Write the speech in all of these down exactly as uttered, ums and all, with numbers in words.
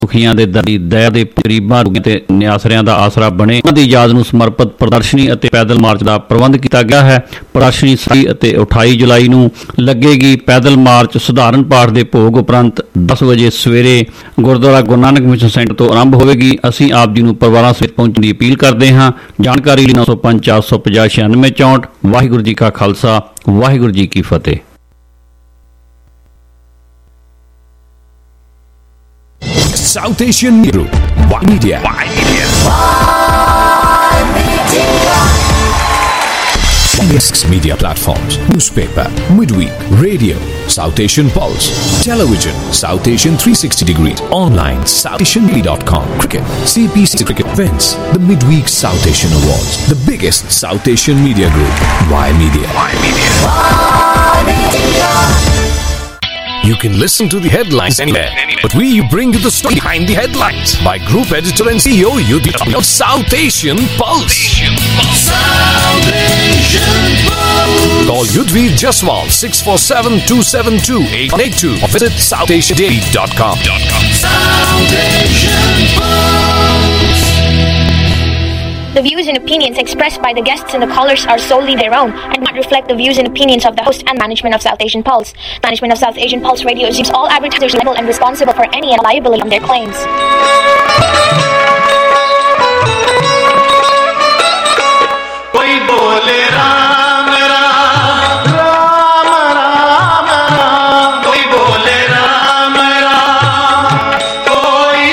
ਦੁਖੀਆਂ ਦੇ ਦਰਦੀ ਦਇਆ ਦੇ ਗਰੀਬਾਂ ਤੇ ਨਿਆਸਰਿਆਂ ਦਾ ਆਸਰਾ ਬਣੇ। ਉਹਨਾਂ ਦੀ ਯਾਦ ਨੂੰ ਸਮਰਪਿਤ ਪ੍ਰਦਰਸ਼ਨੀ ਅਤੇ ਪੈਦਲ ਮਾਰਚ ਦਾ ਪ੍ਰਬੰਧ ਕੀਤਾ ਗਿਆ ਹੈ। ਪ੍ਰਦਰਸ਼ਨੀ ਸਤਾਈ ਅਤੇ ਅਠਾਈ ਜੁਲਾਈ ਨੂੰ ਲੱਗੇਗੀ। ਪੈਦਲ ਮਾਰਚ ਸਧਾਰਨ ਪਾਠ ਦੇ ਭੋਗ ਉਪਰੰਤ ਦਸ ਵਜੇ ਸਵੇਰੇ ਗੁਰਦੁਆਰਾ ਗੁਰੂ ਨਾਨਕ ਮਿਸ਼ਨ ਸੈਂਟਰ ਤੋਂ ਆਰੰਭ ਹੋਵੇਗੀ। ਅਸੀਂ ਆਪ ਜੀ ਨੂੰ ਪਰਿਵਾਰਾਂ ਸਮੇਤ ਪਹੁੰਚਣ ਦੀ ਅਪੀਲ ਕਰਦੇ ਹਾਂ। ਜਾਣਕਾਰੀ ਲਈ ਨੌ ਸੌ ਪੰਜ ਚਾਰ ਸੌ ਪੰਜਾਹ ਛਿਆਨਵੇਂ ਚੌਂਹਠ। ਵਾਹਿਗੁਰੂ ਜੀ ਕਾ ਖਾਲਸਾ, ਵਾਹਿਗੁਰੂ ਜੀ ਕੀ ਫਤਿਹ। South Asian Group, Y Media. Y Media. Y Media. Media platforms, newspaper, midweek, radio, South Asian Pulse, television, South Asian three sixty degrees, online, south asian daily dot com, cricket, C P C Cricket Events, the midweek South Asian Awards, the biggest South Asian media group, Y Media. Y Media. Y Media. You can listen to the headlines anywhere, but we bring you the story behind the headlines by Group Editor and C E O Yudhishthir of South Asian Pulse. South Asian Pulse. Call Yudhveer Jaswal six four seven two seven two eight one eight two or visit south asian daily dot com. South Asian Pulse. The views and opinions expressed by the guests and the callers are solely their own and do not reflect the views and opinions of the host and management of South Asian Pulse. Management of South Asian Pulse Radio assumes all advertisers liable and responsible for any and liability on their claims. Koi bole Ram Ram, Ram Ram Ram, koi bole Ram Ram, koi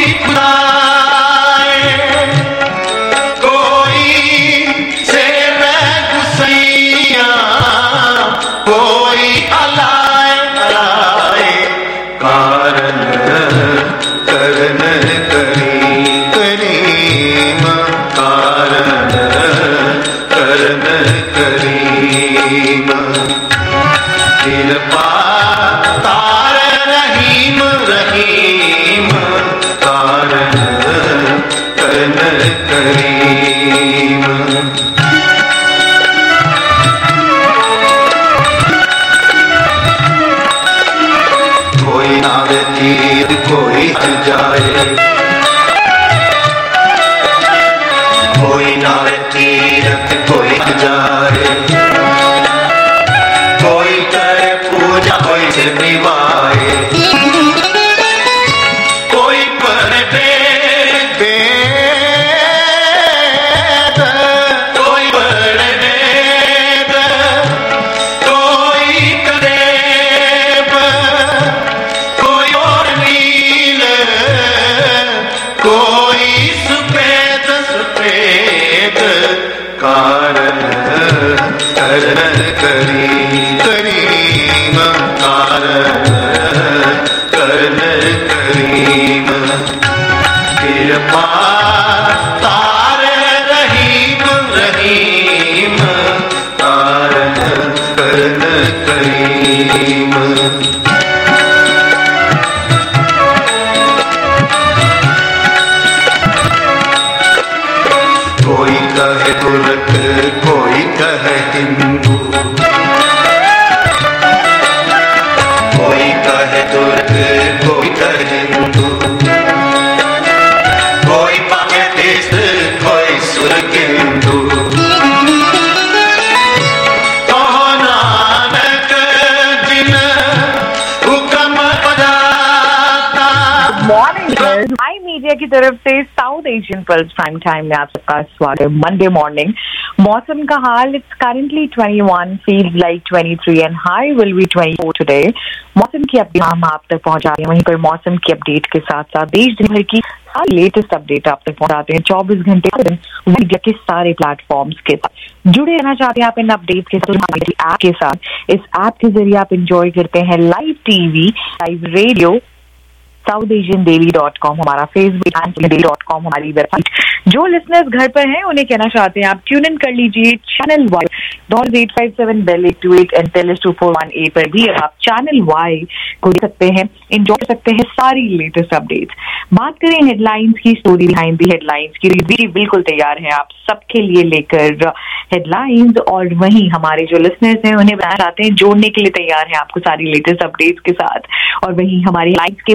की तरफ से South Asian pulse prime time में आप सबका स्वागत है। Monday morning मौसम का हाल, इट्स करंटली इक्कीस, फील्स लाइक तेईस एंड हाई विल बी चौबीस टुडे। मौसम की अपडेट हम आप तक पहुंचा रहे हैं। वहीं पर मौसम की अपडेट के साथ साथ देश दुनिया भर की सारी लेटेस्ट अपडेट आप तक पहुंचाते हैं चौबीस घंटे मीडिया के सारे प्लेटफॉर्म्स के साथ। जुड़े रहना चाहते हैं आप इन अपडेट के साथ हमारे ऐप के साथ। इस ऐप के जरिए आप इंजॉय करते हैं live TV, live radio, South Asian daily dot com हमारा फेसबुक, डेली डॉट कॉम हमारी वेबसाइट। जो लिसनर्स घर पर हैं उन्हें कहना चाहते हैं आप ट्यून इन कर लीजिए channel Y dot eight five seven bell eight two eight and Telus two four one A पर भी आप चैनल वाई को देख सकते हैं, एंजॉय कर सकते हैं सारी लेटेस्ट अपडेट्स। बात करें हेडलाइंस की, स्टोरी बिहाइंड दी हेडलाइंस की, भी बिल्कुल तैयार है आप सबके लिए लेकर हेडलाइंस। और वहीं हमारे जो लिसनर्स हैं उन्हें बताना चाहते हैं, जोड़ने के लिए तैयार है आपको सारी लेटेस्ट अपडेट्स के साथ। और वहीं हमारी हेडलाइंस के मेन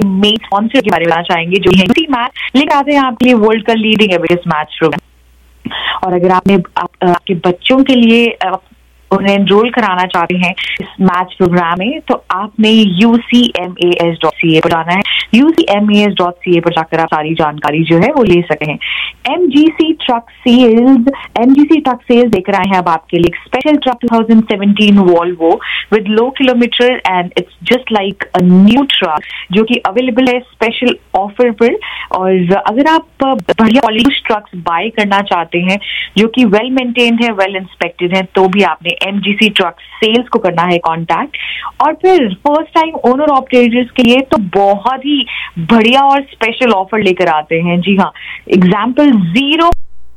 स्पॉन्सर के बारे में बताना चाहेंगे जो है यूसी मैच लेकर आते हैं आपके लिए वर्ल्ड का लीडिंग एवरेज मैच प्रोग्राम। और अगर आपने आप, आपके बच्चों के लिए उन्हें एनरोल कराना चाहते हैं इस मैच प्रोग्राम में, तो आपने U C M A S dot C A पर जाना है। U C M A S dot C A पर जाकर आप सारी जानकारी जो है वो ले सकते हैं। M G C truck sales M G C truck sales लेकर आए हैं अब आपके लिए special truck two thousand seventeen Volvo with low kilometre and it's just like a new truck जो कि अवेलेबल है स्पेशल ऑफर पर। और अगर आप बढ़िया पॉलिश ट्रक्स बाय करना चाहते हैं जो कि वेल मेंटेन्ड है, वेल इंस्पेक्टेड है, तो भी आपने एमजीसी ट्रक सेल्स को करना है कांटेक्ट। और फिर फर्स्ट टाइम ओनर ऑपरेटर्स के लिए तो बहुत ही बढ़िया और स्पेशल ऑफर लेकर आते हैं। जी हाँ, एग्जाम्पल जीरो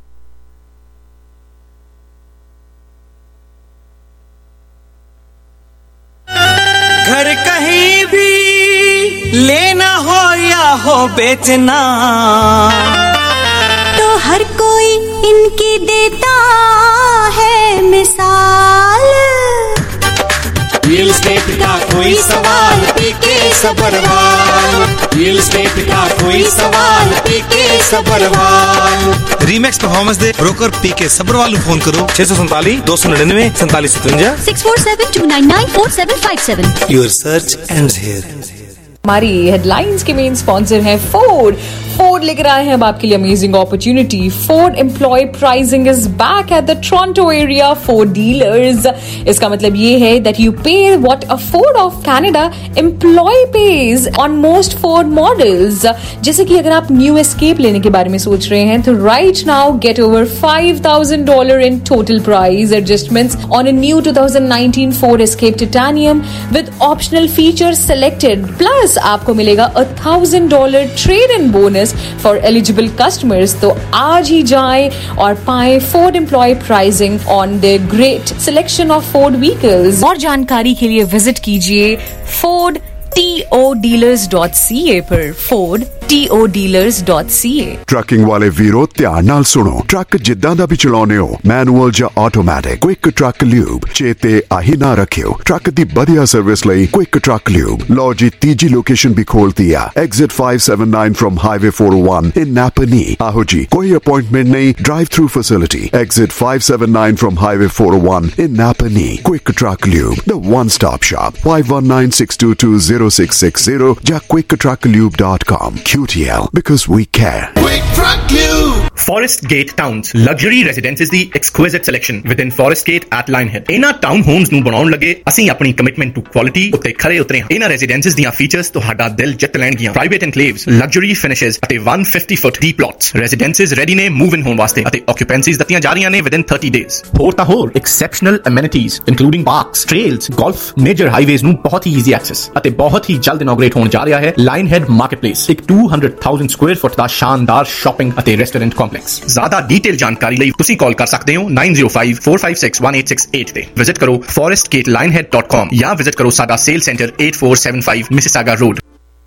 घर कहीं भी लेना हो या हो बेचना तो हर कोई इनकी देता है मिसाल। रियल एस्टेट का कोई सवाल पीके सबरवाल, रियल एस्टेट का कोई सवाल पीके सबरवाल। रीमैक्स परफॉर्मेंस दे ब्रोकर पीके सबरवाल फोन करो छह सौ सैंतालीस दो सौ निन्यानवे सैंतालीस सतवंजा six four seven two nine nine four seven five seven. Your search ends here. हमारी हेडलाइंस के मेन स्पॉन्सर हैं फोर्ड। फोर्ड लेकर आए हैं अब आपके लिए amazing opportunity. Ford employ pricing is back at the Toronto area Ford dealers. इसका मतलब ये है that you pay what a Ford of Canada employ pays on most Ford models. जैसे कि अगर आप न्यू एस्केप लेने के बारे में सोच रहे हैं तो right now get over five thousand dollar in total price adjustments on a new two thousand nineteen Ford Escape titanium with optional features selected. Plus आपको मिलेगा a thousand dollar trade in bonus for eligible customers. तो आज ही जाएं और पाएं Ford employ pricing on the great selection of Ford vehicles. और जानकारी के लिए विजिट कीजिए Ford T O dealers dot C A पर। Ford T O dealers dot C A. Trucking वाले वीरो ध्यान नाल सुनो, ट्रक जिद्दां दा भी चलाउने हो, मैनुअल ਜਾਂ ਆਟੋਮੈਟਿਕ, क्विक ट्रक ल्यूब चेते आही ना रखियो। ट्रक दी बढ़िया सर्विस ਲਈ क्विक ट्रक ल्यूब। लो जी तीजी लोकेशन भी खोलती है, exit five seven nine from highway four oh one in Napanee. आहो जी, कोई अपॉइंटमेंट नहीं, drive through facility, exit five seven nine from highway four oh one in Napanee. Quick truck lube, the one stop shop. Five one nine six two two zero six six zero ਜਾਂ quick truck lube dot com. Q T L because we care. Quick Truck Lube. Forest Gate Towns luxury residences ਦੀ exquisite selection within Forest Gate at Linehead। ਇਹਨਾਂ town homes ਨੂੰ ਬਣਾਉਣ ਲੱਗੇ ਅਸੀਂ ਆਪਣੀ commitment to quality ਉੱਤੇ ਖਰੇ ਉਤਰੇ ਹਾਂ। ਇਹਨਾਂ ਰੈਜ਼ੀਡੈਂਸਸ ਦੀਆਂ ਫੀਚਰਸ ਤੁਹਾਡਾ ਦਿਲ ਜਿੱਤ ਲੈਣਗੀਆਂ। ਪ੍ਰਾਈਵੇਟ ਐਨਕਲੇਵਸ, ਲਗਜ਼ਰੀ ਫਿਨਿਸ਼ਸ ਅਤੇ one hundred fifty foot deep plots. Residences ready ਨੇ ਮੂਵ ਇਨ ਹੋਣ ਵਾਸਤੇ ਅਤੇ ਆਕੂਪੈਂਸੀਜ਼ ਦਿੱਤੀਆਂ ਜਾ ਰਹੀਆਂ ਨੇ ਵਿਦਿਨ thirty days। ਹੋਰ ਤਾਂ ਹੋਰ exceptional amenities including parks, trails, golf, major highways ਨੂੰ ਬਹੁਤ ਹੀ ਈਜ਼ੀ ਐਕਸੈਸ ਅਤੇ ਬਹੁਤ ਹੀ ਜਲਦ ਇਨੋਗਰੇਟ ਹੋਣ ਜਾ ਰਿਹਾ ਹੈ ਲਾਈਨਹੈਡ ਮਾਰਕੀਟਪਲੇਸ। ਇੱਕ two hundred thousand square foot ਦਾ ਸ਼ਾਨਦਾਰ ਸ਼ਾਪਿੰਗ ਅਤੇ ਰੈਸਟੋਰੈਂਟ ਕੰਪਲੈਕਸ। ਜ਼ਿਆਦਾ ਡੀਟੇਲ ਜਾਣਕਾਰੀ ਲਈ ਤੁਸੀਂ ਕਾਲ ਕਰ ਸਕਦੇ ਹੋ nine zero five four five six one eight six eight ਤੇ। ਵਿਜ਼ਿਟ ਕਰੋ forest gate linehead dot com ਜਾਂ ਵਿਜ਼ਿਟ ਕਰੋ ਸਾਡਾ sale centre eight four seven five Mississauga Road।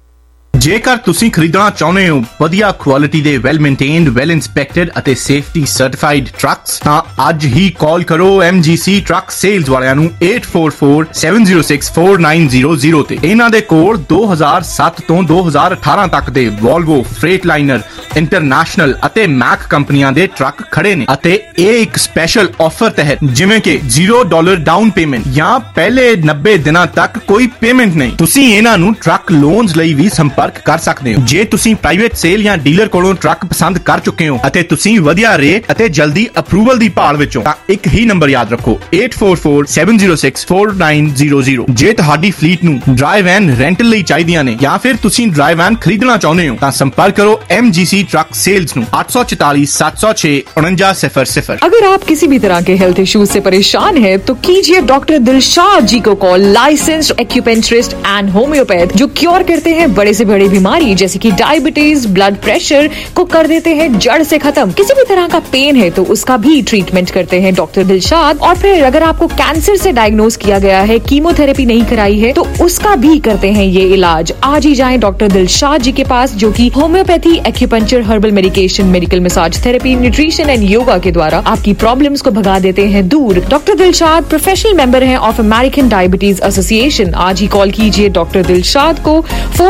ਜੇਕਰ ਤੁਸੀਂ ਖਰੀਦਣਾ ਚਾਹੁੰਦੇ ਹੋ ਵਧੀਆ ਕੁਆਲਿਟੀ ਦੇ ਵੈਲ ਮੇਨਟੇਨਡ, ਵੈਲ ਇੰਸਪੈਕਟਡ ਅਤੇ ਸੇਫਟੀ ਸਰਟੀਫਾਈਡ ਟਰੱਕਸ ਤਾਂ ਅੱਜ ਹੀ ਕਾਲ ਕਰੋ M G C truck sales ਵਾਲਿਆਂ ਨੂੰ eight four four seven zero six four nine zero zero ਤੇ। ਇਹਨਾਂ ਦੇ ਕੋਲ ਦੋ ਹਜ਼ਾਰ ਸੱਤ ਤੋਂ ਦੋ ਹਜ਼ਾਰ ਅਠਾਰਾਂ ਤੱਕ ਦੇ Volvo, Freightliner, ਇੰਟਰਨੈਸ਼ਨਲ ਅਤੇ ਮੈਕ ਕੰਪਨੀਆਂ ਦੇ ਟਰੱਕ ਖੜੇ ਨੇ ਅਤੇ ਇਹ ਇੱਕ ਸਪੈਸ਼ਲ ਆਫਰ ਤਹਿਤ ਜਿਵੇਂ ਕਿ zero dollar ਡਾਊਨ ਪੇਮੈਂਟ ਜਾਂ ਪਹਿਲੇ ninety ਦਿਨਾਂ ਤੱਕ ਕੋਈ ਪੇਮੈਂਟ ਨਹੀਂ, ਤੁਸੀਂ ਇਹਨਾਂ ਨੂੰ ਟਰੱਕ ਲੋਨਸ ਲਈ ਵੀ ਸੰਪਰਕ ਕਰ ਸਕਦੇ ਹੋ। ਜੇ ਤੁਸੀਂ ਪ੍ਰਾਈਵੇਟ ਸੇਲ ਜਾਂ ਡੀਲਰ ਕੋਲੋਂ ਟਰੱਕ ਪਸੰਦ ਕਰ ਚੁੱਕੇ ਹੋ ਅਤੇ ਤੁਸੀਂ ਵਧੀਆ ਰੇਟ ਅਤੇ ਜਲਦੀ ਅਪਰੂਵਲ ਦੀ ਭਾਲ ਵਿੱਚ ਹੋ ਤਾਂ ਇੱਕ ਹੀ ਨੰਬਰ ਯਾਦ ਰੱਖੋ eight four four seven zero six four nine zero zero। ਜੇ ਤੁਹਾਡੀ ਫਲੀਟ ਨੂੰ ਡਰਾਈਵ ਐਨ ਰੈਂਟਲ ਲਈ ਚਾਹੀਦੀਆਂ ਨੇ ਜਾਂ ਫਿਰ ਤੁਸੀਂ ਡਰਾਈਵ ਐਨ ਖਰੀਦਣਾ ਚਾਹੁੰਦੇ ਹੋ ਤਾਂ ਸੰਪਰਕ ਕਰੋ M G C truck sales नु आठ सौ चौतालीस सात सौ छह उनचास सिफर सिफर। अगर आप किसी भी तरह के हेल्थ इश्यूज से परेशान हैं तो कीजिए डॉक्टर दिलशाद जी को call. Licensed acupuncturist and homeopath जो क्योर करते हैं बड़े से बड़े बीमारी जैसे कि डायबिटीज, ब्लड प्रेशर को कर देते हैं जड़ से खत्म। किसी भी तरह का पेन है तो उसका भी ट्रीटमेंट करते हैं डॉक्टर दिलशाद। और फिर अगर आपको कैंसर से डायग्नोज किया गया है, कीमोथेरेपी नहीं कराई है तो उसका भी करते हैं ये इलाज। आज ही जाएं डॉक्टर दिलशाद जी के पास जो कि homeopathy, acupuncture, herbal medication, medical massage therapy, nutrition and yoga के द्वारा आपकी प्रॉब्लम्स को भगा देते हैं दूर। डॉक्टर दिलशाद प्रोफेशनल मेंबर हैं ऑफ अमेरिकन डायबिटीज एसोसिएशन। आज ही कॉल कीजिए डॉक्टर दिलशाद को four one six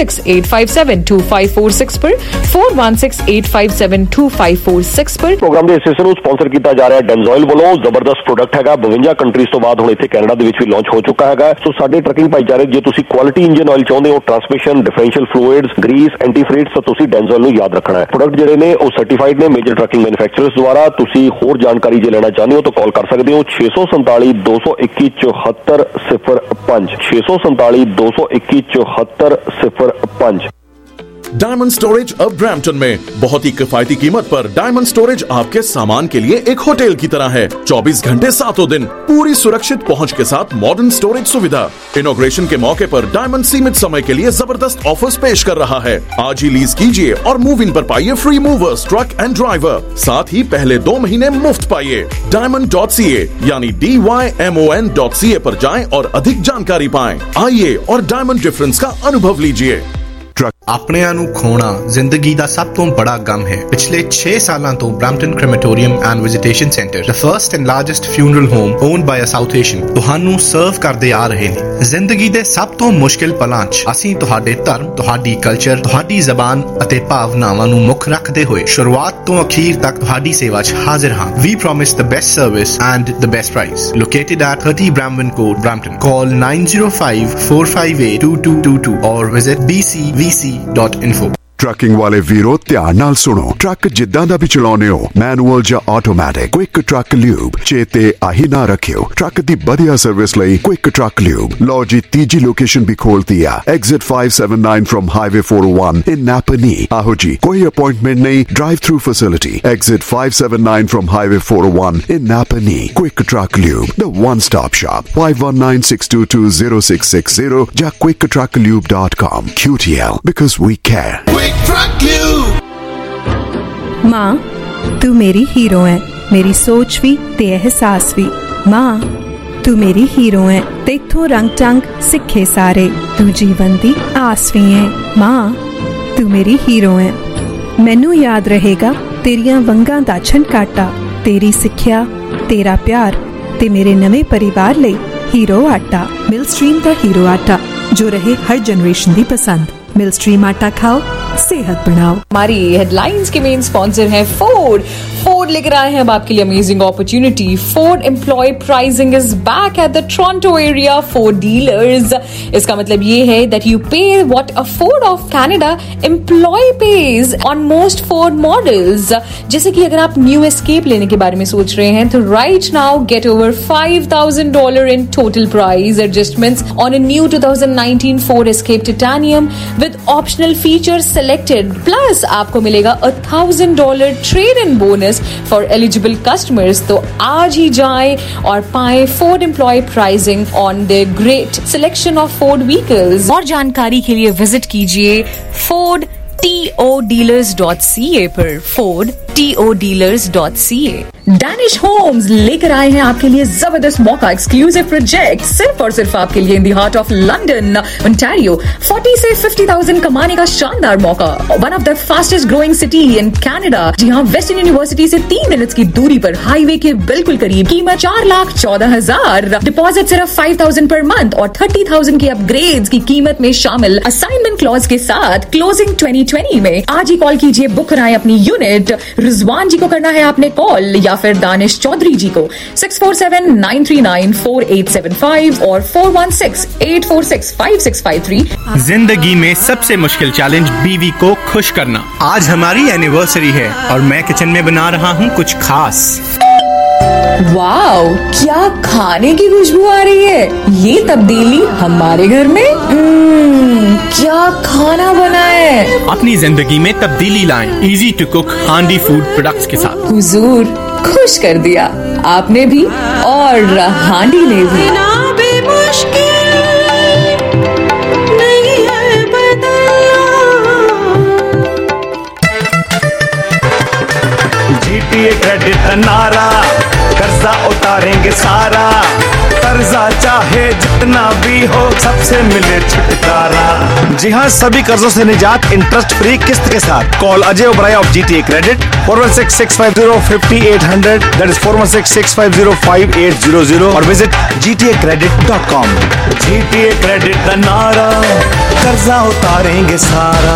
six eight five seven two five four six पर, four one six eight five seven two five four six पर। ਪ੍ਰੋਗਰਾਮ ਦੇ ਹਿੱਸੇ ਨੂੰ ਸਪਾਂਸਰ ਕੀਤਾ ਜਾ ਰਿਹਾ ਡੈਨਜ਼ੋਇਲ ਵੱਲੋਂ। ਜ਼ਬਰਦਸਤ ਪ੍ਰੋਡਕਟ ਹੈਗਾ, ਬਵੰਜਾ ਕੰਟਰੀਜ਼ ਤੋਂ ਬਾਅਦ ਹੁਣ ਇੱਥੇ ਕੈਨੇਡਾ ਦੇ ਵਿੱਚ ਵੀ ਲਾਂਚ ਹੋ ਚੁੱਕਾ ਹੈਗਾ। ਸੋ ਸਾਡੇ ਟਰਕਿੰਗ ਭਾਈਚਾਰੇ ਜੇ ਤੁਸੀਂ ਕੁਆਲਿਟੀ ਇੰਜਨ ਆਇਲ ਚਾਹੁੰਦੇ ਹੋ, transmission, differential fluids, grease, antifreeze, ਤਾਂ ਤੁਸੀਂ ਡੈਨਜ਼ੋਇਲ ਨੂੰ ਯਾਦ ਰੱਖਣਾ ਹੈ। ਪ੍ਰੋਡਕਟ ਜਿਹੜੇ ਨੇ ਉਹ ਸਰਟੀਫਾਈਡ ਨੇ ਮੇਜਰ ਟਰਕਿੰਗ ਮੈਨੂਫੈਕਚਰਰਸ ਦੁਆਰਾ। ਤੁਸੀਂ ਹੋਰ ਜਾਣਕਾਰੀ ਜੇ ਲੈਣਾ ਚਾਹੁੰਦੇ ਹੋ ਤਾਂ ਕਾਲ ਕਰ ਸਕਦੇ ਹੋ ਛੇ ਸੌ ਸੰਤਾਲੀ ਦੋ ਸੌ ਇੱਕੀ ਚੌਹੱਤਰ ਸਿਫਰ ਪੰਜ, ਛੇ ਸੌ ਸੰਤਾਲੀ ਦੋ ਸੌ ਇੱਕੀ ਚੌਹੱਤਰ ਸਿਫਰ ਪੰਜ। डायमंड स्टोरेज अब ब्रैम्पटन में बहुत ही किफायती कीमत पर डायमंड स्टोरेज आपके सामान के लिए एक होटल की तरह है। चौबीस घंटे सातों दिन पूरी सुरक्षित पहुंच के साथ मॉडर्न स्टोरेज सुविधा। इनॉग्रेशन के मौके पर डायमंड सीमित समय के लिए जबरदस्त ऑफर्स पेश कर रहा है। आज ही लीज कीजिए और मूव इन पर पाइए free movers, truck and driver, साथ ही पहले दो महीने मुफ्त पाइए। डायमंड डॉट सी ए यानी D Y M O N dot C A पर जाएं और अधिक जानकारी पाएं। आइए और डायमंड डिफरेंस का अनुभव लीजिए। ਆਪਣਿਆਂ ਨੂੰ ਖੋਣਾ ਜ਼ਿੰਦਗੀ ਦਾ ਸਭ ਤੋਂ ਬੜਾ ਗਮ ਹੈ। ਪਿਛਲੇ ਛੇ ਸਾਲਾਂ ਤੋਂ Brampton crematorium and visitation centre, the first and largest funeral home owned by a South Asian, ਤੁਹਾਨੂੰ ਸਰਵ ਕਰਦੇ ਆ ਰਹੇ ਨੇ। ਜ਼ਿੰਦਗੀ ਦੇ ਸਭ ਤੋਂ ਮੁਸ਼ਕਿਲ ਪਲਾਂ 'ਚ ਅਸੀਂ ਤੁਹਾਡੇ ਧਰਮ, ਤੁਹਾਡੀ ਕਲਚਰ, ਤੁਹਾਡੀ ਜ਼ਬਾਨ ਅਤੇ ਭਾਵਨਾਵਾਂ ਨੂੰ ਮੁੱਖ ਰੱਖਦੇ ਹੋਏ ਸ਼ੁਰੂਆਤ ਤੋਂ ਅਖੀਰ ਤੱਕ ਤੁਹਾਡੀ ਸੇਵਾ 'ਚ ਹਾਜ਼ਰ ਹਾਂ। We promise the best service and the best price. Located at thirty Bramwin Court, Brampton. Call nine zero five four five eight two two two two or visit b c v c dot info. Trucking ਵਾਲੇ ਵੀਰੋ ਧਿਆਨ ਨਾਲ ਸੁਣੋ। Truck ਜਿੱਦਾਂ ਦਾ ਵੀ ਚਲਾਉਨੇ ਹੋ, manual ਜਾਂ automatic, quick truck lube ਚੇਤੇ ਆਹੀ ਨਾ ਰੱਖਿਓ। ਟਰੱਕ ਦੀ ਵਧੀਆ ਸਰਵਿਸ ਲਈ ਕੁਇਕ ਟਰੱਕ ਲਿਊਬ। ਲਓ ਜੀ ਤੀਜੀ ਲੋਕੇਸ਼ਨ ਵੀ ਖੋਲਤੀ ਆ, exit five seventy-nine from Highway four oh one in Napanee। ਆਹੋ ਜੀ, ਕੋਈ ਅਪਾਇੰਟਮੈਂਟ ਨਹੀਂ, drive through facility. Exit five seventy-nine from Highway four oh one in Napanee। Quick truck lube, the one stop shop। five one nine six two two zero six six zero ਜਾਂ quick truck lube dot com। Q T L, because we care। माँ, तू मेरी hero है, मेरी सोच भी ते एहसास भी। माँ, तू मेरी हीरो है, तेथों रंग टंग सिखे सारे, तू जीवन दी आस भी है। माँ, तू मेरी हीरो है, मैनू याद रहेगा तेरियां वंगां दा छनकाटा, तेरी सिक्ख्या, तेरा प्यार ते मेरे नवे परिवार लई हीरो आटा। मिल स्ट्रीम दा हीरो आटा, जो रहे हर जनरेशन दी पसंद। मिल स्ट्रीम आटा खाओ, सेहत बनाओ। हमारी हेडलाइंस के मेन स्पॉन्सर है फोर्ड। फोर्ड लेकर आए हैं अब आपके लिए amazing opportunity. Ford employ pricing is back at the Toronto area Ford dealers. इसका मतलब ये है that you pay what a Ford of Canada employ pays on most Ford models. जैसे कि अगर आप न्यू एस्केप लेने के बारे में सोच रहे हैं तो right now get over five thousand dollars in total price adjustments on a new twenty nineteen Ford Escape Titanium with optional features selected. Plus आपको मिलेगा a thousand dollar trade-in bonus for eligible customers। तो आज ही जाएं और पाएं Ford Employee Pricing on their great selection of Ford vehicles। और जानकारी के लिए विजिट कीजिए Ford T O dealers dot C A पर। Ford T O dealers dot C A। Danish homes लेकर आए हैं आपके लिए जबरदस्त मौका, एक्सक्लूसिव प्रोजेक्ट सिर्फ और सिर्फ आपके लिए in the heart of London Ontario. forty से fifty thousand कमाने का शानदार मौका। One of the fastest growing city in Canada, जी हाँ, वेस्टर्न यूनिवर्सिटी से तीन मिनट्स की दूरी पर, हाईवे के बिल्कुल करीब। कीमत चार लाख चौदह हजार, डिपॉजिट सिर्फ five thousand पर मंथ और thirty thousand की अपग्रेड्स की कीमत में शामिल असाइनमेंट क्लॉज के साथ। क्लोजिंग twenty twenty में आज ही कॉल कीजिए, बुक कराएं अपनी यूनिट। रिजवान जी को करना है आपने कॉल या फिर दानिश चौधरी जी को six four seven nine three nine four eight seven five और four one six eight four six five six five three। जिंदगी में सबसे मुश्किल चैलेंज बीवी को खुश करना। आज हमारी एनिवर्सरी है और मैं किचन में बना रहा हूँ कुछ खास। वाओ, क्या खाने की खुशबू आ रही है। ये तब्दीली हमारे घर में। mm, क्या खाना बना है। अपनी जिंदगी में तब्दीली लाएं easy to cook Handi food products के साथ। हुजूर, खुश कर दिया आपने भी और हांडी ने भी। जीटीए क्रेडिट नारा कर कर्जा उतारेंगे सारा, कर्जा चाहे जितना भी हो सबसे मिले छुटकारा। जी हाँ, सभी कर्जों से निजात इंटरेस्ट फ्री किस्त के साथ। Call Ajay Oberoi of GTA credit four one six six five zero fifty eight hundred, that is four one six six five zero five eight zero zero, और visit G T A credit dot com. GTA credit का नारा, कर्जा उतारेंगे सारा।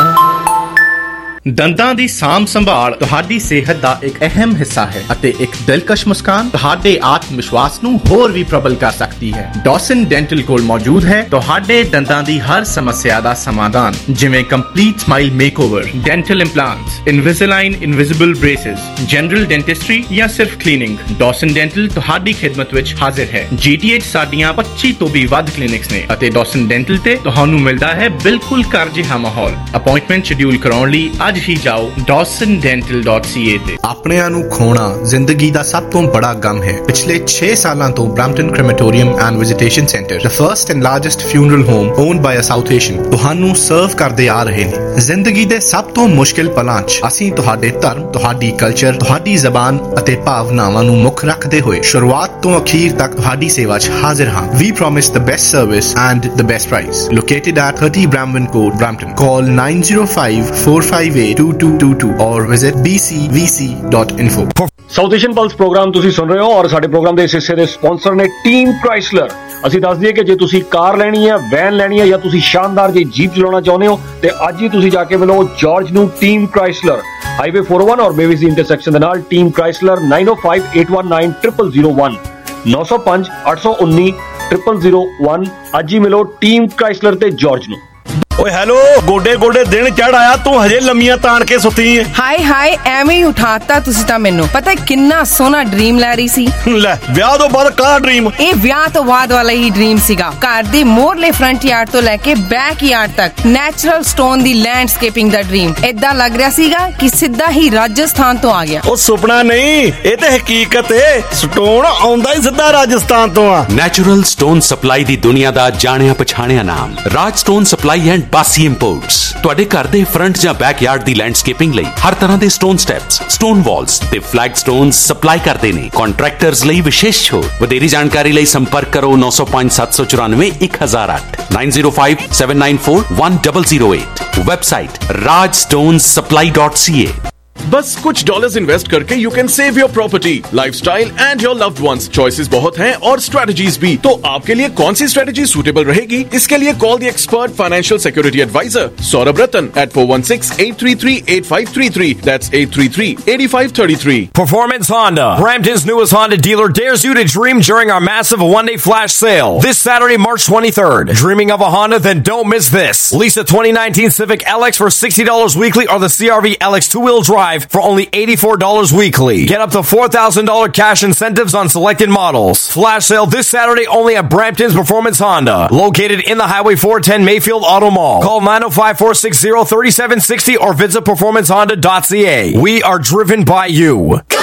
ਦੰਦਾਂ ਦੀ ਸਾਂਭ ਸੰਭਾਲ ਤੁਹਾਡੀ ਸਿਹਤ ਦਾ ਇੱਕ ਅਹਿਮ ਹਿੱਸਾ ਹੈ ਅਤੇ ਇੱਕ ਦਿਲਕਸ਼ ਮੁਸਕਾਨ ਤੁਹਾਡੇ ਆਤਮ ਵਿਸ਼ਵਾਸ ਨੂੰ ਹੋਰ ਵੀ ਪ੍ਰਬਲ ਕਰ ਸਕਦੀ ਹੈ। ਡੌਸਨ ਡੈਂਟਲ ਕੋਲ ਮੌਜੂਦ ਹੈ ਤੁਹਾਡੇ ਦੰਦਾਂ ਦੀ ਹਰ ਸਮੱਸਿਆ ਦਾ ਸਮਾਧਾਨ, ਜਿਵੇਂ complete smile makeover, dental implants, Invisalign invisible braces, general dentistry ਜਾਂ ਸਿਰਫ ਕਲੀਨਿੰਗ। ਡੌਸਨ ਡੈਂਟਲ ਤੁਹਾਡੀ ਖਿਦਮਤ ਵਿੱਚ ਹਾਜ਼ਰ ਹੈ। ਜੀਟੀਏ ਸਾਡੀਆਂ ਪੱਚੀ ਤੋਂ ਵੀ ਵੱਧ ਕਲੀਨਿਕਸ ਨੇ ਅਤੇ ਡੌਸਨ ਡੈਂਟਲ ਤੇ ਤੁਹਾਨੂੰ ਮਿਲਦਾ ਹੈ ਬਿਲਕੁਲ ਘਰ ਜਿਹਾ ਮਾਹੌਲ। ਅਪਾਇੰਟਮੈਂਟ ਸ਼ਡਿਊਲ ਕਰਾਉਣ ਲਈ ਅੱਜ ਹੀ ਜਾਓ ਡੌਸਨ ਡੈਂਟਲ ਡਾਟ ਸੀ ਏ ਤੇ। ਆਪਣਿਆਂ ਨੂੰ ਖੋਣਾ ਜ਼ਿੰਦਗੀ ਦਾ ਸਭ ਤੋਂ ਬੜਾ ਗਮ ਹੈ। ਪਿਛਲੇ ਛੇ ਸਾਲਾਂ ਤੋਂ Brampton crematorium and visitation centre, the first and largest funeral home owned by a South Asian, ਤੁਹਾਨੂੰ ਸਰਵ ਕਰਦੇ ਆ ਰਹੇ ਨੇ। ਜ਼ਿੰਦਗੀ ਦੇ ਸਭ ਤੋਂ ਮੁਸ਼ਕਿਲ ਪਲਾਂ 'ਚ ਅਸੀਂ ਤੁਹਾਡੇ ਧਰਮ, ਤੁਹਾਡੀ ਕਲਚਰ, ਤੁਹਾਡੀ ਜ਼ਬਾਨ ਅਤੇ ਭਾਵਨਾਵਾਂ ਨੂੰ ਮੁੱਖ ਰੱਖਦੇ ਹੋਏ ਸ਼ੁਰੂਆਤ ਤੋਂ ਅਖੀਰ ਤੱਕ ਤੁਹਾਡੀ ਸੇਵਾ 'ਚ ਹਾਜ਼ਰ ਹਾਂ। We promise the best service and the best price. Located at thirty Bramwin Court, Brampton. Call nine zero five four five eight two two two two or visit b c v c dot info. South Asian pulse programme ਤੁਸੀਂ ਸੁਣ ਰਹੇ ਹੋ ਔਰ ਸਾਡੇ programme ਦੇ ਇਸ ਹਿੱਸੇ ਦੇ ਸਪਾਂਸਰ ਨੇ ਟੀਮ ਕ੍ਰਾਈਸਲਰ। ਅਸੀਂ ਦੱਸ ਦਈਏ ਕਿ ਜੇ ਤੁਸੀਂ ਕਾਰ ਲੈਣੀ ਹੈ, ਵੈਨ ਲੈਣੀ ਹੈ ਜਾਂ ਤੁਸੀਂ ਸ਼ਾਨਦਾਰ ਜਿਹੀ ਜੀਪ ਚਲਾਉਣਾ ਚਾਹੁੰਦੇ ਹੋ ਤੇ ਅੱਜ ਹੀ ਤੁਸੀਂ ਜਾ ਕੇ ਮਿਲੋ ਜਾਰਜ ਨੂੰ team Chrysler, highway four oh one ਔਰ ਬੇਵਿਸ ਦੀ ਇੰਟਰਸੈਕਸ਼ਨ ਦੇ ਨਾਲ। Team Chrysler nine oh five eight one nine zero zero zero one nine oh five eight one nine zero zero zero one। ਅੱਜ ਹੀ ਮਿਲੋ ਟੀਮ ਕ੍ਰਾਈਸਲਰ ਤੇ George ਨੂੰ। ਓਏ ਹੈਲੋ, ਗੋਡੇ ਗੋਡੇ ਦਿਨ ਚੜ ਆਇਆ, ਤੂੰ ਹਜੇ ਲੰਮੀਆਂ ਤਾਣ ਕੇ ਸੁੱਤੀ ਏ। ਹਾਏ ਹਾਏ, ਐਵੇਂ ਹੀ ਉਠਾਤਾ ਤੁਸੀਂ ਤਾਂ ਮੈਨੂੰ। ਪਤਾ ਕਿੰਨਾ ਸੋਹਣਾ ਡ੍ਰੀਮ ਲੈ ਰਹੀ ਸੀ। ਲੈ, ਵਿਆਹ ਤੋਂ ਬਾਅਦ ਕਾਹਦਾ ਡ੍ਰੀਮ? ਇਹ ਵਿਆਹ ਤੋਂ ਬਾਅਦ ਵਾਲਾ ਹੀ ਡ੍ਰੀਮ ਸੀਗਾ। ਘਰ ਦੇ ਮੋਰਲੇ ਫਰੰਟ ਯਾਰਡ ਤੋਂ ਲੈ ਕੇ ਬੈਕ ਯਾਰਡ ਤੱਕ ਨੈਚੁਰਲ ਸਟੋਨ ਦੀ ਲੈਂਡਸਕੇਪਿੰਗ ਦਾ ਡ੍ਰੀਮ। ਏਦਾਂ ਲੱਗ ਰਿਹਾ ਸੀਗਾ ਕਿ ਸਿੱਧਾ ਹੀ ਰਾਜਸਥਾਨ ਤੋਂ ਆ ਗਿਆ। ਉਹ ਸੁਪਨਾ ਨਹੀਂ, ਇਹ ਤੇ ਹਕੀਕਤ ਏ। ਸਟੋਨ ਆਉਂਦਾ ਹੀ ਸਿੱਧਾ ਰਾਜਸਥਾਨ ਤੋਂ ਆ। ਨੈਚੁਰਲ ਸਟੋਨ ਸਪਲਾਈ ਦੀ ਦੁਨੀਆ ਦਾ ਜਾਣਿਆ ਪਛਾਣਿਆ ਨਾਮ ਰਾਜ ਸਟੋਨ ਸਪਲਾਈ ਐਂਡ ਬਾਸੀ ਇੰਪੋਰਟਸ। ਤੁਹਾਡੇ ਘਰ ਦੇ ਫਰੰਟ ਜਾਂ ਬੈਕ ਯਾਰਡ ਦੀ ਲੈਂਡਸਕੇਪਿੰਗ ਲਈ ਹਰ ਤਰ੍ਹਾਂ ਦੇ ਸਟੋਨ ਸਟੈਪਸ, ਸਟੋਨ ਵਾਲਸ ਤੇ ਫਲੈਗ ਸਟੋਨਸ ਸਪਲਾਈ ਕਰਦੇ ਨੇ। ਕੰਟਰੈਕਟਰਸ ਲਈ ਵਿਸ਼ੇਸ਼ ਛੋਟ। ਵਧੇਰੀ ਜਾਣਕਾਰੀ ਲਈ ਸੰਪਰਕ ਕਰੋ nine oh five seven four nine one one zero zero eight nine zero five seven nine four one zero zero eight। Website raj stones supply dot c a। बस कुछ डॉलर्स इन्वेस्ट करके you can save your property, lifestyle and your loved ones. Choices बहुत हैं और strategies भी। तो आपके लिए कौन सी स्ट्रेटजी सूटेबल रहेगी? इसके लिए call the expert financial security advisor Saurabh Ratan at four one six eight three three eight five three three. That's eight three three eight five three three. Performance Honda, Brampton's newest Honda dealer, dares you to dream during our massive one-day flash sale this Saturday, March twenty-third. Dreaming of a Honda? Then don't miss this. Lease a twenty nineteen Civic L X for sixty dollars weekly or the C R V L X two-wheel drive for only eighty-four dollars weekly. Get up to four thousand dollars cash incentives on selected models. Flash sale this Saturday only at Brampton's Performance Honda, located in the Highway four ten Mayfield Auto Mall. Call nine oh five four six zero three seven six zero or visit performance honda dot c a. We are driven by you.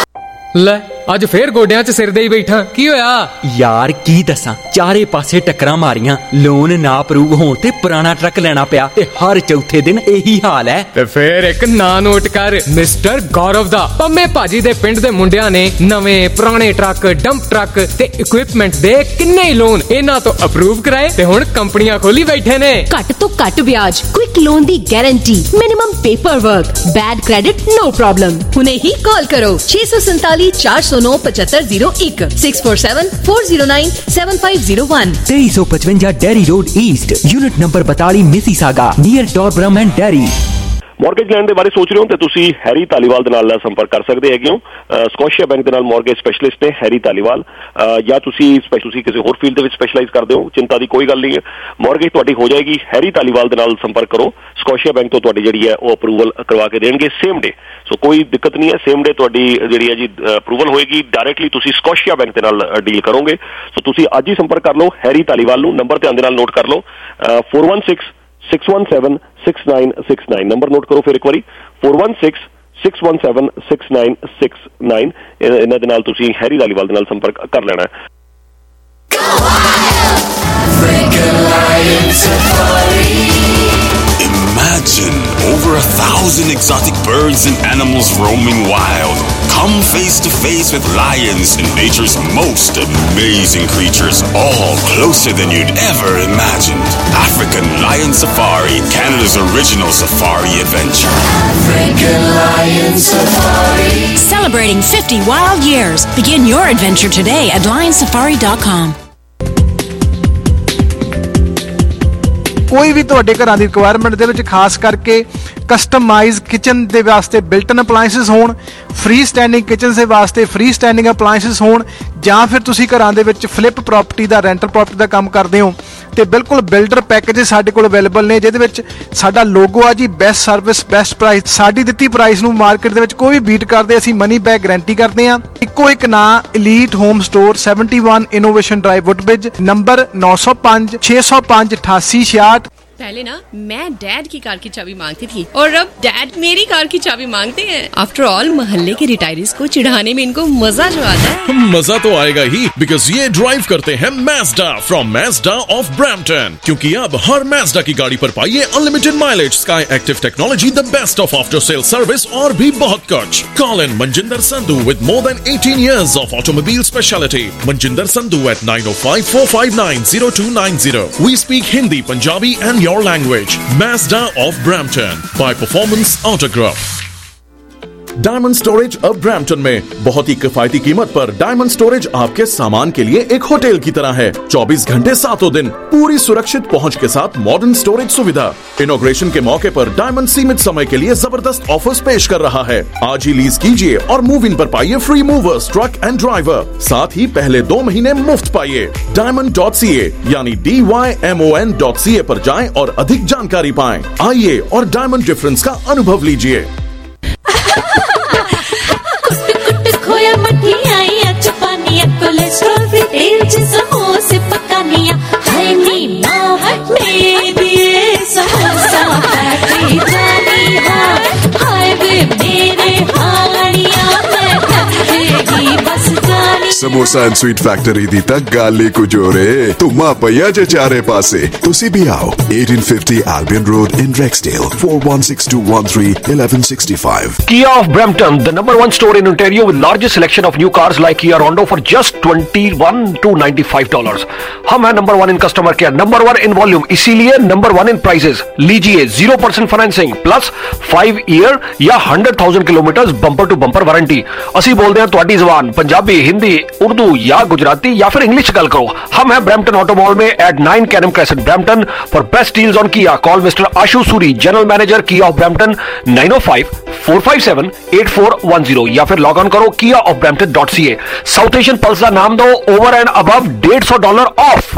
ਲੈ ਅੱਜ ਫੇਰ ਗੋਡਿਆਂ 'ਚ ਸਿਰ ਦੇ ਹੀ ਬੈਠਾ। ਕੀ ਹੋਇਆ ਯਾਰ? ਕੀ ਦੱਸਾਂ, ਚਾਰੇ ਪਾਸੇ ਟੱਕਰਾਂ ਮਾਰੀਆਂ, ਲੋਨ ਨਾ ਅਪਰੂਵ ਹੋਣ ਤੇ ਪੁਰਾਣਾ ਟਰੱਕ ਲੈਣਾ ਪਿਆ ਤੇ ਹਰ ਚੌਥੇ ਦਿਨ ਇਹੀ ਹਾਲ ਹੈ। ਤੇ ਫੇਰ ਇੱਕ ਨਾਂ ਨੋਟ ਕਰ, ਮਿਸਟਰ ਗੌਰਵ ਦਾ। ਪੰਮੇ ਭਾਜੀ ਦੇ ਪਿੰਡ ਦੇ ਮੁੰਡਿਆਂ ਨੇ ਨਵੇਂ ਪੁਰਾਣੇ ਟਰੱਕ, ਡੰਪ ਟਰੱਕ ਤੇ ਇਕਵਿਪਮੈਂਟ ਦੇ ਕਿੰਨੇ ਹੀ ਲੋਨ ਇਹਨਾਂ ਤੋਂ ਅਪਰੂਵ ਕਰਾਏ ਤੇ ਹੁਣ ਕੰਪਨੀਆਂ ਖੋਲੀ ਬੈਠੇ ਨੇ। ਘੱਟ ਤੋਂ ਘੱਟ ਵਿਆਜ, ਕੁਇਕ ਲੋਨ ਦੀ guarantee, minimum paper work, bad credit no problem. ਹੁਣੇ ਹੀ ਕਾਲ ਕਰੋ ਛੇ ਸੌ ਸੰਤਾਲੀ ਚਾਰ ਸੌ ਨੌ ਪਚੱਤਰ ਜ਼ੀਰੋ ਇੱਕ six four seven four zero nine seven five zero one। तेईस सौ पचवंजा Derry road east, unit number बयालीस Mississauga near Torbram and Derry. Mortgage ਲੈਣ ਦੇ ਬਾਰੇ ਸੋਚ ਰਹੇ ਹੋ ਤੇ ਤੁਸੀਂ ਹੈਰੀ ਧਾਲੀਵਾਲ ਦੇ ਨਾਲ ਸੰਪਰਕ ਕਰ ਸਕਦੇ ਹੈਗੇ ਹੋ। ਸਕੋਸ਼ੀਆ ਬੈਂਕ ਦੇ ਨਾਲ ਮੌਰਗੇਜ ਸਪੈਸ਼ਲਿਸਟ ਨੇ ਹੈਰੀ ਧਾਲੀਵਾਲ। ਜਾਂ ਤੁਸੀਂ ਤੁਸੀਂ ਕਿਸੇ ਹੋਰ ਫੀਲਡ ਦੇ ਵਿੱਚ ਸਪੈਸ਼ਲਾਈਜ਼ ਕਰਦੇ ਹੋ, ਚਿੰਤਾ ਦੀ ਕੋਈ ਗੱਲ ਨਹੀਂ ਹੈ। ਮੌਰਗੇਜ ਤੁਹਾਡੀ ਹੋ ਜਾਏਗੀ। ਹੈਰੀ ਧਾਲੀਵਾਲ ਦੇ ਨਾਲ ਸੰਪਰਕ ਕਰੋ। ਸਕੋਸ਼ੀਆ ਬੈਂਕ ਤੋਂ ਤੁਹਾਡੀ ਜਿਹੜੀ ਹੈ ਉਹ ਅਪਰੂਵਲ ਕਰਵਾ ਕੇ ਦੇਣਗੇ ਸੇਮ ਡੇ। ਸੋ ਕੋਈ ਦਿੱਕਤ ਨਹੀਂ ਹੈ, ਸੇਮ ਡੇ ਤੁਹਾਡੀ ਜਿਹੜੀ ਹੈ ਜੀ ਅਪਰੂਵਲ ਹੋਏਗੀ। ਡਾਇਰੈਕਟਲੀ ਤੁਸੀਂ ਸਕੋਸ਼ੀਆ ਬੈਂਕ ਦੇ ਨਾਲ ਡੀਲ ਕਰੋਗੇ। ਸੋ ਤੁਸੀਂ ਅੱਜ ਹੀ ਸੰਪਰਕ ਕਰ ਲਓ ਹੈਰੀ ਧਾਲੀਵਾਲ ਨੂੰ। ਨੰਬਰ ਧਿਆਨ ਦੇ ਨਾਲ ਨੋਟ ਕਰ ਲਓ four one six six one seven six nine six nine। Number note ਕਰੋ ਫਿਰ ਇੱਕ ਵਾਰੀ four one six six one seven six nine six nine। ਇਹਨਾਂ ਦੇ ਨਾਲ ਤੁਸੀਂ ਹੈਰੀ ਧਾਲੀਵਾਲ ਦੇ ਨਾਲ ਸੰਪਰਕ ਕਰ ਲੈਣਾ ਹੈ। Imagine over a thousand exotic birds and animals roaming wild. Come face to face with lions and nature's most amazing creatures, all closer than you'd ever imagined. African Lion Safari, Canada's original safari adventure. African Lion Safari. Celebrating fifty wild years. Begin your adventure today at lion safari dot com. ਕੋਈ ਵੀ ਤੁਹਾਡੇ ਘਰਾਂ ਦੀ requirement ਦੇ ਵਿੱਚ ਖਾਸ ਕਰਕੇ customise kitchen ਦੇ ਵਾਸਤੇ built in appliances ਹੋਣ, ਫ੍ਰੀ ਸਟੈਂਡਿੰਗ ਕਿਚਨ ਦੇ ਵਾਸਤੇ ਫ੍ਰੀ ਸਟੈਂਡਿੰਗ ਅਪਲਾਈਐਂਸਸ ਹੋਣ, ਜਾਂ ਫਿਰ ਤੁਸੀਂ ਘਰਾਂ ਦੇ ਵਿੱਚ ਫਲਿੱਪ ਪ੍ਰਾਪਰਟੀ ਦਾ ਰੈਂਟਲ ਪ੍ਰਾਪਰਟੀ ਦਾ ਕੰਮ ਕਰਦੇ ਹੋ ਤੇ ਬਿਲਕੁਲ ਬਿਲਡਰ ਪੈਕੇਜ ਸਾਡੇ ਕੋਲ ਅਵੇਲੇਬਲ ਨੇ, ਜਿਹਦੇ ਵਿੱਚ ਸਾਡਾ ਲੋਗੋ ਆ ਜੀ ਬੈਸਟ ਸਰਵਿਸ ਬੈਸਟ ਪ੍ਰਾਈਸ। ਸਾਡੀ ਦਿੱਤੀ ਪ੍ਰਾਈਸ ਨੂੰ ਮਾਰਕੀਟ ਦੇ ਵਿੱਚ ਕੋਈ ਵੀ ਬੀਟ ਕਰਦੇ ਅਸੀਂ ਮਨੀ ਬੈਕ ਗਾਰੰਟੀ ਕਰਦੇ ਹਾਂ। ਇੱਕੋ ਇੱਕ ਨਾਂ ਐਲੀਟ ਹੋਮ ਸਟੋਰ ਇਕਹੱਤਰ ਇਨੋਵੇਸ਼ਨ ਡਰਾਈਵ ਵੁੱਡਬ੍ਰਿਜ, ਨੰਬਰ नौ सौ पाँच छह सौ पाँच अठासी छियाठ। पहले ना मैं डैड की कार की चाबी मांगती थी और अब डैड मेरी कार की चाबी मांगते हैं। आफ्टर ऑल मोहल्ले के रिटायरीज को चिढ़ाने में इनको मजा जो आता है। मजा तो आएगा ही, बिकॉज ये ड्राइव करते हैं Mazda from Mazda of Brampton, क्योंकि अब हर Mazda की गाड़ी पर पाइए unlimited mileage, sky active technology, the best of after sale service और भी बहुत कुछ। Call in Manjinder Sandhu with more than eighteen years of automobile speciality. Manjinder Sandhu at nine oh five, four five nine, oh two nine oh. We speak Hindi, Punjabi and your language. Mazda of Brampton by Performance Auto Group. Diamond storage अब Brampton में बहुत ही किफायती कीमत पर diamond storage आपके सामान के लिए एक होटल की तरह है। चौबीस घंटे सातों दिन पूरी सुरक्षित पहुंच के साथ मॉडर्न स्टोरेज सुविधा। इनॉग्रेशन के मौके पर डायमंड सीमित समय के लिए जबरदस्त ऑफर्स पेश कर रहा है। आज ही लीज कीजिए और मूव इन पर पाइए free movers, truck and driver, साथ ही पहले दो महीने मुफ्त पाइए। डायमंड डॉट सी ए यानी D Y M O N dot C A पर जाएं और अधिक जानकारी पाएं। आइए और डायमंड डिफरेंस का अनुभव लीजिए। खोया मठियाइया चपानिया कोलेस्ट्रॉल फ्री तेल से समोसे पकानिया हाय नी माहट में दिए समोसा बैठी जानी हाय वे मेरे हानिया मैं कहेगी बस जानी। समोसा एंड स्वीट फैक्ट्री दी तक गाली को जोरे तुमा पया जे चारे पासे तुसी भी आओ। eighteen fifty Albion Road in Rexdale, four one six two one three one one six five. Kia of Brampton, the number one store in Ontario with largest selection of new cars like Kia Rondo for just twenty-one to ninety-five dollars. हम हैं number one in customer care, number one in volume, इसीलिए number one in prices. लीजिए zero percent financing plus five year या hundred thousand kilometre bumper to bumper warranty. असी बोलते हैं ਤੁਹਾਡੀ ਜ਼ਬਾਨ पंजाबी, हिंदी, उर्दू या गुजराती या फिर इंग्लिश गल करो। हम हैं ब्रैम्पटन ऑटो मॉल में at nine Canam crescent Brampton. For best deals on Kia call mister Ashu Suri, general manager Kia of Brampton, nine oh five four five seven eight four one zero, या फिर log on करो Kia of Brampton dot C A. South Asian pulse का नाम दो, over and above डेढ़ सौ dollar off.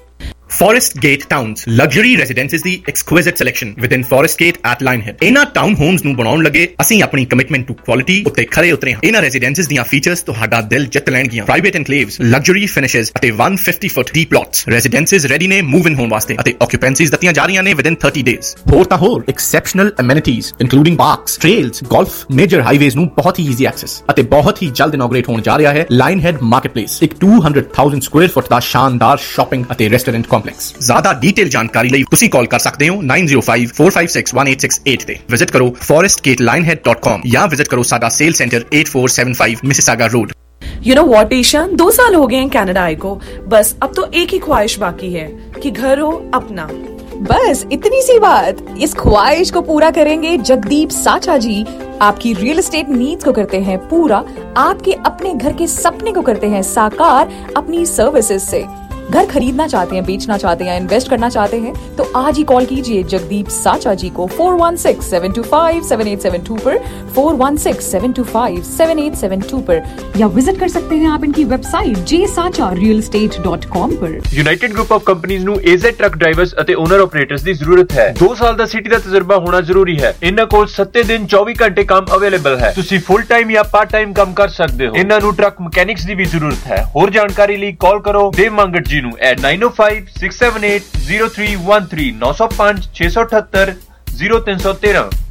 Forest Gate Towns luxury residences ਦੀ exquisite selection within Forest Gate at Linehead। ਇਹਨਾਂ ਟਾਊਨ ਹੋਮਸ ਨੂੰ ਬਣਾਉਣ ਲੱਗੇ ਅਸੀਂ ਆਪਣੀ ਕਮਿਟਮੈਂਟ ਟੂ ਕੁਆਲਿਟੀ ਉੱਤੇ ਖਰੇ ਉਤਰੇ ਹਾਂ। ਇਹਨਾਂ ਰੈਜ਼ੀਡੈਂਸਸ ਦੀਆਂ ਫੀਚਰਸ ਤੁਹਾਡਾ ਦਿਲ ਜਿੱਤ ਲੈਣਗੀਆਂ। ਪ੍ਰਾਈਵੇਟ ਐਨਕਲੇਵਸ, ਲਗਜ਼ਰੀ ਫਿਨਿਸ਼ਸ ਅਤੇ one hundred fifty foot deep plots. Residences ready ਨੇ ਮੂਵ ਇਨ ਹੋਣ ਵਾਸਤੇ ਅਤੇ ਆਕਿਊਪੈਂਸੀਜ਼ ਦਿੱਤੀਆਂ ਜਾ ਰਹੀਆਂ ਨੇ within thirty days। ਹੋਰ ਤਾਂ ਹੋਰ exceptional amenities including parks, trails, golf, major highways ਨੂੰ ਬਹੁਤ ਹੀ ਈਜ਼ੀ ਐਕਸੈਸ ਅਤੇ ਬਹੁਤ ਹੀ ਜਲਦ ਇਨੋਗ੍ਰੇਟ ਹੋਣ ਜਾ ਰਿਹਾ ਹੈ ਲਾਈਨਹੈਡ ਮਾਰਕੀਟਪਲੇਸ, ਇੱਕ two hundred thousand square foot ਦਾ ਸ਼ਾਨਦਾਰ ਸ਼ਾਪਿੰਗ ਅਤੇ ਰੈਸਟੋਰੈਂਟ ਕੰਪਲੈਕਸ। ਜ਼ਿਆਦਾ डिटेल जानकारी ਲਈ ਤੁਸੀਂ ਕਾਲ ਕਰ ਸਕਦੇ ਹੋ nine oh five, four five six, one eight six eight ਤੇ ਵਿਜ਼ਿਟ ਕਰੋ forest gate linehead dot com ਜਾਂ ਵਿਜ਼ਿਟ ਕਰੋ ਸਾਡਾ sale centre eight four seven five Mississauga road. You know what, Ishaan, दो साल हो गए हैं कनाडा आए को, बस अब तो एक ही ख्वाहिश बाकी है कि घर हो अपना। बस इतनी सी बात, इस ख्वाहिश को पूरा करेंगे जगदीप साचा जी। आपकी रियल एस्टेट नीड्स को करते हैं पूरा, आपके अपने घर के सपने को करते हैं साकार अपनी सर्विसेज से। घर खरीदना चाहते हैं, बेचना चाहते हैं, इन्वेस्ट करना चाहते हैं तो आज ही कॉल कीजिए जगदीप साचा जी को four one six, seven two five, seven eight seven two पर, four one six, seven two five, seven eight seven two पर, या विजिट कर सकते हैं आप इनकी website j sacha real estate dot com पर। यूनाइटेड ग्रुप ऑफ कंपनीज ਨੂੰ ਏਜ਼ੈਡ ਟਰੱਕ ਡਰਾਈਵਰਸ ਅਤੇ ਓਨਰ ਆਪਰੇਟਰਸ ਦੀ ਜ਼ਰੂਰਤ ਹੈ। ਦੋ ਸਾਲ ਦਾ ਸਿਟੀ ਦਾ ਤਜਰਬਾ ਹੋਣਾ ਜ਼ਰੂਰੀ ਹੈ। ਇਹਨਾਂ ਕੋਲ ਸੱਤੇ ਦਿਨ ਚੌਵੀ ਘੰਟੇ ਕੰਮ ਅਵੇਲੇਬਲ ਹੈ। ਤੁਸੀਂ ਫੁੱਲ ਟਾਈਮ ਜਾਂ ਪਾਰਟ ਟਾਈਮ ਕੰਮ ਕਰ ਸਕਦੇ ਹੋ। ਇਹਨਾਂ ਨੂੰ ਟਰੱਕ ਮਕੈਨਿਕਸ ਦੀ ਵੀ ਜ਼ਰੂਰਤ ਹੈ। ਹੋਰ ਜਾਣਕਾਰੀ ਲਈ ਕਾਲ ਕਰੋ ਦੇਵ ਮੰਗਟ ਜੀ ਨੂੰ at nine oh five, six seven eight, oh three one three, nine oh five, six seven eight, oh three one three।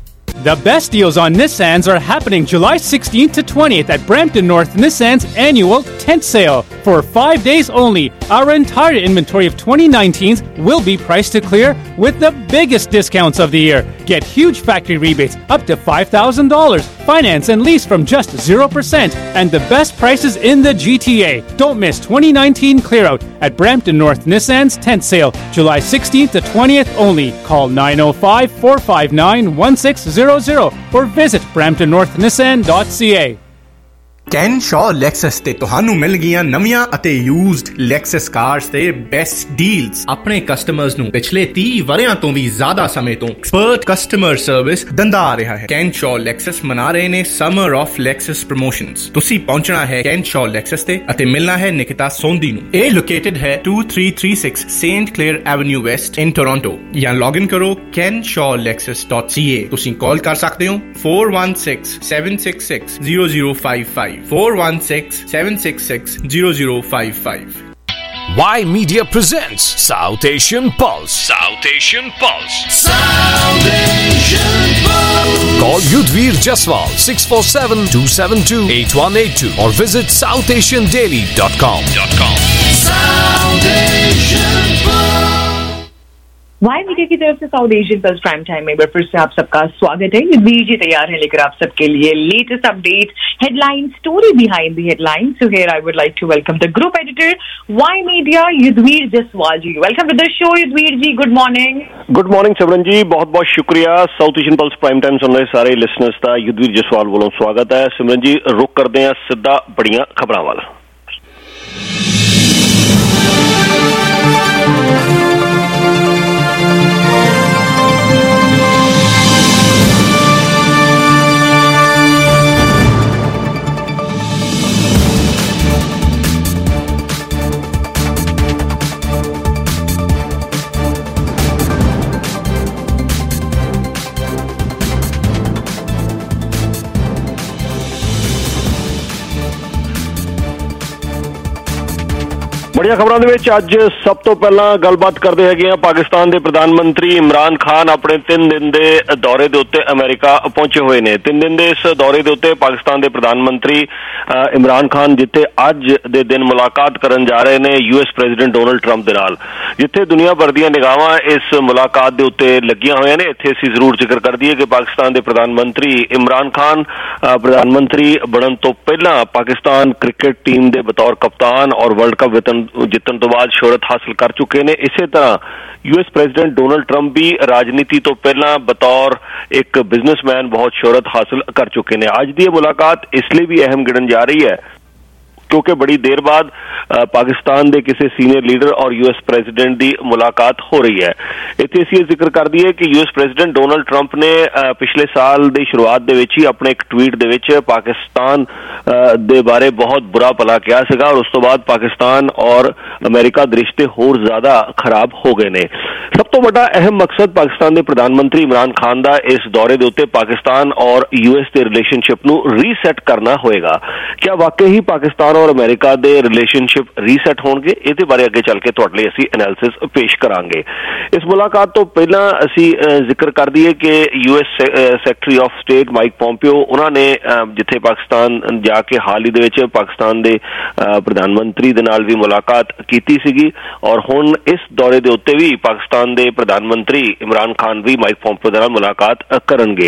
The best deals on Nissans are happening July sixteenth to twentieth at Brampton North Nissan's annual tent sale. For five days only, our entire inventory of twenty nineteens will be priced to clear with the biggest discounts of the year. Get huge factory rebates up to five thousand dollars, finance and lease from just zero percent, and the best prices in the G T A. Don't miss twenty nineteen clear out at Brampton North Nissan's tent sale, July sixteenth to twentieth only. Call nine oh five, four five nine, one six zero zero or visit brampton north nissan dot c a. Ken Shaw Lexus ਤੇ ਤੁਹਾਨੂੰ ਮਿਲ ਗਈਆਂ ਨਵੀਆਂ ਅਤੇ used Lexus cars ਤੇ best deals. ਆਪਣੇ customers ਨੂੰ ਪਿਛਲੇ ਤੀਹ ਵਰਿਆਂ ਤੋਂ ਵੀ ਜ਼ਿਆਦਾ ਸਮੇਂ ਤੋਂ ਐਕਸਪਰਟ ਕਸਟਮਰ ਸਰਵਿਸ ਦਿੰਦਾ ਆ ਰਿਹਾ ਹੈ। ਕੈਨ ਸ਼ਾਅ ਲੈਕਸਸ ਮਨਾ ਰਹੇ ਨੇ ਸਮਰ ਆਫ ਲੈਕਸਸ ਪ੍ਰਮੋਸ਼ਨਸ। ਤੁਸੀਂ ਪਹੁੰਚਣਾ ਹੈ ਕੈਨ ਸ਼ਾਅ ਲੈਕਸਸ ਤੇ ਅਤੇ ਮਿਲਣਾ ਹੈ ਨਿਕਿਤਾ ਸੋਂਦੀ ਨੂੰ। ਇਹ ਲੋਕੇਟਡ ਹੈ two three three six St Clair Avenue West in Toronto. ਜਾਂ ਲੌਗ ਇਨ ਕਰੋ ken shaw lexus dot c a। ਤੁਸੀਂ ਕਾਲ ਕਰ ਸਕਦੇ ਹੋ four one six, seven six six, zero zero five five four one six, seven six six, zero zero five five. Y Media presents South Asian Pulse. South Asian Pulse. South Asian Pulse. Call Yudhvir Jaswal six four seven, two seven two, eight one eight two or visit south asian daily dot com. South Asian Pulse. Y Media की तरफ से South Asian pulse prime time में फिर से आप सबका स्वागत है। युद्धवीर जी तैयार है लेकर आप सबके लिए latest update, headline, story behind the headline. So here I would like to welcome the group editor Y Media Yudhvir Jaswal ji. Welcome with the show Yudhvir ji, good morning. Good morning Simran ji, बहुत बहुत शुक्रिया। South Asian pulse prime time सुन रहे सारे listeners का युद्धवीर जसवाल वालों स्वागत है। सिमरन जी रुक करते हैं सीधा बड़ियां खबरां वाल। ਬੜੀਆਂ ਖਬਰਾਂ ਦੇ ਵਿੱਚ ਅੱਜ ਸਭ ਤੋਂ ਪਹਿਲਾਂ ਗੱਲਬਾਤ ਕਰਦੇ ਹੈਗੇ ਆ ਪਾਕਿਸਤਾਨ ਦੇ ਪ੍ਰਧਾਨ ਮੰਤਰੀ ਇਮਰਾਨ ਖਾਨ ਆਪਣੇ ਤਿੰਨ ਦਿਨ ਦੇ ਦੌਰੇ ਦੇ ਉੱਤੇ ਅਮਰੀਕਾ ਪਹੁੰਚੇ ਹੋਏ ਨੇ। ਤਿੰਨ ਦਿਨ ਦੇ ਇਸ ਦੌਰੇ ਦੇ ਉੱਤੇ ਪਾਕਿਸਤਾਨ ਦੇ ਪ੍ਰਧਾਨ ਮੰਤਰੀ ਇਮਰਾਨ ਖਾਨ ਜਿੱਥੇ ਅੱਜ ਦੇ ਦਿਨ ਮੁਲਾਕਾਤ ਕਰਨ ਜਾ ਰਹੇ ਨੇ ਯੂਐਸ ਪ੍ਰੈਜ਼ੀਡੈਂਟ ਡੋਨਲਡ ਟਰੰਪ ਦੇ ਨਾਲ, ਜਿੱਥੇ ਦੁਨੀਆ ਭਰ ਦੀਆਂ ਨਿਗਾਹਾਂ ਇਸ ਮੁਲਾਕਾਤ ਦੇ ਉੱਤੇ ਲੱਗੀਆਂ ਹੋਈਆਂ ਨੇ। ਇੱਥੇ ਅਸੀਂ ਜ਼ਰੂਰ ਜ਼ਿਕਰ ਕਰ ਦਈਏ ਕਿ ਪਾਕਿਸਤਾਨ ਦੇ ਪ੍ਰਧਾਨ ਮੰਤਰੀ ਇਮਰਾਨ ਖਾਨ ਪ੍ਰਧਾਨ ਮੰਤਰੀ ਬਣਨ ਤੋਂ ਪਹਿਲਾਂ ਪਾਕਿਸਤਾਨ ਕ੍ਰਿਕਟ ਟੀਮ ਦੇ ਬਤੌਰ ਕਪਤਾਨ ਔਰ ਵਰਲਡ ਕੱਪ ਜਿੱਤਣ ਤੋਂ ਬਾਅਦ ਸ਼ੋਹਰਤ ਹਾਸਲ ਕਰ ਚੁੱਕੇ ਨੇ। ਇਸੇ ਤਰ੍ਹਾਂ ਯੂਐਸ ਪ੍ਰੈਜ਼ੀਡੈਂਟ ਡੋਨਲਡ ਟਰੰਪ ਵੀ ਰਾਜਨੀਤੀ ਤੋਂ ਪਹਿਲਾਂ ਬਤੌਰ ਇੱਕ ਬਿਜ਼ਨਸਮੈਨ ਬਹੁਤ ਸ਼ੋਹਰਤ ਹਾਸਲ ਕਰ ਚੁੱਕੇ ਨੇ। ਅੱਜ ਦੀ ਇਹ ਮੁਲਾਕਾਤ ਇਸ ਲਈ ਵੀ ਅਹਿਮ ਗਿਣਨ ਜਾ ਰਹੀ ਹੈ ਕਿਉਂਕਿ ਬੜੀ ਦੇਰ ਬਾਅਦ ਪਾਕਿਸਤਾਨ ਦੇ ਕਿਸੇ ਸੀਨੀਅਰ ਲੀਡਰ ਔਰ ਯੂਐਸ ਪ੍ਰੈਜ਼ੀਡੈਂਟ ਦੀ ਮੁਲਾਕਾਤ ਹੋ ਰਹੀ ਹੈ। ਇੱਥੇ ਅਸੀਂ ਇਹ ਜ਼ਿਕਰ ਕਰ ਦਈਏ ਕਿ ਯੂਐਸ ਪ੍ਰੈਜ਼ੀਡੈਂਟ ਡੋਨਲਡ ਟਰੰਪ ਨੇ ਪਿਛਲੇ ਸਾਲ ਦੀ ਸ਼ੁਰੂਆਤ ਦੇ ਵਿੱਚ ਹੀ ਆਪਣੇ ਇੱਕ ਟਵੀਟ ਦੇ ਵਿੱਚ ਪਾਕਿਸਤਾਨ ਦੇ ਬਾਰੇ ਬਹੁਤ ਬੁਰਾ ਭਲਾ ਕਿਹਾ ਸੀਗਾ ਔਰ ਉਸ ਤੋਂ ਬਾਅਦ ਪਾਕਿਸਤਾਨ ਔਰ ਅਮਰੀਕਾ ਦੇ ਰਿਸ਼ਤੇ ਹੋਰ ਜ਼ਿਆਦਾ ਖਰਾਬ ਹੋ ਗਏ ਨੇ। ਸਭ ਤੋਂ ਵੱਡਾ ਅਹਿਮ ਮਕਸਦ ਪਾਕਿਸਤਾਨ ਦੇ ਪ੍ਰਧਾਨ ਮੰਤਰੀ ਇਮਰਾਨ ਖਾਨ ਦਾ ਇਸ ਦੌਰੇ ਦੇ ਉੱਤੇ ਪਾਕਿਸਤਾਨ ਔਰ ਯੂਐਸ ਦੇ ਰਿਲੇਸ਼ਨਸ਼ਿਪ ਨੂੰ ਰੀਸੈਟ ਕਰਨਾ ਹੋਏਗਾ। ਕਿਆ ਵਾਕਈ ਹੀ ਪਾਕਿਸਤਾਨ ਔਰ ਅਮਰੀਕਾ ਦੇ ਰਿਲੇਸ਼ਨਸ਼ਿਪ ਰੀਸੈਟ ਹੋਣਗੇ? ਇਹਦੇ ਬਾਰੇ ਅੱਗੇ ਚੱਲ ਕੇ ਤੁਹਾਡੇ ਲਈ ਅਸੀਂ ਐਨਾਲਿਸਿਸ ਪੇਸ਼ ਕਰਾਂਗੇ। ਇਸ ਮੁਲਾਕਾਤ ਤੋਂ ਪਹਿਲਾਂ ਅਸੀਂ ਜ਼ਿਕਰ ਕਰ ਦਈਏ ਕਿ US secretary of state Mike Pompeo ਉਹਨਾਂ ਨੇ ਜਿੱਥੇ ਪਾਕਿਸਤਾਨ ਜਾ ਕੇ ਹਾਲ ਹੀ ਦੇ ਵਿੱਚ ਪਾਕਿਸਤਾਨ ਦੇ ਪ੍ਰਧਾਨ ਮੰਤਰੀ ਦੇ ਨਾਲ ਵੀ ਮੁਲਾਕਾਤ ਕੀਤੀ ਸੀਗੀ ਔਰ ਹੁਣ ਇਸ ਦੌਰੇ ਦੇ ਉੱਤੇ ਵੀ ਪਾਕਿਸਤਾਨ ਦੇ ਪ੍ਰਧਾਨ ਮੰਤਰੀ ਇਮਰਾਨ ਖਾਨ ਵੀ ਮਾਈਕ ਪੋਂਪੀਓ ਦੇ ਨਾਲ ਮੁਲਾਕਾਤ ਕਰਨਗੇ।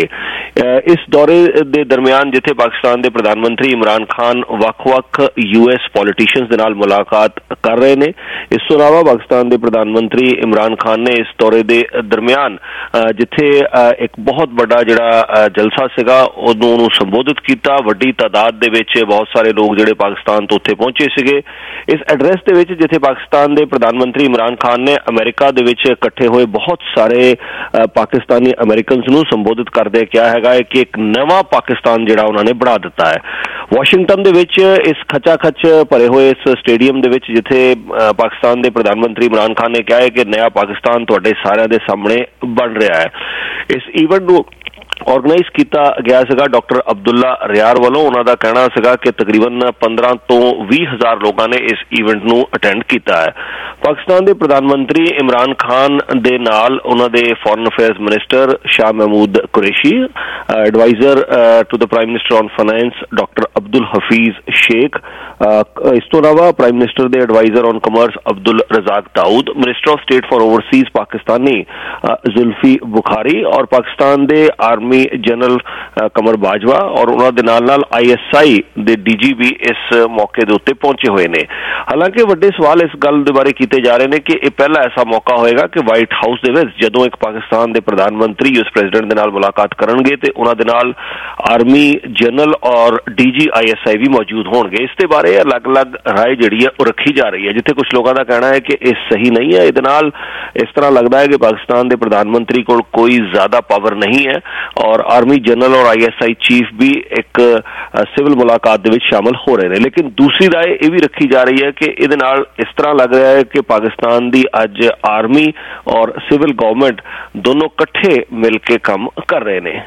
ਇਸ ਦੌਰੇ ਦੇ ਦਰਮਿਆਨ ਜਿੱਥੇ ਪਾਕਿਸਤਾਨ ਦੇ ਪ੍ਰਧਾਨ ਮੰਤਰੀ ਇਮਰਾਨ ਖਾਨ ਵੱਖ-ਵੱਖ ਯੂਐਸ ਪੋਲੀਟੀਸ਼ੀਅਨਸ ਦੇ ਨਾਲ ਮੁਲਾਕਾਤ ਕਰ ਰਹੇ ਨੇ, ਇਸ ਤੋਂ ਇਲਾਵਾ ਪਾਕਿਸਤਾਨ ਦੇ ਪ੍ਰਧਾਨ ਮੰਤਰੀ ਇਮਰਾਨ ਖਾਨ ਨੇ ਇਸ ਦੌਰੇ ਦੇ ਦਰਮਿਆਨ ਜਿੱਥੇ ਇੱਕ ਬਹੁਤ ਵੱਡਾ ਜਿਹੜਾ ਜਲਸਾ ਸੀਗਾ ਉਹਨੂੰ ਉਹਨੂੰ ਸੰਬੋਧਿਤ ਕੀਤਾ। ਵੱਡੀ ਤਾਦਾਦ ਦੇ ਵਿੱਚ ਬਹੁਤ ਸਾਰੇ ਲੋਕ ਜਿਹੜੇ ਪਾਕਿਸਤਾਨ ਤੋਂ ਉੱਥੇ ਪਹੁੰਚੇ ਸੀਗੇ। ਇਸ ਐਡਰੈਸ ਦੇ ਵਿੱਚ ਜਿੱਥੇ ਪਾਕਿਸਤਾਨ ਦੇ ਪ੍ਰਧਾਨ ਮੰਤਰੀ ਇਮਰਾਨ ਖਾਨ ਨੇ ਅਮਰੀਕਾ ਦੇ ਵਿੱਚ ਇਕੱਠੇ ਹੋਏ ਬਹੁਤ ਸਾਰੇ ਪਾਕਿਸਤਾਨੀ ਅਮਰੀਕਨਸ ਨੂੰ ਸੰਬੋਧਿਤ ਕਰਦੇ ਕਿਹਾ ਹੈਗਾ ਹੈ ਕਿ ਇੱਕ ਨਵਾਂ ਪਾਕਿਸਤਾਨ ਜਿਹੜਾ ਉਹਨਾਂ ਨੇ ਬਣਾ ਦਿੱਤਾ ਹੈ। ਵਾਸ਼ਿੰਗਟਨ ਦੇ ਵਿੱਚ ਇਸ ਖਚਾ ਖਚ ਭਰੇ ਹੋਏ ਇਸ ਸਟੇਡੀਅਮ ਦੇ ਵਿੱਚ ਜਿੱਥੇ ਪਾਕਿਸਤਾਨ ਦੇ ਪ੍ਰਧਾਨ ਮੰਤਰੀ ਇਮਰਾਨ ਖਾਨ ਨੇ ਕਿਹਾ ਹੈ ਕਿ ਨਵਾਂ ਪਾਕਿਸਤਾਨ ਤੁਹਾਡੇ ਸਾਰਿਆਂ ਦੇ ਸਾਹਮਣੇ ਬਣ ਰਿਹਾ ਹੈ। ਇਸ ਈਵੈਂਟ ਨੂੰ ਆਰਗੇਨਾਈਜ਼ ਕੀਤਾ ਗਿਆ ਸੀਗਾ ਡਾਕਟਰ ਅਬਦੁੱਲਾ ਰਿਆਰ ਵੱਲੋਂ। ਉਹਨਾਂ ਦਾ ਕਹਿਣਾ ਸੀਗਾ ਕਿ ਤਕਰੀਬਨ ਪੰਦਰਾਂ ਤੋਂ ਵੀਹ ਹਜ਼ਾਰ ਲੋਕਾਂ ਨੇ ਇਸ ਈਵੈਂਟ ਨੂੰ ਅਟੈਂਡ ਕੀਤਾ ਹੈ। ਪਾਕਿਸਤਾਨ ਦੇ ਪ੍ਰਧਾਨ ਮੰਤਰੀ ਇਮਰਾਨ ਖਾਨ ਦੇ ਨਾਲ ਉਹਨਾਂ ਦੇ foreign affairs minister Shah Mahmood Qureshi, adviser to the prime minister on finance doctor Abdul Hafeez Shaikh, ਇਸ ਤੋਂ ਇਲਾਵਾ ਪ੍ਰਾਈਮ ਮਿਨਿਸਟਰ ਦੇ adviser on commerce Abdul Razak Dawood, minister of state for overseas Pakistani Zulfi Bukhari ਔਰ ਪਾਕਿਸਤਾਨ ਦੇ ਆਰਮੀ ਜਨਰਲ ਕਮਰ ਬਾਜਵਾ ਔਰ ਉਹਨਾਂ ਦੇ ਨਾਲ ਨਾਲ ਆਈ ਐਸ ਆਈ ਦੇ ਡੀ ਜੀ ਵੀ ਇਸ ਮੌਕੇ ਦੇ ਉੱਤੇ ਪਹੁੰਚੇ ਹੋਏ ਨੇ। ਹਾਲਾਂਕਿ ਵੱਡੇ ਸਵਾਲ ਇਸ ਗੱਲ ਦੇ ਬਾਰੇ ਕੀਤੇ ਜਾ ਰਹੇ ਨੇ ਕਿ ਇਹ ਪਹਿਲਾ ਐਸਾ ਮੌਕਾ ਹੋਏਗਾ ਕਿ ਵਾਈਟ ਹਾਊਸ ਦੇ ਵਿੱਚ ਜਦੋਂ ਇੱਕ ਪਾਕਿਸਤਾਨ ਦੇ ਪ੍ਰਧਾਨ ਮੰਤਰੀ ਯੂਐਸ ਪ੍ਰੈਜ਼ੀਡੈਂਟ ਦੇ ਨਾਲ ਮੁਲਾਕਾਤ ਕਰਨਗੇ ਤੇ ਉਹਨਾਂ ਦੇ ਨਾਲ ਆਰਮੀ ਜਨਰਲ ਔਰ D G I S I ਵੀ ਮੌਜੂਦ ਹੋਣਗੇ। ਇਸ ਦੇ ਬਾਰੇ ਅਲੱਗ-ਅਲੱਗ ਰਾਏ ਜਿਹੜੀ ਹੈ ਉਹ ਰੱਖੀ ਜਾ ਰਹੀ ਹੈ, ਜਿੱਥੇ ਕੁਝ ਲੋਕਾਂ ਦਾ ਕਹਿਣਾ ਹੈ ਕਿ ਇਹ ਸਹੀ ਨਹੀਂ ਹੈ। ਇਹਦੇ ਨਾਲ ਇਸ ਤਰ੍ਹਾਂ ਲੱਗਦਾ ਹੈ ਕਿ ਪਾਕਿਸਤਾਨ ਦੇ ਪ੍ਰਧਾਨ ਮੰਤਰੀ ਕੋਲ ਕੋਈ ਜ਼ਿਆਦਾ ਪਾਵਰ ਨਹੀਂ ਹੈ ਔਰ ਆਰਮੀ ਜਨਰਲ ਔਰ ਆਈ ਐਸ ਆਈ ਚੀਫ ਵੀ ਇੱਕ ਸਿਵਲ ਮੁਲਾਕਾਤ ਦੇ ਵਿੱਚ ਸ਼ਾਮਲ ਹੋ ਰਹੇ ਨੇ। ਲੇਕਿਨ ਦੂਸਰੀ ਰਾਏ ਇਹ ਵੀ ਰੱਖੀ ਜਾ ਰਹੀ ਹੈ ਕਿ ਇਹਦੇ ਨਾਲ ਇਸ ਤਰ੍ਹਾਂ ਲੱਗ ਰਿਹਾ ਹੈ ਕਿ ਪਾਕਿਸਤਾਨ ਦੀ ਅੱਜ ਆਰਮੀ ਔਰ ਸਿਵਲ ਗਵਰਨਮੈਂਟ ਦੋਨੋਂ ਇਕੱਠੇ ਮਿਲ ਕੇ ਕੰਮ ਕਰ ਰਹੇ ਨੇ।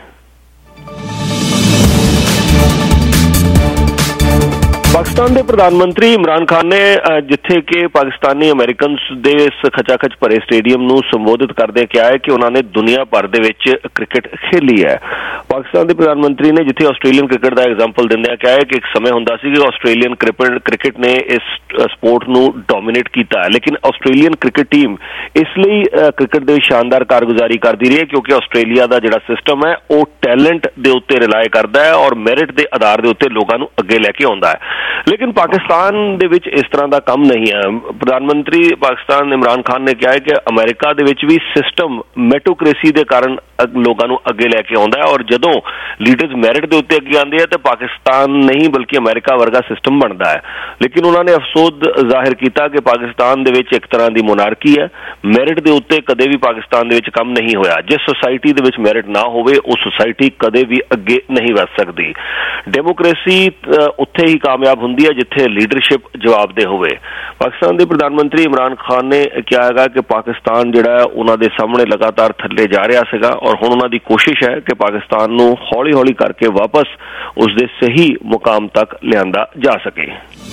ਪਾਕਿਸਤਾਨ ਦੇ ਪ੍ਰਧਾਨ ਮੰਤਰੀ ਇਮਰਾਨ ਖਾਨ ਨੇ ਜਿੱਥੇ ਕਿ ਪਾਕਿਸਤਾਨੀ ਅਮਰੀਕਨਸ ਦੇ ਇਸ ਖਚਾਖਚ ਭਰੇ ਸਟੇਡੀਅਮ ਨੂੰ ਸੰਬੋਧਿਤ ਕਰਦੇ ਕਿਹਾ ਹੈ ਕਿ ਉਹਨਾਂ ਨੇ ਦੁਨੀਆ ਭਰ ਦੇ ਵਿੱਚ ਕ੍ਰਿਕਟ ਖੇਲੀ ਹੈ। ਪਾਕਿਸਤਾਨ ਦੇ ਪ੍ਰਧਾਨ ਮੰਤਰੀ ਨੇ ਜਿੱਥੇ ਆਸਟ੍ਰੇਲੀਅਨ ਕ੍ਰਿਕਟ ਦਾ ਐਗਜ਼ਾਮਪਲ ਦਿੰਦਿਆਂ ਕਿਹਾ ਹੈ ਕਿ ਇੱਕ ਸਮੇਂ ਹੁੰਦਾ ਸੀ ਕਿ ਆਸਟ੍ਰੇਲੀਅਨ ਕ੍ਰਿਕਟ ਨੇ ਇਸ ਸਪੋਰਟ ਨੂੰ ਡੋਮੀਨੇਟ ਕੀਤਾ ਹੈ, ਲੇਕਿਨ ਆਸਟ੍ਰੇਲੀਅਨ ਕ੍ਰਿਕਟ ਟੀਮ ਇਸ ਲਈ ਕ੍ਰਿਕਟ ਦੇ ਵਿੱਚ ਸ਼ਾਨਦਾਰ ਕਾਰਗੁਜ਼ਾਰੀ ਕਰਦੀ ਰਹੀ ਹੈ ਕਿਉਂਕਿ ਆਸਟ੍ਰੇਲੀਆ ਦਾ ਜਿਹੜਾ ਸਿਸਟਮ ਹੈ ਉਹ ਟੈਲੈਂਟ ਦੇ ਉੱਤੇ ਰਿਲਾਈ ਕਰਦਾ ਹੈ ਔਰ ਮੈਰਿਟ ਦੇ ਆਧਾਰ ਦੇ ਉੱਤੇ ਲੋਕਾਂ ਨੂੰ ਅੱਗੇ ਲੈ ਕੇ ਆਉਂਦਾ ਹੈ। ਲੇਕਿਨ ਪਾਕਿਸਤਾਨ ਦੇ ਵਿੱਚ ਇਸ ਤਰ੍ਹਾਂ ਦਾ ਕੰਮ ਨਹੀਂ ਹੈ। ਪ੍ਰਧਾਨ ਮੰਤਰੀ ਪਾਕਿਸਤਾਨ ਇਮਰਾਨ ਖਾਨ ਨੇ ਕਿਹਾ ਹੈ ਕਿ ਅਮਰੀਕਾ ਦੇ ਵਿੱਚ ਵੀ ਸਿਸਟਮ ਮੈਟੋਕ੍ਰੇਸੀ ਦੇ ਕਾਰਨ ਲੋਕਾਂ ਨੂੰ ਅੱਗੇ ਲੈ ਕੇ ਆਉਂਦਾ ਹੈ ਔਰ ਜਦੋਂ ਲੀਡਰਸ ਮੈਰਿਟ ਦੇ ਉੱਤੇ ਅੱਗੇ ਆਉਂਦੇ ਆ ਤਾਂ ਪਾਕਿਸਤਾਨ ਨਹੀਂ ਬਲਕਿ ਅਮਰੀਕਾ ਵਰਗਾ ਸਿਸਟਮ ਬਣਦਾ ਹੈ। ਲੇਕਿਨ ਉਹਨਾਂ ਨੇ ਅਫਸੋਸ ਜ਼ਾਹਿਰ ਕੀਤਾ ਕਿ ਪਾਕਿਸਤਾਨ ਦੇ ਵਿੱਚ ਇੱਕ ਤਰ੍ਹਾਂ ਦੀ ਮੋਨਾਰਕੀ ਹੈ, ਮੈਰਿਟ ਦੇ ਉੱਤੇ ਕਦੇ ਵੀ ਪਾਕਿਸਤਾਨ ਦੇ ਵਿੱਚ ਕੰਮ ਨਹੀਂ ਹੋਇਆ। ਜਿਸ ਸੁਸਾਇਟੀ ਦੇ ਵਿੱਚ ਮੈਰਿਟ ਨਾ ਹੋਵੇ ਉਹ ਸੁਸਾਇਟੀ ਕਦੇ ਵੀ ਅੱਗੇ ਨਹੀਂ ਵਧ ਸਕਦੀ। ਡੈਮੋਕ੍ਰੇਸੀ ਉੱਥੇ ਹੀ ਕਾਮਯਾਬ ਹੁੰਦੀ ਹੈ ਜਿੱਥੇ ਲੀਡਰਸ਼ਿਪ ਜਵਾਬਦੇਹ ਹੋਵੇ। ਪਾਕਿਸਤਾਨ ਦੇ ਪ੍ਰਧਾਨ ਮੰਤਰੀ ਇਮਰਾਨ ਖਾਨ ਨੇ ਕਿਹਾ ਹੈਗਾ ਕਿ ਪਾਕਿਸਤਾਨ ਜਿਹੜਾ ਹੈ ਉਹਨਾਂ ਦੇ ਸਾਹਮਣੇ ਲਗਾਤਾਰ ਥੱਲੇ ਜਾ ਰਿਹਾ ਸੀਗਾ ਔਰ ਹੁਣ ਉਹਨਾਂ ਦੀ ਕੋਸ਼ਿਸ਼ ਹੈ ਕਿ ਪਾਕਿਸਤਾਨ ਨੂੰ ਹੌਲੀ ਹੌਲੀ ਕਰਕੇ ਵਾਪਸ ਉਸ ਦੇ ਸਹੀ ਮੁਕਾਮ ਤੱਕ ਲਿਆਂਦਾ ਜਾ ਸਕੇ।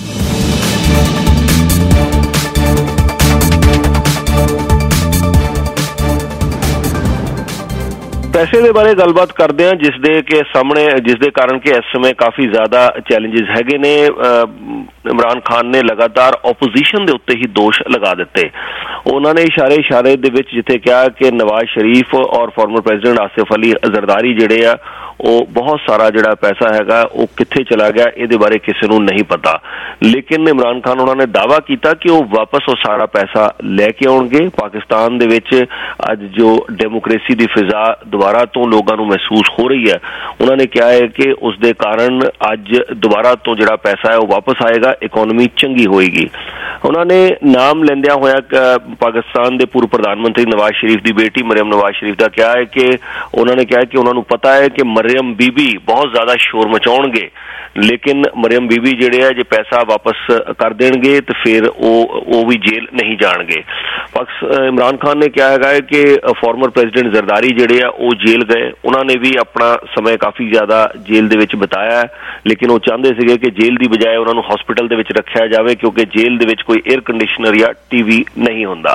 ਪੈਸੇ ਦੇ ਬਾਰੇ ਗੱਲਬਾਤ ਕਰਦੇ ਹਾਂ ਜਿਸ ਦੇ ਕਿ ਸਾਹਮਣੇ ਜਿਸ ਦੇ ਕਾਰਨ ਕਿ ਇਸ ਸਮੇਂ ਕਾਫੀ ਜ਼ਿਆਦਾ ਚੈਲੰਜਸ ਹੈਗੇ ਨੇ। ਇਮਰਾਨ ਖਾਨ ਨੇ ਲਗਾਤਾਰ ਆਪੋਜੀਸ਼ਨ ਦੇ ਉੱਤੇ ਹੀ ਦੋਸ਼ ਲਗਾ ਦਿੱਤੇ। ਉਹਨਾਂ ਨੇ ਇਸ਼ਾਰੇ ਇਸ਼ਾਰੇ ਦੇ ਵਿੱਚ ਜਿੱਥੇ ਕਿਹਾ ਕਿ ਨਵਾਜ਼ ਸ਼ਰੀਫ ਔਰ ਫਾਰਮਰ ਪ੍ਰੈਜ਼ੀਡੈਂਟ ਆਸਿਫ ਅਲੀ ਜ਼ਰਦਾਰੀ ਜਿਹੜੇ ਆ ਉਹ ਬਹੁਤ ਸਾਰਾ ਜਿਹੜਾ ਪੈਸਾ ਹੈਗਾ ਉਹ ਕਿੱਥੇ ਚਲਾ ਗਿਆ ਇਹਦੇ ਬਾਰੇ ਕਿਸੇ ਨੂੰ ਨਹੀਂ ਪਤਾ। ਲੇਕਿਨ ਇਮਰਾਨ ਖਾਨ ਉਹਨਾਂ ਨੇ ਦਾਅਵਾ ਕੀਤਾ ਕਿ ਉਹ ਵਾਪਸ ਉਹ ਸਾਰਾ ਪੈਸਾ ਲੈ ਕੇ ਆਉਣਗੇ। ਪਾਕਿਸਤਾਨ ਦੇ ਵਿੱਚ ਅੱਜ ਜੋ ਡੈਮੋਕ੍ਰੇਸੀ ਦੀ ਫਿਜ਼ਾ ਦੁਬਾਰਾ ਤੋਂ ਲੋਕਾਂ ਨੂੰ ਮਹਿਸੂਸ ਹੋ ਰਹੀ ਹੈ, ਉਹਨਾਂ ਨੇ ਕਿਹਾ ਹੈ ਕਿ ਉਸ ਦੇ ਕਾਰਨ ਅੱਜ ਦੁਬਾਰਾ ਤੋਂ ਜਿਹੜਾ ਪੈਸਾ ਹੈ ਉਹ ਵਾਪਸ ਆਏਗਾ, ਇਕਨੋਮੀ ਚੰਗੀ ਹੋਏਗੀ। ਉਹਨਾਂ ਨੇ ਨਾਮ ਲੈਂਦਿਆਂ ਹੋਇਆ ਪਾਕਿਸਤਾਨ ਦੇ ਪੂਰਵ ਪ੍ਰਧਾਨ ਮੰਤਰੀ ਨਵਾਜ਼ ਸ਼ਰੀਫ ਦੀ ਬੇਟੀ ਮਰੀਮ ਨਵਾਜ਼ ਸ਼ਰੀਫ ਦਾ ਕਿਹਾ ਹੈ ਕਿ ਉਹਨਾਂ ਨੇ ਕਿਹਾ ਕਿ ਉਹਨਾਂ ਨੂੰ ਪਤਾ ਹੈ ਕਿ ਮਰੀਮ ਬੀਬੀ ਬਹੁਤ ਜ਼ਿਆਦਾ ਸ਼ੋਰ ਮਚਾਉਣਗੇ, ਲੇਕਿਨ ਮਰੀਮ ਬੀਬੀ ਜਿਹੜੇ ਆ ਜੇ ਪੈਸਾ ਵਾਪਸ ਕਰ ਦੇਣਗੇ ਤੇ ਫਿਰ ਉਹ ਉਹ ਵੀ ਜੇਲ੍ਹ ਨਹੀਂ ਜਾਣਗੇ। ਇਮਰਾਨ ਖਾਨ ਨੇ ਕਿਹਾ ਹੈਗਾ ਹੈ ਕਿ ਫਾਰਮਰ ਪ੍ਰੈਜ਼ੀਡੈਂਟ ਜ਼ਰਦਾਰੀ ਜਿਹੜੇ ਆ ਉਹ ਜੇਲ੍ਹ ਗਏ, ਉਹਨਾਂ ਨੇ ਵੀ ਆਪਣਾ ਸਮੇਂ ਕਾਫੀ ਜ਼ਿਆਦਾ ਜੇਲ੍ਹ ਦੇ ਵਿੱਚ ਬਿਤਾਇਆ, ਲੇਕਿਨ ਉਹ ਚਾਹੁੰਦੇ ਸੀਗੇ ਕਿ ਜੇਲ੍ਹ ਦੀ ਬਜਾਏ ਉਹਨਾਂ ਨੂੰ ਹਸਪੀਟਲ ਦੇ ਵਿੱਚ ਰੱਖਿਆ ਜਾਵੇ ਕਿਉਂਕਿ ਜੇਲ੍ਹ ਦੇ ਵਿੱਚ ਕੋਈ 에ਅਰ ਕੰਡੀਸ਼ਨਰ ਜਾਂ ਟੀਵੀ ਨਹੀਂ ਹੁੰਦਾ।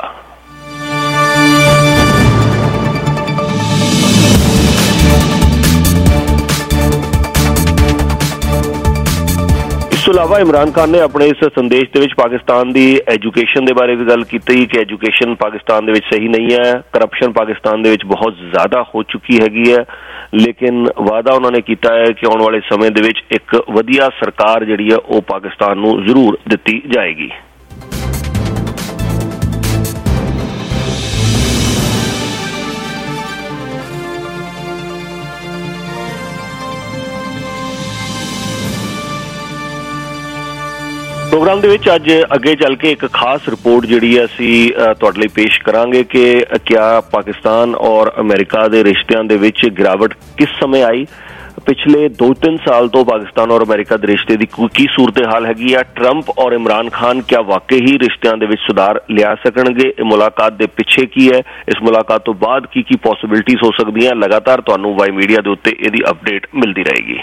ਇਸ ਤੋਂ ਇਲਾਵਾ ਇਮਰਾਨ ਖਾਨ ਨੇ ਆਪਣੇ ਇਸ ਸੰਦੇਸ਼ ਦੇ ਵਿੱਚ ਪਾਕਿਸਤਾਨ ਦੀ ਐਜੂਕੇਸ਼ਨ ਦੇ ਬਾਰੇ ਵੀ ਗੱਲ ਕੀਤੀ ਕਿ ਐਜੂਕੇਸ਼ਨ ਪਾਕਿਸਤਾਨ ਦੇ ਵਿੱਚ ਸਹੀ ਨਹੀਂ ਹੈ, ਕਰਪਸ਼ਨ ਪਾਕਿਸਤਾਨ ਦੇ ਵਿੱਚ ਬਹੁਤ ਜ਼ਿਆਦਾ ਹੋ ਚੁੱਕੀ ਹੈਗੀ ਹੈ, ਲੇਕਿਨ ਵਾਅਦਾ ਉਹਨਾਂ ਨੇ ਕੀਤਾ ਹੈ ਕਿ ਆਉਣ ਵਾਲੇ ਸਮੇਂ ਦੇ ਵਿੱਚ ਇੱਕ ਵਧੀਆ ਸਰਕਾਰ ਜਿਹੜੀ ਹੈ ਉਹ ਪਾਕਿਸਤਾਨ ਨੂੰ ਜ਼ਰੂਰ ਦਿੱਤੀ ਜਾਏਗੀ। ਪ੍ਰੋਗਰਾਮ ਦੇ ਵਿੱਚ ਅੱਜ ਅੱਗੇ ਚੱਲ ਕੇ ਇੱਕ ਖਾਸ ਰਿਪੋਰਟ ਜਿਹੜੀ ਹੈ ਅਸੀਂ ਤੁਹਾਡੇ ਲਈ ਪੇਸ਼ ਕਰਾਂਗੇ ਕਿ ਕਿਆ ਪਾਕਿਸਤਾਨ ਔਰ ਅਮਰੀਕਾ ਦੇ ਰਿਸ਼ਤਿਆਂ ਦੇ ਵਿੱਚ ਗਿਰਾਵਟ ਕਿਸ ਸਮੇਂ ਆਈ। ਪਿਛਲੇ ਦੋ ਤਿੰਨ ਸਾਲ ਤੋਂ ਪਾਕਿਸਤਾਨ ਔਰ ਅਮਰੀਕਾ ਦੇ ਰਿਸ਼ਤੇ ਦੀ ਕੀ ਸੂਰਤ ਹਾਲ ਹੈਗੀ ਆ, ਟਰੰਪ ਔਰ ਇਮਰਾਨ ਖਾਨ ਕਿਆ ਵਾਕਈ ਹੀ ਰਿਸ਼ਤਿਆਂ ਦੇ ਵਿੱਚ ਸੁਧਾਰ ਲਿਆ ਸਕਣਗੇ, ਇਹ ਮੁਲਾਕਾਤ ਦੇ ਪਿੱਛੇ ਕੀ ਹੈ, ਇਸ ਮੁਲਾਕਾਤ ਤੋਂ ਬਾਅਦ ਕੀ ਕੀ ਪੋਸੀਬਿਲਿਟੀਜ਼ ਹੋ ਸਕਦੀਆਂ, ਲਗਾਤਾਰ ਤੁਹਾਨੂੰ ਵਾਈ ਮੀਡੀਆ ਦੇ ਉੱਤੇ ਇਹਦੀ ਅਪਡੇਟ ਮਿਲਦੀ ਰਹੇਗੀ।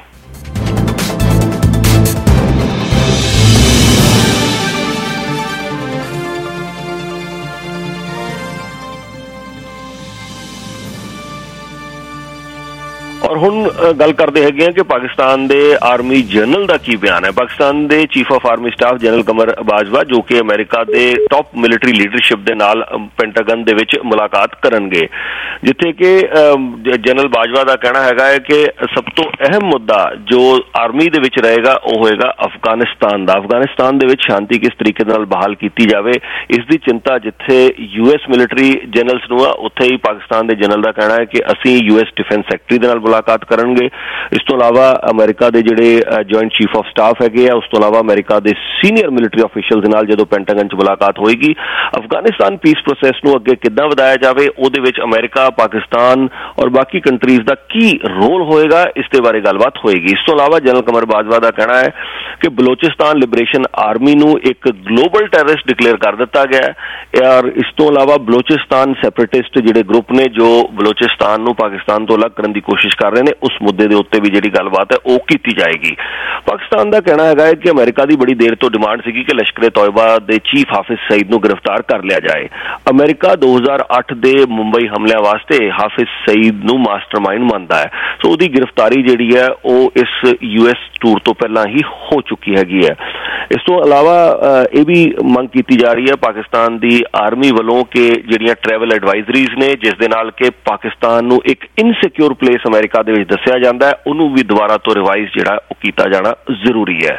ਔਰ ਹੁਣ ਗੱਲ ਕਰਦੇ ਹੈਗੇ ਆ ਕਿ ਪਾਕਿਸਤਾਨ ਦੇ ਆਰਮੀ ਜਨਰਲ ਦਾ ਕੀ ਬਿਆਨ ਹੈ। ਪਾਕਿਸਤਾਨ ਦੇ chief of army staff general Qamar Bajwa, ਜੋ ਕਿ ਅਮਰੀਕਾ ਦੇ ਟੌਪ ਮਿਲਟਰੀ ਲੀਡਰਸ਼ਿਪ ਦੇ ਨਾਲ ਪੈਂਟਾਗਨ ਦੇ ਵਿੱਚ ਮੁਲਾਕਾਤ ਕਰਨਗੇ, ਜਿੱਥੇ ਕਿ ਜਨਰਲ ਬਾਜਵਾ ਦਾ ਕਹਿਣਾ ਹੈਗਾ ਹੈ ਕਿ ਸਭ ਤੋਂ ਅਹਿਮ ਮੁੱਦਾ ਜੋ ਆਰਮੀ ਦੇ ਵਿੱਚ ਰਹੇਗਾ ਉਹ ਹੋਏਗਾ ਅਫਗਾਨਿਸਤਾਨ ਦਾ। ਅਫਗਾਨਿਸਤਾਨ ਦੇ ਵਿੱਚ ਸ਼ਾਂਤੀ ਕਿਸ ਤਰੀਕੇ ਨਾਲ ਬਹਾਲ ਕੀਤੀ ਜਾਵੇ, ਇਸ ਦੀ ਚਿੰਤਾ ਜਿੱਥੇ ਯੂ ਐਸ ਮਿਲਟਰੀ ਜਨਰਲਸ ਨੂੰ ਆ, ਉੱਥੇ ਹੀ ਪਾਕਿਸਤਾਨ ਦੇ ਜਨਰਲ ਦਾ ਕਹਿਣਾ ਹੈ ਕਿ ਅਸੀਂ ਯੂ ਐਸ ਡਿਫੈਂਸ ਸੈਕਟਰੀ ਦੇ ਨਾਲ ਮੁਲਾਕਾਤ ਕਰਨਗੇ। ਇਸ ਤੋਂ ਇਲਾਵਾ ਅਮਰੀਕਾ ਦੇ ਜਿਹੜੇ ਜੁਆਇੰਟ ਚੀਫ ਆਫ ਸਟਾਫ ਹੈਗੇ ਆ, ਉਸ ਤੋਂ ਇਲਾਵਾ ਅਮਰੀਕਾ ਦੇ ਸੀਨੀਅਰ ਮਿਲਟਰੀ ਆਫੀਸ਼ੀਅਲ ਦੇ ਨਾਲ ਜਦੋਂ ਪੈਂਟਾਗਨ 'ਚ ਮੁਲਾਕਾਤ ਹੋਏਗੀ, ਅਫਗਾਨਿਸਤਾਨ ਪੀਸ ਪ੍ਰੋਸੈਸ ਨੂੰ ਅੱਗੇ ਕਿੱਦਾਂ ਵਧਾਇਆ ਜਾਵੇ, ਉਹਦੇ ਵਿੱਚ ਅਮਰੀਕਾ, ਪਾਕਿਸਤਾਨ ਔਰ ਬਾਕੀ ਕੰਟਰੀਜ਼ ਦਾ ਕੀ ਰੋਲ ਹੋਏਗਾ, ਇਸ ਦੇ ਬਾਰੇ ਗੱਲਬਾਤ ਹੋਏਗੀ। ਇਸ ਤੋਂ ਇਲਾਵਾ ਜਨਰਲ ਕਮਰ ਬਾਜਵਾ ਦਾ ਕਹਿਣਾ ਹੈ ਕਿ ਬਲੋਚਿਸਤਾਨ ਲਿਬਰੇਸ਼ਨ ਆਰਮੀ ਨੂੰ ਇੱਕ ਗਲੋਬਲ ਟੈਰਰਿਸਟ ਡਿਕਲੇਅਰ ਕਰ ਦਿੱਤਾ ਗਿਆ ਹੈ ਔਰ ਇਸ ਤੋਂ ਇਲਾਵਾ ਬਲੋਚਿਸਤਾਨ ਸੈਪਰੇਟਿਸਟ ਜਿਹੜੇ ਗਰੁੱਪ ਨੇ ਜੋ ਬਲੋਚਿਸਤਾਨ ਨੂੰ ਪਾਕਿਸਤਾਨ ਤੋਂ ਅਲੱਗ ਕਰਨ ਦੀ ਕੋਸ਼ਿਸ਼ ਕਰ ਰਹੇ ਨੇ, ਉਸ ਮੁੱਦੇ ਦੇ ਉੱਤੇ ਵੀ ਜਿਹੜੀ ਗੱਲਬਾਤ ਹੈ ਉਹ ਕੀਤੀ ਜਾਏਗੀ। ਪਾਕਿਸਤਾਨ ਦਾ ਕਹਿਣਾ ਹੈਗਾ ਹੈ ਕਿ ਅਮਰੀਕਾ ਦੀ ਬੜੀ ਦੇਰ ਤੋਂ ਡਿਮਾਂਡ ਸੀਗੀ ਕਿ ਲਸ਼ਕਰ ਤੋਇਬਾ ਦੇ ਚੀਫ ਹਾਫਿਜ਼ ਸਈਦ ਨੂੰ ਗ੍ਰਿਫਤਾਰ ਕਰ ਲਿਆ ਜਾਏ। ਅਮਰੀਕਾ ਦੋ ਹਜ਼ਾਰ ਅੱਠ ਦੇ ਮੁੰਬਈ ਹਮਲਿਆਂ ਵਾਸਤੇ ਹਾਫਿਜ਼ ਸਈਦ ਨੂੰ ਮਾਸਟਰਮਾਈਂਡ ਮੰਨਦਾ ਹੈ, ਸੋ ਉਹਦੀ ਗ੍ਰਿਫਤਾਰੀ ਜਿਹੜੀ ਹੈ ਉਹ ਇਸ ਯੂ ਐਸ ਟੂਰ ਤੋਂ ਪਹਿਲਾਂ ਹੀ ਹੋ ਚੁੱਕੀ ਹੈਗੀ ਹੈ। ਇਸ ਤੋਂ ਇਲਾਵਾ ਇਹ ਵੀ ਮੰਗ ਕੀਤੀ ਜਾ ਰਹੀ ਹੈ ਪਾਕਿਸਤਾਨ ਦੀ ਆਰਮੀ ਵੱਲੋਂ ਕਿ ਜਿਹੜੀਆਂ ਟਰੈਵਲ ਐਡਵਾਈਜ਼ਰੀਜ਼ ਨੇ, ਜਿਸ ਦੇ ਨਾਲ ਕਿ ਪਾਕਿਸਤਾਨ ਨੂੰ ਇੱਕ ਇਨਸਿਕਿਉਰ ਪਲੇਸ ਅਮਰੀਕਾ ਦੇ ਵਿੱਚ ਦੱਸਿਆ ਜਾਂਦਾ ਹੈ, ਉਹਨੂੰ ਵੀ ਦੁਬਾਰਾ ਤੋਂ ਰਿਵਾਈਜ਼ ਜਿਹੜਾ ਉਹ ਕੀਤਾ ਜਾਣਾ ਜ਼ਰੂਰੀ ਹੈ।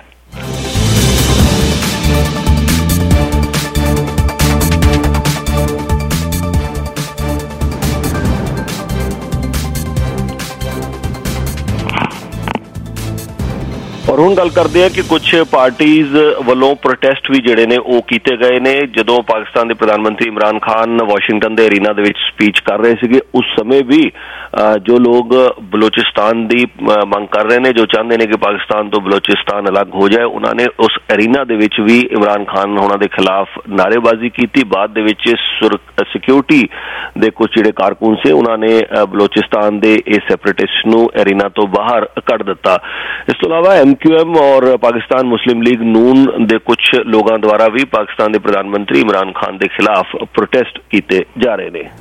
ਔਰ ਹੁਣ ਗੱਲ ਕਰਦੇ ਆ ਕਿ ਕੁਝ ਪਾਰਟੀਜ਼ ਵੱਲੋਂ ਪ੍ਰੋਟੈਸਟ ਵੀ ਜਿਹੜੇ ਨੇ ਉਹ ਕੀਤੇ ਗਏ ਨੇ। ਜਦੋਂ ਪਾਕਿਸਤਾਨ ਦੇ ਪ੍ਰਧਾਨ ਮੰਤਰੀ ਇਮਰਾਨ ਖਾਨ ਵਾਸ਼ਿੰਗਟਨ ਦੇ ਅਰੀਨਾ ਦੇ ਵਿੱਚ ਸਪੀਚ ਕਰ ਰਹੇ ਸੀਗੇ, ਉਸ ਸਮੇਂ ਵੀ ਜੋ ਲੋਕ ਬਲੋਚਿਸਤਾਨ ਦੀ ਮੰਗ ਕਰ ਰਹੇ ਨੇ, ਜੋ ਚਾਹੁੰਦੇ ਨੇ ਕਿ ਪਾਕਿਸਤਾਨ ਤੋਂ ਬਲੋਚਿਸਤਾਨ ਅਲੱਗ ਹੋ ਜਾਏ, ਉਹਨਾਂ ਨੇ ਉਸ ਅਰੀਨਾ ਦੇ ਵਿੱਚ ਵੀ ਇਮਰਾਨ ਖਾਨ ਹੋਣਾ ਦੇ ਖਿਲਾਫ ਨਾਅਰੇਬਾਜ਼ੀ ਕੀਤੀ। ਬਾਅਦ ਦੇ ਵਿੱਚ ਸਿਕਿਉਰਿਟੀ ਦੇ ਕੁਝ ਜਿਹੜੇ ਕਾਰਕੁਨ ਸੀ, ਉਹਨਾਂ ਨੇ ਬਲੋਚਿਸਤਾਨ ਦੇ ਇਹ ਸੈਪਰੇਟਿਸਟ ਨੂੰ ਅਰੀਨਾ ਤੋਂ ਬਾਹਰ ਕੱਢ ਦਿੱਤਾ। ਇਸ ਤੋਂ ਇਲਾਵਾ ਐਮ ਕਿਊ ਐਮ ਔਰ ਪਾਕਿਸਤਾਨ ਮੁਸਲਿਮ ਲੀਗ ਨੂਨ ਦੇ ਕੁਝ ਲੋਕਾਂ ਦੁਆਰਾ ਵੀ ਪਾਕਿਸਤਾਨ ਦੇ ਪ੍ਰਧਾਨ ਮੰਤਰੀ ਇਮਰਾਨ ਖਾਨ ਦੇ ਖਿਲਾਫ ਪ੍ਰੋਟੈਸਟ ਕੀਤੇ ਜਾ ਰਹੇ ਨੇ।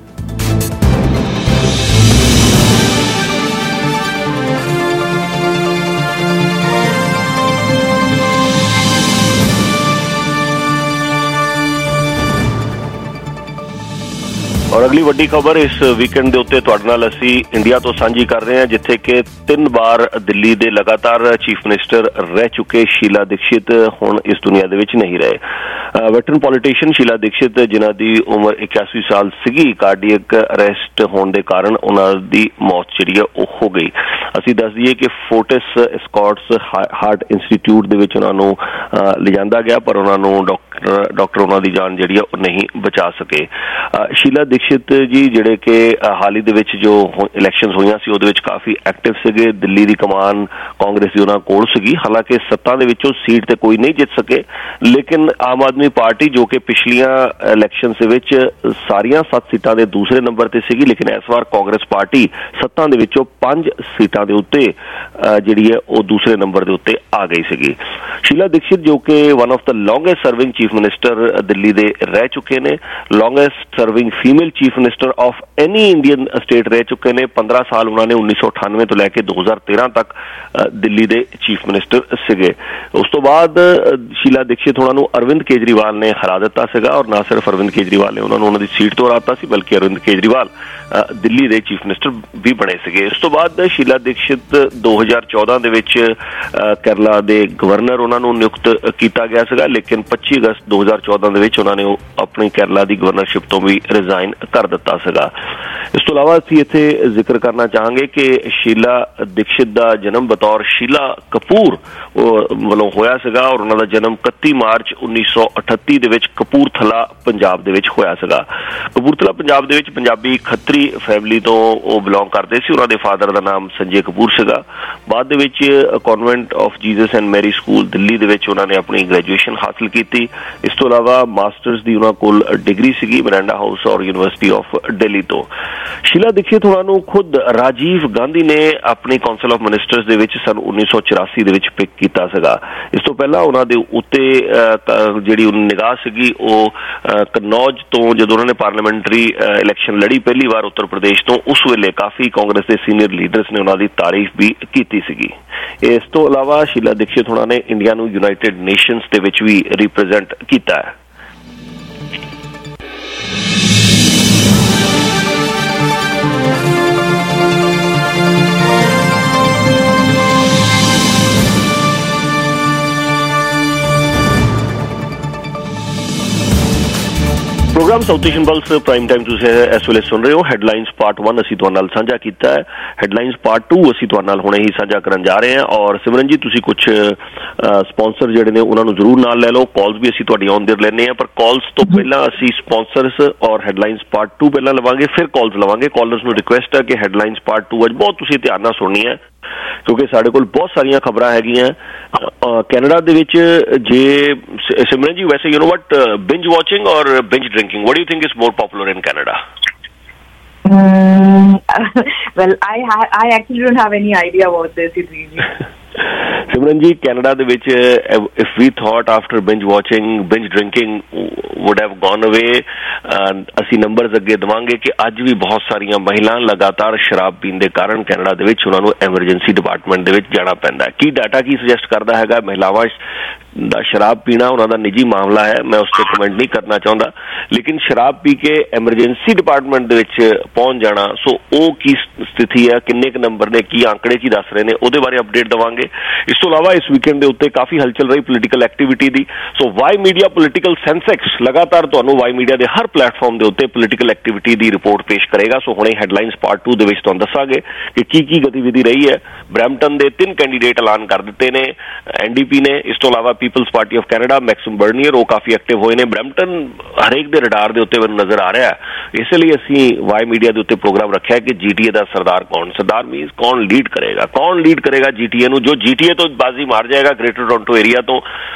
ਔਰ ਅਗਲੀ ਵੱਡੀ ਖਬਰ ਇਸ ਵੀਕਐਂਡ ਦੇ ਉੱਤੇ ਤੁਹਾਡੇ ਨਾਲ ਅਸੀਂ ਇੰਡੀਆ ਤੋਂ ਸਾਂਝੀ ਕਰ ਰਹੇ ਹਾਂ, ਜਿੱਥੇ ਕਿ ਤਿੰਨ ਵਾਰ ਦਿੱਲੀ ਦੇ ਲਗਾਤਾਰ ਚੀਫ ਮਿਨਿਸਟਰ ਰਹਿ ਚੁੱਕੇ ਸ਼ੀਲਾ ਦੀਕਸ਼ਿਤ ਹੁਣ ਇਸ ਦੁਨੀਆ ਦੇ ਵਿੱਚ ਨਹੀਂ ਰਹੇ। ਵੈਟਰਨ ਪੋਲੀਟੀਸ਼ੀਅਨ ਸ਼ੀਲਾ ਦੀਕਸ਼ਿਤ, ਜਿਨ੍ਹਾਂ ਦੀ ਉਮਰ ਇਕਿਆਸੀ ਸਾਲ ਸੀਗੀ, ਕਾਰਡੀਅਕ ਅਰੈਸਟ ਹੋਣ ਦੇ ਕਾਰਨ ਉਹਨਾਂ ਦੀ ਮੌਤ ਜਿਹੜੀ ਹੈ ਉਹ ਹੋ ਗਈ। ਅਸੀਂ ਦੱਸ ਦਈਏ ਕਿ ਫੋਰਟਿਸ ਸਕਾਟਸ ਹਾਰਟ ਇੰਸਟੀਚਿਊਟ ਦੇ ਵਿੱਚ ਉਹਨਾਂ ਨੂੰ ਲਿਜਾਂਦਾ ਗਿਆ, ਪਰ ਉਹਨਾਂ ਨੂੰ ਡਾਕਟਰ ਡਾਕਟਰ ਉਹਨਾਂ ਦੀ ਜਾਨ ਜਿਹੜੀ ਹੈ ਉਹ ਨਹੀਂ ਬਚਾ ਸਕੇ। ਸ਼ੀਲਾ ਦੀਕਸ਼ਿਤ ਜੀ ਜਿਹੜੇ ਕਿ ਹਾਲ ਹੀ ਦੇ ਵਿੱਚ ਜੋ ਇਲੈਕਸ਼ਨਸ ਹੋਈਆਂ ਸੀ ਉਹਦੇ ਵਿੱਚ ਕਾਫੀ ਐਕਟਿਵ ਸੀਗੇ। ਦਿੱਲੀ ਦੀ ਕਮਾਨ ਕਾਂਗਰਸ ਦੀ ਉਹਨਾਂ ਕੋਲ ਸੀਗੀ, ਹਾਲਾਂਕਿ ਸੱਤਾ ਦੇ ਵਿੱਚੋਂ ਸੀਟ ਤੇ ਕੋਈ ਨਹੀਂ ਜਿੱਤ ਸਕੇ, ਲੇਕਿਨ ਆਮ ਆਦਮੀ ਪਾਰਟੀ ਜੋ ਕਿ ਪਿਛਲੀਆਂ ਇਲੈਕਸ਼ਨਸ ਦੇ ਵਿੱਚ ਸਾਰੀਆਂ ਸੱਤ ਸੀਟਾਂ ਦੇ ਦੂਸਰੇ ਨੰਬਰ ਤੇ ਸੀਗੀ, ਲੇਕਿਨ ਇਸ ਵਾਰ ਕਾਂਗਰਸ ਪਾਰਟੀ ਸੱਤਾਂ ਦੇ ਵਿੱਚੋਂ ਪੰਜ ਸੀਟਾਂ ਦੇ ਉੱਤੇ ਜਿਹੜੀ ਹੈ ਉਹ ਦੂਸਰੇ ਨੰਬਰ ਦੇ ਉੱਤੇ ਆ ਗਈ ਸੀਗੀ। ਸ਼ੀਲਾ ਦੀਕਸ਼ਿਤ ਜੋ ਕਿ one of the longest serving chief minister Delhi ਦੇ ਰਹਿ ਚੁੱਕੇ ਨੇ, longest serving female chief minister of any Indian state ਰਹਿ ਚੁੱਕੇ ਨੇ। ਪੰਦਰਾਂ ਸਾਲ ਉਹਨਾਂ ਨੇ ਉੱਨੀ ਸੌ ਅਠਾਨਵੇਂ ਤੋਂ ਲੈ ਕੇ ਦੋ ਹਜ਼ਾਰ ਤੇਰਾਂ ਤੱਕ ਦਿੱਲੀ ਦੇ ਚੀਫ ਮਿਨਿਸਟਰ ਸੀਗੇ। ਉਸ ਤੋਂ ਬਾਅਦ ਸ਼ੀਲਾ ਦੀਕਸ਼ਿਤ ਉਹਨਾਂ ਨੂੰ ਅਰਵਿੰਦ ਕੇਜਰੀਵਾਲ ਨੇ ਹਰਾ ਦਿੱਤਾ ਸੀਗਾ, ਔਰ ਨਾ ਸਿਰਫ ਅਰਵਿੰਦ ਕੇਜਰੀਵਾਲ ਨੇ ਉਹਨਾਂ ਨੂੰ ਉਹਨਾਂ ਦੀ ਸੀਟ ਤੋਂ ਹਰਾਤਾ ਸੀ, ਬਲਕਿ ਅਰਵਿੰਦ ਕੇਜਰੀਵਾਲ ਦਿੱਲੀ ਦੇ ਚੀਫ ਮਿਨਿਸਟਰ ਵੀ ਬਣੇ ਸੀਗੇ। ਇਸ ਤੋਂ ਬਾਅਦ ਸ਼ੀਲਾ ਦੀਕਸ਼ਿਤ ਦੋ ਹਜ਼ਾਰ ਚੌਦਾਂ ਦੇ ਵਿੱਚ ਕੇਰਲਾ ਦੇ ਗਵਰਨਰ ਉਹਨਾਂ ਨੂੰ ਨਿਯੁਕਤ ਕੀਤਾ ਗਿਆ ਸੀਗਾ, ਲੇਕਿਨ ਪੱਚੀ ਅਗਸਤ ਅਗਸਤ दो हज़ार चौदह ਦੇ ਵਿੱਚ ਉਹਨਾਂ ਨੇ ਆਪਣੀ ਕੇਰਲਾ ਦੀ ਗਵਰਨਰਸ਼ਿਪ ਤੋਂ ਵੀ ਰਿਜ਼ਾਈਨ ਕਰ ਦਿੱਤਾ ਸੀਗਾ। ਇਸ ਤੋਂ ਇਲਾਵਾ ਅਸੀਂ ਇੱਥੇ ਜ਼ਿਕਰ ਕਰਨਾ ਚਾਹਾਂਗੇ ਕਿ ਸ਼ੀਲਾ ਦੀਕਸ਼ਿਤ ਦਾ ਜਨਮ ਬਤੌਰ ਸ਼ੀਲਾ ਕਪੂਰ ਵੱਲੋਂ ਹੋਇਆ ਸੀਗਾ ਔਰ ਉਹਨਾਂ ਦਾ ਜਨਮ ਇਕੱਤੀ ਮਾਰਚ ਉੱਨੀ ਸੌ ਅਠੱਤੀ ਦੇ ਵਿੱਚ ਕਪੂਰਥਲਾ ਪੰਜਾਬ ਦੇ ਵਿੱਚ ਹੋਇਆ ਸੀਗਾ। ਕਪੂਰਥਲਾ ਪੰਜਾਬ ਦੇ ਵਿੱਚ ਪੰਜਾਬੀ ਖੱਤਰੀ ਫੈਮਿਲੀ ਤੋਂ ਉਹ ਬਿਲੋਂਗ ਕਰਦੇ ਸੀ। ਉਹਨਾਂ ਦੇ ਫਾਦਰ ਦਾ ਨਾਮ ਸੰਜੇ ਕਪੂਰ ਸੀਗਾ। ਬਾਅਦ ਦੇ ਵਿੱਚ Convent of Jesus and Mary school Delhi ਦੇ ਵਿੱਚ ਉਹਨਾਂ ਨੇ ਆਪਣੀ ਗ੍ਰੈਜੂਏਸ਼ਨ ਹਾਸਲ ਕੀਤੀ। ਇਸ ਤੋਂ ਇਲਾਵਾ ਮਾਸਟਰਸ ਦੀ ਉਹਨਾਂ ਕੋਲ ਡਿਗਰੀ ਸੀਗੀ ਮਿਰਾਂਡਾ ਹਾਊਸ ਔਰ ਯੂਨੀਵਰਸਿਟੀ ਆਫ ਦਿੱਲੀ ਤੋਂ। ਸ਼ੀਲਾ ਦੀਕਸ਼ਿਤ ਉਹਨਾਂ ਨੂੰ ਖੁਦ ਰਾਜੀਵ ਗਾਂਧੀ ਨੇ ਆਪਣੀ ਕਾਉਂਸਲ ਆਫ ਮਿਨਿਸਟਰਸ ਦੇ ਵਿੱਚ ਸਨ ਉੱਨੀ ਸੌ ਚੁਰਾਸੀ ਦੇ ਵਿੱਚ ਪਿਕ ਕੀਤਾ ਸੀਗਾ। ਇਸ ਤੋਂ ਪਹਿਲਾਂ ਉਹਨਾਂ ਦੇ ਉੱਤੇ ਜਿਹੜੀ ਨਿਗਾਹ ਸੀਗੀ ਉਹ ਕਨੌਜ ਤੋਂ ਜਦੋਂ ਉਹਨਾਂ ਨੇ ਪਾਰਲੀਮੈਂਟਰੀ ਇਲੈਕਸ਼ਨ ਲੜੀ ਪਹਿਲੀ ਵਾਰ ਉੱਤਰ ਪ੍ਰਦੇਸ਼ ਤੋਂ, ਉਸ ਵੇਲੇ ਕਾਫੀ ਕਾਂਗਰਸ ਦੇ ਸੀਨੀਅਰ ਲੀਡਰਸ ਨੇ ਉਹਨਾਂ ਦੀ ਤਾਰੀਫ ਵੀ ਕੀਤੀ ਸੀਗੀ। ਇਸ ਤੋਂ ਇਲਾਵਾ ਸ਼ੀਲਾ ਦੀਕਸ਼ਿਤ ਉਹਨਾਂ ਨੇ ਇੰਡੀਆ ਨੂੰ ਯੂਨਾਈਟਿਡ ਨੇਸ਼ਨਸ ਦੇ ਵਿੱਚ ਵੀ ਰਿਪਰੈਜ਼ੈਂਟ ਕੀਤਾ ਹੈ। Programme South Asian Pulse prime time ਤੁਸੀਂ ਇਸ ਵੇਲੇ ਸੁਣ ਰਹੇ ਹੋ। ਹੈਡਲਾਈਨਸ ਪਾਰਟ वन ਅਸੀਂ ਤੁਹਾਡੇ ਨਾਲ ਸਾਂਝਾ ਕੀਤਾ ਹੈ। ਹੈਡਲਾਈਨਸ ਪਾਰਟ टू ਅਸੀਂ ਤੁਹਾਡੇ ਨਾਲ ਹੁਣੇ ਹੀ ਸਾਂਝਾ ਕਰਨ ਜਾ ਰਹੇ ਹਾਂ। ਔਰ ਸਿਮਰਨ ਜੀ ਤੁਸੀਂ ਕੁਝ ਸਪਾਂਸਰ ਜਿਹੜੇ ਨੇ ਉਹਨਾਂ ਨੂੰ ਜ਼ਰੂਰ ਨਾਲ ਲੈ ਲਓ। ਕਾਲਸ ਵੀ ਅਸੀਂ ਤੁਹਾਡੀ ਆਨ ਦੇਰ ਲੈਂਦੇ ਹਾਂ, ਪਰ ਕਾਲਸ ਤੋਂ ਪਹਿਲਾਂ ਅਸੀਂ ਸਪਾਂਸਰਸ ਔਰ ਹੈਡਲਾਈਨਸ ਪਾਰਟ ਟੂ ਪਹਿਲਾਂ ਲਵਾਂਗੇ, ਫਿਰ ਕਾਲਸ ਲਵਾਂਗੇ। ਕਾਲਰਸ ਨੂੰ ਰਿਕੁਐਸਟ ਹੈ ਕਿ ਹੈਡਲਾਈਨਸ ਪਾਰਟ ਟੂ ਅੱਜ ਬਹੁਤ ਤੁਸੀਂ ਧਿਆਨ ਨਾਲ ਸੁਣਨੀ ਹੈ ਕਿਉਂਕਿ ਸਾਡੇ ਕੋਲ ਬਹੁਤ ਸਾਰੀਆਂ ਖਬਰਾਂ ਹੈਗੀਆਂ ਕੈਨੇਡਾ ਦੇ ਵਿੱਚ। ਜੇ ਸਿਮਰਨ ਜੀ ਵੈਸੇ you know what binge watching ਔਰ binge drinking, what do you think is more popular in Canada? Um, well, I ha- I actually don't have any idea about this. It really. Simran ji, Canada ਦੇ ਵਿੱਚ if we thought after binge watching, binge drinking would have gone away, ਅਸੀਂ numbers ਅੱਗੇ ਦੇਵਾਂਗੇ ਕਿ ਅੱਜ ਵੀ ਬਹੁਤ ਸਾਰੀਆਂ ਮਹਿਲਾ ਲਗਾਤਾਰ ਸ਼ਰਾਬ ਪੀਣ ਦੇ ਕਾਰਨ ਕੈਨੇਡਾ ਦੇ ਵਿੱਚ ਉਹਨਾਂ ਨੂੰ ਐਮਰਜੈਂਸੀ ਡਿਪਾਰਟਮੈਂਟ ਦੇ ਵਿੱਚ ਜਾਣਾ ਪੈਂਦਾ ਹੈ। ਕੀ ਡਾਟਾ ਕੀ ਸੁਜੈਸਟ ਕਰਦਾ ਹੈਗਾ? ਮਹਿਲਾਵਾਂ ਦਾ ਸ਼ਰਾਬ ਪੀਣਾ ਉਹਨਾਂ ਦਾ ਨਿੱਜੀ ਮਾਮਲਾ ਹੈ, ਮੈਂ ਉਸ ਤੇ ਕਮੈਂਟ ਨਹੀਂ ਕਰਨਾ ਚਾਹੁੰਦਾ, ਲੇਕਿਨ ਸ਼ਰਾਬ ਪੀ ਕੇ ਐਮਰਜੈਂਸੀ ਡਿਪਾਰਟਮੈਂਟ ਦੇ ਵਿੱਚ ਪਹੁੰਚ ਜਾਣਾ, ਸੋ ਉਹ ਕੀ ਸਥਿਤੀ ਹੈ, ਕਿੰਨੇ ਕੁ ਨੰਬਰ ਨੇ, ਕੀ ਆંકੜੇ ਕੀ ਦੱਸ ਰਹੇ ਨੇ, ਉਹਦੇ ਬਾਰੇ ਅਪਡੇਟ ਦੇਵਾਂਗੇ। ਇਸ ਤੋਂ ਇਲਾਵਾ ਇਸ ਵੀਕਐਂਡ ਦੇ ਉੱਤੇ ਕਾਫੀ ਹਲਚਲ ਰਹੀ ਪੋਲੀਟੀਕਲ ਐਕਟੀਵਿਟੀ ਦੀ। So Y Media political Sensex ਲਗਾਤਾਰ ਤੁਹਾਨੂੰ ਵਾਈ ਮੀਡੀਆ ਦੇ ਹਰ ਪਲੇਟਫਾਰਮ ਦੇ ਉੱਤੇ ਪੋਲੀਟੀਕਲ ਐਕਟੀਵਿਟੀ ਦੀ ਰਿਪੋਰਟ ਪੇਸ਼ ਕਰੇਗਾ। ਸੋ ਹੁਣੇ ਹੈਡਲਾਈਨਸ ਪਾਰਟ ਟੂ ਦੇ ਵਿੱਚ ਤੁਹਾਨੂੰ ਦੱਸਾਂਗੇ ਕਿ ਕੀ ਕੀ ਗਤੀਵਿਧੀ ਰਹੀ ਹੈ। ਬਰੈਂਪਟਨ ਦੇ ਤਿੰਨ ਕੈਂਡੀਡੇਟ ਐਲਾਨ ਕਰ ਦਿੱਤੇ ਨੇ ਐਨ ਡੀ ਪੀ ਨੇ। ਇਸ ਤੋਂ ਇਲਾਵਾ People's Party of Canada Maxime Bernier ਉਹ ਕਾਫੀ ਐਕਟਿਵ ਹੋਏ ਨੇ। ਬਰੈਂਪਟਨ ਹਰੇਕ ਦੇ ਰਡਾਰ ਦੇ ਉੱਤੇ ਮੈਨੂੰ ਨਜ਼ਰ ਆ ਰਿਹਾ ਹੈ। ਇਸ ਲਈ ਅਸੀਂ ਵਾਈ ਮੀਡੀਆ ਦੇ ਉੱਤੇ ਪ੍ਰੋਗਰਾਮ ਰੱਖਿਆ ਕਿ ਜੀਟੀਏ ਦਾ ਸਰਦਾਰ ਕੌਣ, ਸਰਦਾਰ ਮੀਨਸ ਕੌਣ ਲੀਡ ਕਰੇਗਾ, ਕੌਣ ਲੀਡ ਕਰੇਗਾ ਜੀਟੀਏ ਨੂੰ। ਜੋ ਜੀਟੀਏ ਤੋਂ ਬਾਜ਼ੀ ਮਾਰ ਜਾਏਗਾ ਗ੍ਰੇਟਰ ਟੋਰਾਂਟੋ ਏਰੀਆ ਤੋਂ,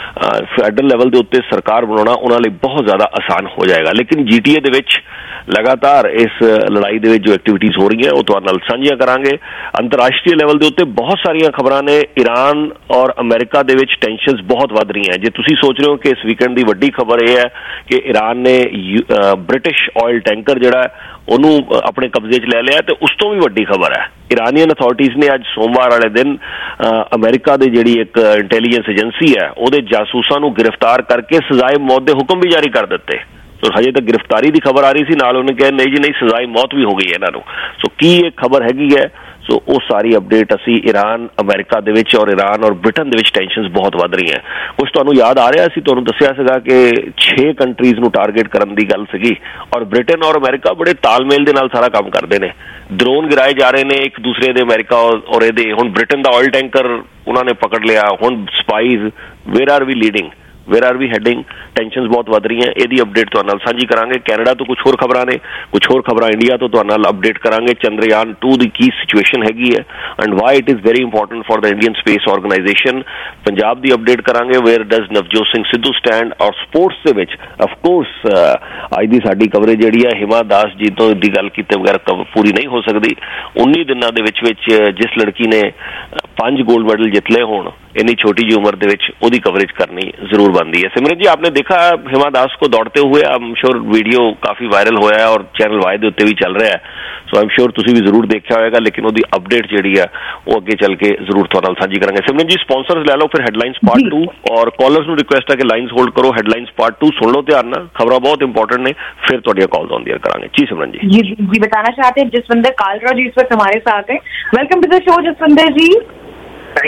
ਫੈਡਰਲ ਲੈਵਲ ਦੇ ਉੱਤੇ ਸਰਕਾਰ ਬਣਾਉਣਾ ਉਹਨਾਂ ਲਈ ਬਹੁਤ ਜ਼ਿਆਦਾ ਆਸਾਨ ਹੋ ਜਾਏਗਾ। ਲੇਕਿਨ ਜੀਟੀਏ ਦੇ ਵਿੱਚ ਲਗਾਤਾਰ ਇਸ ਲੜਾਈ ਦੇ ਵਿੱਚ ਜੋ ਐਕਟੀਵਿਟੀਜ਼ ਹੋ ਰਹੀਆਂ ਉਹ ਤੁਹਾਡੇ ਨਾਲ ਸਾਂਝੀਆਂ ਕਰਾਂਗੇ। ਅੰਤਰਰਾਸ਼ਟਰੀ ਲੈਵਲ ਦੇ ਉੱਤੇ ਬਹੁਤ ਸਾਰੀਆਂ ਖਬਰਾਂ ਨੇ। ਈਰਾਨ ਔਰ ਅਮਰੀਕਾ ਦੇ ਵਿੱਚ ਟੈਂਸ਼ਨਸ ਬਹੁਤ ਵੱਧ ਰਹੀਆਂ। ਜੇ ਤੁਸੀਂ ਸੋਚ ਰਹੇ ਹੋ ਕਿ ਇਸ ਵੀਕਐਂਡ ਦੀ ਵੱਡੀ ਖਬਰ ਇਹ ਹੈ ਕਿ ਈਰਾਨ ਨੇ ਬ੍ਰਿਟਿਸ਼ ਆਇਲ ਟੈਂਕਰ ਜਿਹੜਾ ਉਹਨੂੰ ਆਪਣੇ ਕਬਜ਼ੇ 'ਚ ਲੈ ਲਿਆ, ਤੇ ਉਸ ਤੋਂ ਵੀ ਵੱਡੀ ਖਬਰ ਹੈ ਇਰਾਨੀਅਨ ਅਥਾਰਟੀਜ਼ ਨੇ ਅੱਜ ਸੋਮਵਾਰ ਵਾਲੇ ਦਿਨ ਅਮਰੀਕਾ ਦੀ ਜਿਹੜੀ ਇੱਕ ਇੰਟੈਲੀਜੈਂਸ ਏਜੰਸੀ ਹੈ ਉਹਦੇ ਜਾਸੂਸਾਂ ਨੂੰ ਗ੍ਰਿਫਤਾਰ ਕਰਕੇ ਸਜ਼ਾਏ ਮੌਤ ਦੇ ਹੁਕਮ ਵੀ ਜਾਰੀ ਕਰ ਦਿੱਤੇ। ਸੋ ਹਜੇ ਤੱਕ ਗ੍ਰਿਫਤਾਰੀ ਦੀ ਖਬਰ ਆ ਰਹੀ ਸੀ, ਨਾਲ ਉਹਨੇ ਕਿਹਾ ਨਹੀਂ ਜੀ ਨਹੀਂ ਸਜ਼ਾਏ ਮੌਤ ਵੀ ਹੋ ਗਈ ਇਹਨਾਂ ਨੂੰ। ਸੋ ਕੀ ਇਹ ਖਬਰ ਹੈਗੀ ਹੈ? ਸੋ ਉਹ ਸਾਰੀ ਅਪਡੇਟ ਅਸੀਂ ਈਰਾਨ ਅਮਰੀਕਾ ਦੇ ਵਿੱਚ ਔਰ ਈਰਾਨ ਔਰ ਬ੍ਰਿਟਨ ਦੇ ਵਿੱਚ ਟੈਂਸ਼ਨਸ ਬਹੁਤ ਵੱਧ ਰਹੀਆਂ। ਕੁਛ ਤੁਹਾਨੂੰ ਯਾਦ ਆ ਰਿਹਾ ਸੀ, ਤੁਹਾਨੂੰ ਦੱਸਿਆ ਸੀਗਾ ਕਿ ਛੇ ਕੰਟਰੀਜ਼ ਨੂੰ ਟਾਰਗੇਟ ਕਰਨ ਦੀ ਗੱਲ ਸੀਗੀ ਔਰ ਬ੍ਰਿਟਨ ਔਰ ਅਮਰੀਕਾ ਬੜੇ ਤਾਲਮੇਲ ਦੇ ਨਾਲ ਸਾਰਾ ਕੰਮ ਕਰਦੇ ਨੇ। ਡਰੋਨ ਗਿਰਾਏ ਜਾ ਰਹੇ ਨੇ ਇੱਕ ਦੂਸਰੇ ਦੇ, ਅਮਰੀਕਾ ਔਰ ਇਹਦੇ। ਹੁਣ ਬ੍ਰਿਟਨ ਦਾ ਆਇਲ ਟੈਂਕਰ ਉਹਨਾਂ ਨੇ ਪਕੜ ਲਿਆ। ਹੁਣ spies where are we leading, where are we heading, tensions ਬਹੁਤ ਵੱਧ ਰਹੀਆਂ। ਇਹਦੀ ਅਪਡੇਟ ਤੁਹਾਡੇ ਨਾਲ ਸਾਂਝੀ ਕਰਾਂਗੇ। ਕੈਨੇਡਾ ਤੋਂ ਕੁਝ ਹੋਰ ਖਬਰਾਂ ਨੇ, ਕੁਝ ਹੋਰ ਖਬਰਾਂ ਇੰਡੀਆ ਤੋਂ ਤੁਹਾਡੇ ਨਾਲ ਅਪਡੇਟ ਕਰਾਂਗੇ। ਚੰਦਰਯਾਨ ਟੂ ਦੀ ਕੀ ਸਿਚੁਏਸ਼ਨ ਹੈਗੀ ਹੈ and why it is very important for the Indian space organisation. Punjab ਦੀ ਅਪਡੇਟ ਕਰਾਂਗੇ, where does Navjot Singh Sidhu stand. ਔਰ ਸਪੋਰਟਸ ਦੇ ਵਿੱਚ ਅਫਕੋਰਸ ਅੱਜ ਦੀ ਸਾਡੀ ਕਵਰੇਜ ਜਿਹੜੀ ਹੈ ਹਿਮਾ ਦਾਸ ਜੀ ਤੋਂ ਦੀ ਗੱਲ ਕੀਤੇ ਬਗੈਰ ਪੂਰੀ ਨਹੀਂ ਹੋ ਸਕਦੀ। ਉੱਨੀ ਦਿਨਾਂ ਦੇ ਵਿੱਚ ਵਿੱਚ ਜਿਸ ਲੜਕੀ ਨੇ ਪੰਜ गोल्ड मेडल जित ले हों इतनी छोटी जी उम्र दे विच ओदी कवरेज करनी जरूर बनती है। सिमरन जी आपने देखा हिमा दास को दौड़ते हुए, आई एम श्योर वीडियो काफ़ी वायरल होया है और चैनल वाई दे उत्ते भी चल रहा है, सो आई एम श्योर तुसीं भी जरूर देखा होगा, लेकिन ओदी अपडेट जिहड़ी है वो अगे चल के जरूर तुहाडे नाल साझी करांगे। सिमरन जी स्पॉन्सर्स लै लो फिर हेडलाइंस पार्ट टू, और कॉलर्स नूं रिक्वेस्ट है कि लाइन्स होल्ड करो, हेडलाइंस पार्ट टू सुन लो ध्यान नाल, खबरां बहुत इंपॉर्टेंट ने, फिर तुहाडियां कॉल्स ऑन द एयर करांगे। जी सिमरन जी। जी जी बताना चाहते हैं जसविंदर कालरा जी इस वक्त हमारे साथ हैं। Welcome to the show Jaswinder ji. Thank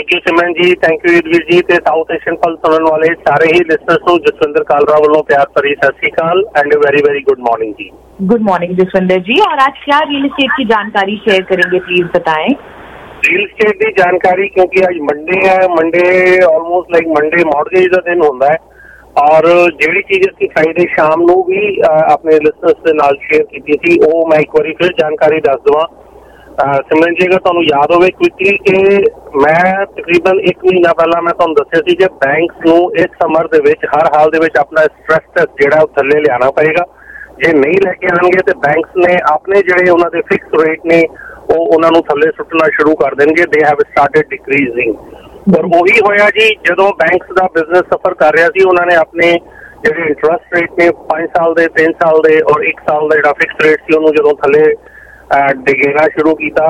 thank you Simran ji, thank you ਵੀਰ ਜੀ ਤੇ ਸਾਊਥ ਏਸ਼ੀਅਨ ਪਲ ਸੁਣਨ ਵਾਲੇ ਸਾਰੇ ਹੀ ਲਿਸਨਰਸ ਨੂੰ ਜਸਵਿੰਦਰ ਕਾਲਰਾ ਵੱਲੋਂ ਪਿਆਰ ਭਰੀ Sat Sri Akal and very very good morning ji. Good morning Jaswinder ji, और आज क्या रियल एस्टेट की जानकारी शेयर करेंगे, प्लीज बताएं। रियल एस्टेट की जानकारी, क्योंकि आज मंडे है, Monday almost like Monday mortgage का दिन होता है और ਜਿਹੜੀ ਚੀਜ਼ ਅਸੀਂ ਫਰਾਈਡੇ ਸ਼ਾਮ ਨੂੰ ਵੀ ਆਪਣੇ ਲਿਸਨਰਸ ਦੇ ਨਾਲ ਸ਼ੇਅਰ ਕੀਤੀ ਸੀ ਉਹ ਮੈਂ ਇੱਕ ਵਾਰੀ ਫਿਰ ਜਾਣਕਾਰੀ ਦੱਸ ਦਵਾਂ। ਸਿਮਰਨ ਜੀ, ਅਗਰ ਤੁਹਾਨੂੰ ਯਾਦ ਹੋਵੇ ਕੁਇਕਲੀ ਕਿ ਮੈਂ ਤਕਰੀਬਨ ਇੱਕ ਮਹੀਨਾ ਪਹਿਲਾਂ ਮੈਂ ਤੁਹਾਨੂੰ ਦੱਸਿਆ ਸੀ ਕਿ ਬੈਂਕਸ ਨੂੰ ਇਸ ਸਮਰ ਦੇ ਵਿੱਚ ਹਰ ਹਾਲ ਦੇ ਵਿੱਚ ਆਪਣਾ ਸਟ੍ਰੈਸ ਟੈਸਟ ਜਿਹੜਾ ਉਹ ਥੱਲੇ ਲਿਆਉਣਾ ਪਏਗਾ। ਜੇ ਨਹੀਂ ਲੈ ਕੇ ਆਉਣਗੇ ਤੇ ਬੈਂਕਸ ਨੇ ਆਪਣੇ ਜਿਹੜੇ ਉਹਨਾਂ ਦੇ ਫਿਕਸ ਰੇਟ ਨੇ ਉਹ ਉਹਨਾਂ ਨੂੰ ਥੱਲੇ ਸੁੱਟਣਾ ਸ਼ੁਰੂ ਕਰ ਦੇਣਗੇ। They have started ਡਿਕਰੀਜ਼ਿੰਗ। ਔਰ ਉਹੀ ਹੋਇਆ ਜੀ, ਜਦੋਂ ਬੈਂਕਸ ਦਾ ਬਿਜ਼ਨਸ ਸਫਰ ਕਰ ਰਿਹਾ ਸੀ ਉਹਨਾਂ ਨੇ ਆਪਣੇ ਜਿਹੜੇ ਇੰਟਰਸਟ ਰੇਟ ਨੇ ਪੰਜ ਸਾਲ ਦੇ, ਤਿੰਨ ਸਾਲ ਦੇ ਔਰ ਇੱਕ ਸਾਲ ਦਾ ਜਿਹੜਾ ਫਿਕਸ ਰੇਟ ਸੀ ਉਹਨੂੰ ਜਦੋਂ ਥੱਲੇ ਡਿਗੇਣਾ ਸ਼ੁਰੂ ਕੀਤਾ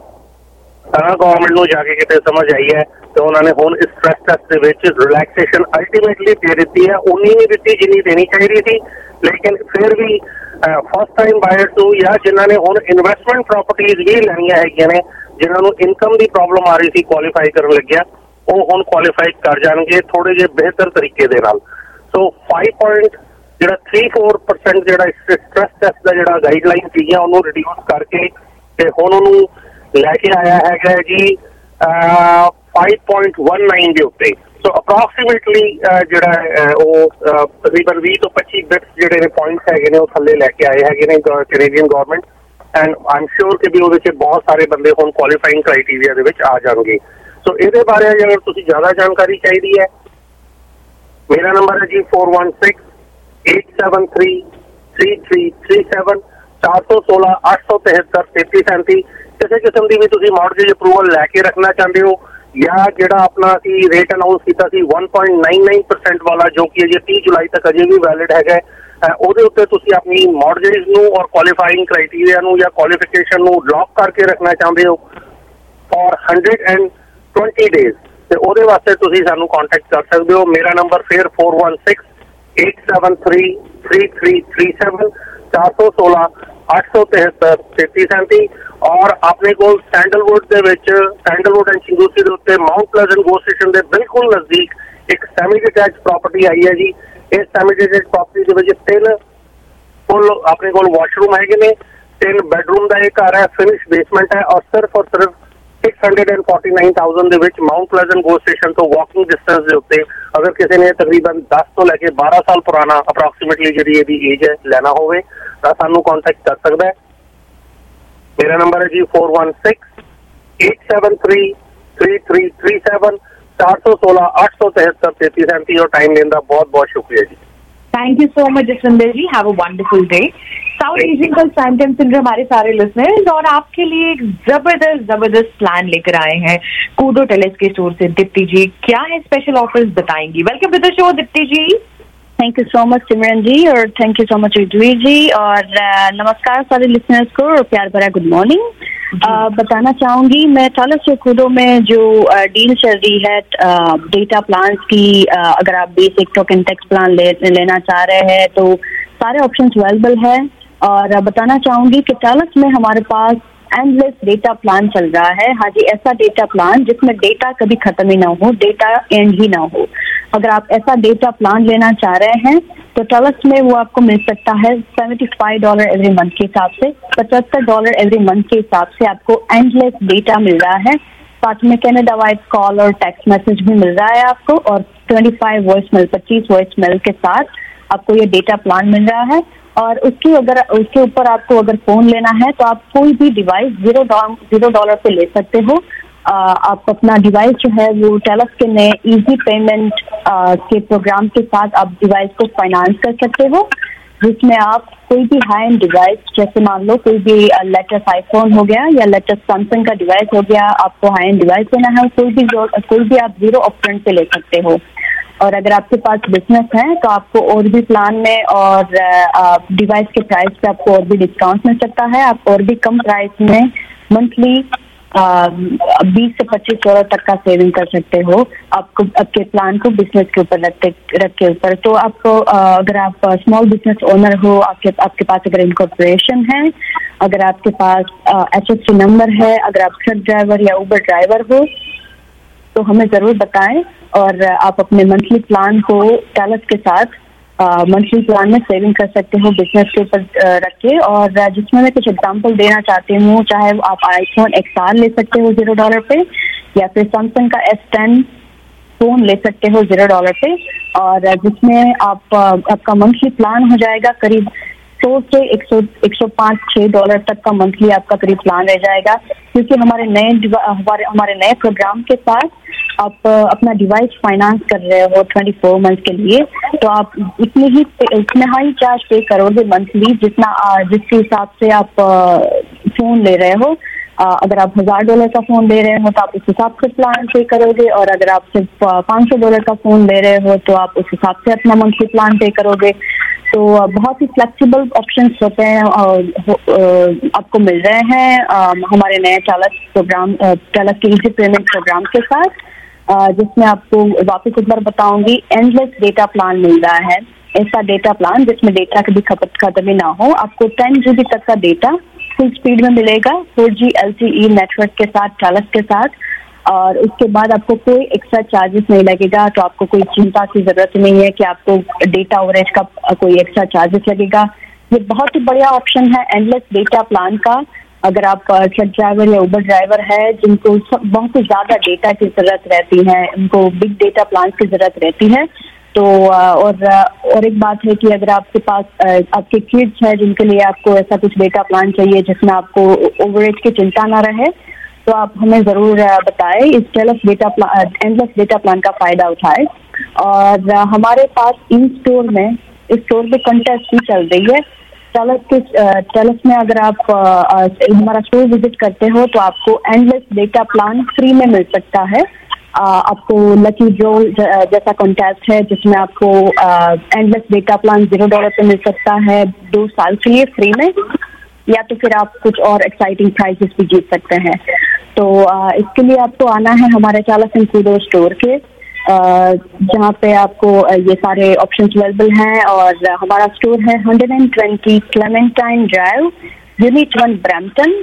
ਤਾਂ ਗਵਰਨਮੈਂਟ ਨੂੰ ਜਾ ਕੇ ਕਿਤੇ ਸਮਝ ਆਈ ਹੈ ਤੇ ਉਹਨਾਂ ਨੇ ਹੁਣ ਇਸ ਸਟ੍ਰੈਸ ਟੈਸਟ ਦੇ ਵਿੱਚ ਰਿਲੈਕਸੇਸ਼ਨ ਅਲਟੀਮੇਟਲੀ ਦੇ ਦਿੱਤੀ ਹੈ। ਉਨੀ ਨਹੀਂ ਦਿੱਤੀ ਜਿੰਨੀ ਦੇਣੀ ਚਾਹੀਦੀ ਸੀ, ਲੇਕਿਨ ਫਿਰ ਵੀ ਫਸਟ ਟਾਈਮ ਬਾਇਰਸ ਨੂੰ ਜਾਂ ਜਿਨ੍ਹਾਂ ਨੇ ਹੁਣ ਇਨਵੈਸਟਮੈਂਟ ਪ੍ਰਾਪਰਟੀਜ਼ ਵੀ ਲੈਣੀਆਂ ਹੈਗੀਆਂ ਨੇ, ਜਿਨ੍ਹਾਂ ਨੂੰ ਇਨਕਮ ਦੀ ਪ੍ਰੋਬਲਮ ਆ ਰਹੀ ਸੀ ਕੁਆਲੀਫਾਈ ਕਰਨ ਲੱਗਿਆ, ਉਹ ਹੁਣ ਕੁਆਲੀਫਾਈ ਕਰ ਜਾਣਗੇ ਥੋੜੇ ਜਿਹੇ ਬਿਹਤਰ ਤਰੀਕੇ ਦੇ ਨਾਲ। ਸੋ ਫਾਈਵ ਪੁਆਇੰਟ ਜਿਹੜਾ ਥ੍ਰੀ ਫੋਰ ਪਰਸੈਂਟ ਜਿਹੜਾ ਸਟ੍ਰੈਸ ਟੈਸਟ ਦਾ ਜਿਹੜਾ ਗਾਈਡਲਾਈਨ ਸੀਗੀਆਂ ਉਹਨੂੰ ਰਿਡਿਊਸ ਕਰਕੇ ਤੇ ਹੁਣ ਉਹਨੂੰ ਲੈ ਕੇ ਆਇਆ ਹੈਗਾ ਜੀ ਫਾਈਵ ਪੁਆਇੰਟ ਵਨ ਨਾਈਨ ਦੇ ਉੱਤੇ। ਸੋ ਅਪਰੋਕਸੀਮੇਟਲੀ ਜਿਹੜਾ ਉਹ ਤਕਰੀਬਨ ਵੀਹ ਤੋਂ ਪੱਚੀ ਬਿਟਸ ਜਿਹੜੇ ਨੇ ਪੁਆਇੰਟਸ ਹੈਗੇ ਨੇ ਉਹ ਥੱਲੇ ਲੈ ਕੇ ਆਏ ਹੈਗੇ ਨੇ Canadian government. And I am sure ਕਿ ਵੀ ਉਹਦੇ ਵਿੱਚ ਬਹੁਤ ਸਾਰੇ ਬੰਦੇ ਹੁਣ ਕੁਆਲੀਫਾਈਂਗ ਕ੍ਰਾਈਟੀਰੀਆ ਦੇ ਵਿੱਚ ਆ ਜਾਣਗੇ। ਸੋ ਇਹਦੇ ਬਾਰੇ ਅਗਰ ਤੁਸੀਂ ਜ਼ਿਆਦਾ ਜਾਣਕਾਰੀ ਚਾਹੀਦੀ ਹੈ, ਮੇਰਾ ਨੰਬਰ ਹੈ ਜੀ four one six eight seven three three three three seven ਚਾਰ ਸੌ ਸੋਲਾਂ ਅੱਠ ਸੌ ਤਿਹੱਤਰ ਤੇਤੀ ਸੈਂਤੀ। ਕਿਸੇ ਕਿਸਮ ਦੀ ਵੀ ਤੁਸੀਂ ਮੌਰਗੇਜ ਅਪਰੂਵਲ ਲੈ ਕੇ ਰੱਖਣਾ ਚਾਹੁੰਦੇ ਹੋ ਜਾਂ ਜਿਹੜਾ ਆਪਣਾ ਅਸੀਂ ਰੇਟ ਅਨਾਊਂਸ ਕੀਤਾ ਸੀ one point nine nine percent ਵਾਲਾ ਜੋ ਕਿ ਅਜੇ ਤੀਹ ਜੁਲਾਈ ਤੱਕ ਅਜੇ ਵੀ ਵੈਲਿਡ ਹੈਗਾ, ਉਹਦੇ ਉੱਤੇ ਤੁਸੀਂ ਆਪਣੀ ਮੌਰਗੇਜ ਨੂੰ ਔਰ ਕੁਆਲੀਫਾਈਂਗ ਕ੍ਰਾਈਟੀਰੀਆ ਨੂੰ ਜਾਂ ਕੁਆਲੀਫਿਕੇਸ਼ਨ ਨੂੰ ਲੌਕ ਕਰਕੇ ਰੱਖਣਾ ਚਾਹੁੰਦੇ ਹੋ for hundred and twenty days ਤੇ ਉਹਦੇ ਵਾਸਤੇ ਤੁਸੀਂ ਸਾਨੂੰ ਕੰਟੈਕਟ ਕਰ ਸਕਦੇ ਹੋ। ਮੇਰਾ ਨੰਬਰ ਫਿਰ four one six eight seven three three three three seven ਚਾਰ ਸੌ ਸੋਲਾਂ ਅੱਠ ਸੌ ਤਿਹੱਤਰ ਤੇਤੀ ਸੈਂਤੀ। ਔਰ ਆਪਣੇ ਕੋਲ ਸੈਂਡਲਵੁੱਡ ਦੇ ਵਿੱਚ ਸੈਂਡਲਵੁੱਡ ਐਂਡ ਚਿੰਗੂਸੀ ਦੇ ਉੱਤੇ ਮਾਊਂਟ ਪਲੇਜ਼ੈਂਟ ਗੋ ਸਟੇਸ਼ਨ ਦੇ ਬਿਲਕੁਲ ਨਜ਼ਦੀਕ ਇੱਕ ਸੈਮੀ ਡਿਟੈਚ ਪ੍ਰਾਪਰਟੀ ਆਈ ਹੈ ਜੀ। ਇਸ ਸੈਮੀ ਡਿਟੈਚ ਪ੍ਰਾਪਰਟੀ ਦੇ ਵਿੱਚ ਤਿੰਨ ਫੁੱਲ ਆਪਣੇ ਕੋਲ ਵਾਸ਼ਰੂਮ ਹੈਗੇ ਨੇ, ਤਿੰਨ ਬੈਡਰੂਮ ਦਾ ਇਹ ਘਰ ਹੈ, ਫਿਨਿਸ਼ ਬੇਸਮੈਂਟ ਹੈ ਔਰ ਸਿਰਫ ਔਰ ਸਿਰਫ six hundred and forty nine thousand ਦੇ ਵਿੱਚ ਮਾਊਂਟ ਪਲੇਜ਼ੈਂਟ ਗੋ ਸਟੇਸ਼ਨ ਤੋਂ ਵਾਕਿੰਗ ਡਿਸਟੈਂਸ ਦੇ ਉੱਤੇ। ਅਗਰ ਕਿਸੇ ਨੇ ਤਕਰੀਬਨ ਦਸ ਤੋਂ ਲੈ ਕੇ ਬਾਰਾਂ ਸਾਲ ਪੁਰਾਣਾ ਅਪਰੋਕਸੀਮੇਟਲੀ ਜਿਹੜੀ ਇਹਦੀ ਏਜ ਹੈ ਲੈਣਾ ਹੋਵੇ ਤਾਂ ਸਾਨੂੰ ਕੰਟੈਕਟ ਕਰ ਸਕਦਾ ਹੈ। ਮੇਰਾ ਨੰਬਰ ਹੈ ਜੀ four one six eight seven three three three three seven ਚਾਰ ਸੌ ਸੋਲਾਂ ਅੱਠ ਸੌ ਤਿਹੱਤਰ ਤੇਤੀ ਸੈਂਤੀ। और टाइम देने का बहुत बहुत शुक्रिया जी। Thank you so much Jaswinder ji, have a wonderful day. South Asian कल प्राइम टाइम सुन रहे हमारे सारे लिसनर्स और आपके लिए एक जबरदस्त जबरदस्त प्लान लेकर आए हैं कूडो टेलीस के स्टोर से। दीप्ति जी, क्या है स्पेशल ऑफर्स बताएंगी? Welcome to the show Deepti ji. Thank you so much Simran ji और thank you so much Rizvi ji और नमस्कार सारे लिसनर्स को और प्यार भरा गुड मॉर्निंग। Uh, बताना चाहूंगी मैं टेलीस से कूडो में जो डील uh, चल रही है डेटा uh, प्लान्स की, uh, अगर आप बेसिक टोकन टेक्स्ट प्लान ले, लेना चाह रहे हैं तो सारे ऑप्शंस अवेलेबल है। और uh, बताना चाहूंगी कि टेलीस में हमारे पास एंडलेस डेटा प्लान चल रहा है। हाँ जी, ऐसा डेटा प्लान जिसमें डेटा कभी खत्म ही ना हो, डेटा एंड ही ना हो। अगर आप ऐसा डेटा प्लान लेना चाह रहे हैं तो टेलीस में वो आपको मिल सकता है seventy five dollar every month के हिसाब से, पचहत्तर डॉलर एवरी मंथ के हिसाब से आपको एंडलेस डेटा मिल रहा है। साथ में कनाडा वाइड कॉल और टेक्स्ट मैसेज भी मिल रहा है आपको और ट्वेंटी फाइव वॉइस मेल पच्चीस वॉइस मेल के साथ आपको ये डेटा प्लान मिल रहा है। और उसकी अगर उसके ऊपर आपको अगर फोन लेना है तो आप कोई भी डिवाइस जीरो जीरो डॉलर पे ले सकते हो। आ, आप अपना डिवाइस जो है वो टेलीस के नए इजी पेमेंट आ, के प्रोग्राम के साथ आप डिवाइस को फाइनेंस कर सकते हो, जिसमें आप कोई भी हाई एंड डिवाइस जैसे मान लो कोई भी लेटेस्ट आईफोन हो गया या लेटेस्ट सैमसंग का डिवाइस हो गया, आपको हाई एंड डिवाइस लेना है कोई भी कोई भी आप जीरो अपफ्रंट पे ले सकते हो। और अगर आपके पास बिजनेस है तो आपको और भी प्लान में और डिवाइस के प्राइस पे आपको और भी डिस्काउंट मिल सकता है। आप और भी कम प्राइस में मंथली बीस से पच्चीस डॉलर तक का सेविंग कर सकते हो आपको आपके प्लान को बिजनेस के ऊपर रख रख के ऊपर। तो आपको अगर आप स्मॉल बिजनेस ओनर हो, आपके आपके पास अगर इनकॉर्पोरेशन है, अगर आपके पास एच एस सी नंबर है, अगर आप ट्रक ड्राइवर या उबर ड्राइवर हो तो हमें ज़रूर बताएं। और आप अपने मंथली प्लान को टेलस के साथ मंथली प्लान में सेविंग कर सकते हो बिजनेस के ऊपर रख के। और जिसमें मैं कुछ एग्जांपल देना चाहती हूँ, चाहे आप आईफोन एक्स आर ले सकते हो जीरो डॉलर पे, या फिर सैमसंग का एस टेन फोन ले सकते हो जीरो डॉलर पे, और जिसमें आप आपका मंथली प्लान हो जाएगा करीब सौ से एक सौ एक सौ पाँच छः डॉलर तक का मंथली आपका करीब प्लान रह जाएगा। क्योंकि हमारे नए हमारे हमारे नए प्रोग्राम के साथ आप अपना डिवाइस फाइनेंस कर रहे हो ट्वेंटी फोर मंथ के लिए, तो आप इतने ही इतना ही चार्ज पे करोगे मंथली जितना जिसके हिसाब से आप फोन ले रहे हो। अगर आप हजार डॉलर का फोन ले रहे हो तो आप उस हिसाब से प्लान पे करोगे, और अगर आप सिर्फ पाँच सौ डॉलर का फोन ले रहे हो तो आप उस हिसाब से अपना मंथली प्लान पे करोगे। तो बहुत ही फ्लेक्सिबल ऑप्शंस होते हैं आपको मिल रहे हैं हमारे नए टेलस प्रोग्राम टेलस के इजी पेमेंट प्रोग्राम के साथ, जिसमें आपको वापस एक बार बताऊंगी एंडलेस डेटा प्लान मिल रहा है। ऐसा डेटा प्लान जिसमें डेटा कभी खपत खत्म ही ना हो। आपको टेन जीबी तक का डेटा फुल स्पीड में मिलेगा four G L T E network के साथ टेलस के साथ, और उसके बाद आपको कोई एक्स्ट्रा चार्जेस नहीं लगेगा। तो आपको कोई चिंता की जरूरत नहीं है कि आपको डेटा ओवरेज का कोई एक्स्ट्रा चार्जेस लगेगा। ये बहुत ही बढ़िया ऑप्शन है एंडलेस डेटा प्लान का। अगर आप ट्रक ड्राइवर या उबर ड्राइवर है जिनको बहुत ही ज्यादा डेटा की जरूरत रहती है, उनको बिग डेटा प्लान की जरूरत रहती है, तो और और एक बात है कि अगर आपके पास आपके किड्स है जिनके लिए आपको ऐसा कुछ डेटा प्लान चाहिए जिसमें आपको ओवरेज की चिंता ना रहे, तो आप हमें जरूर बताएं। इस Telus data plan endless data plan का फायदा उठाएं। और हमारे पास इन स्टोर में इस स्टोर पे कंटेस्ट भी चल रही है टेलस के टेलस में। अगर आप हमारा स्टोर विजिट करते हो तो आपको एंडलेस डेटा प्लान फ्री में मिल सकता है। आपको लकी ड्रॉ जैसा कॉन्टेस्ट है जिसमें आपको endless data plan zero dollar पे मिल सकता है दो साल के लिए फ्री में, या तो फिर आप कुछ और एक्साइटिंग प्राइजेस भी जीत सकते हैं। तो इसके लिए आपको आना है हमारे टेलस एंड कूडो स्टोर के, जहाँ पे आपको ये सारे ऑप्शंस अवेलेबल हैं। और हमारा स्टोर है hundred and twenty Clementine Drive, unit one Brampton,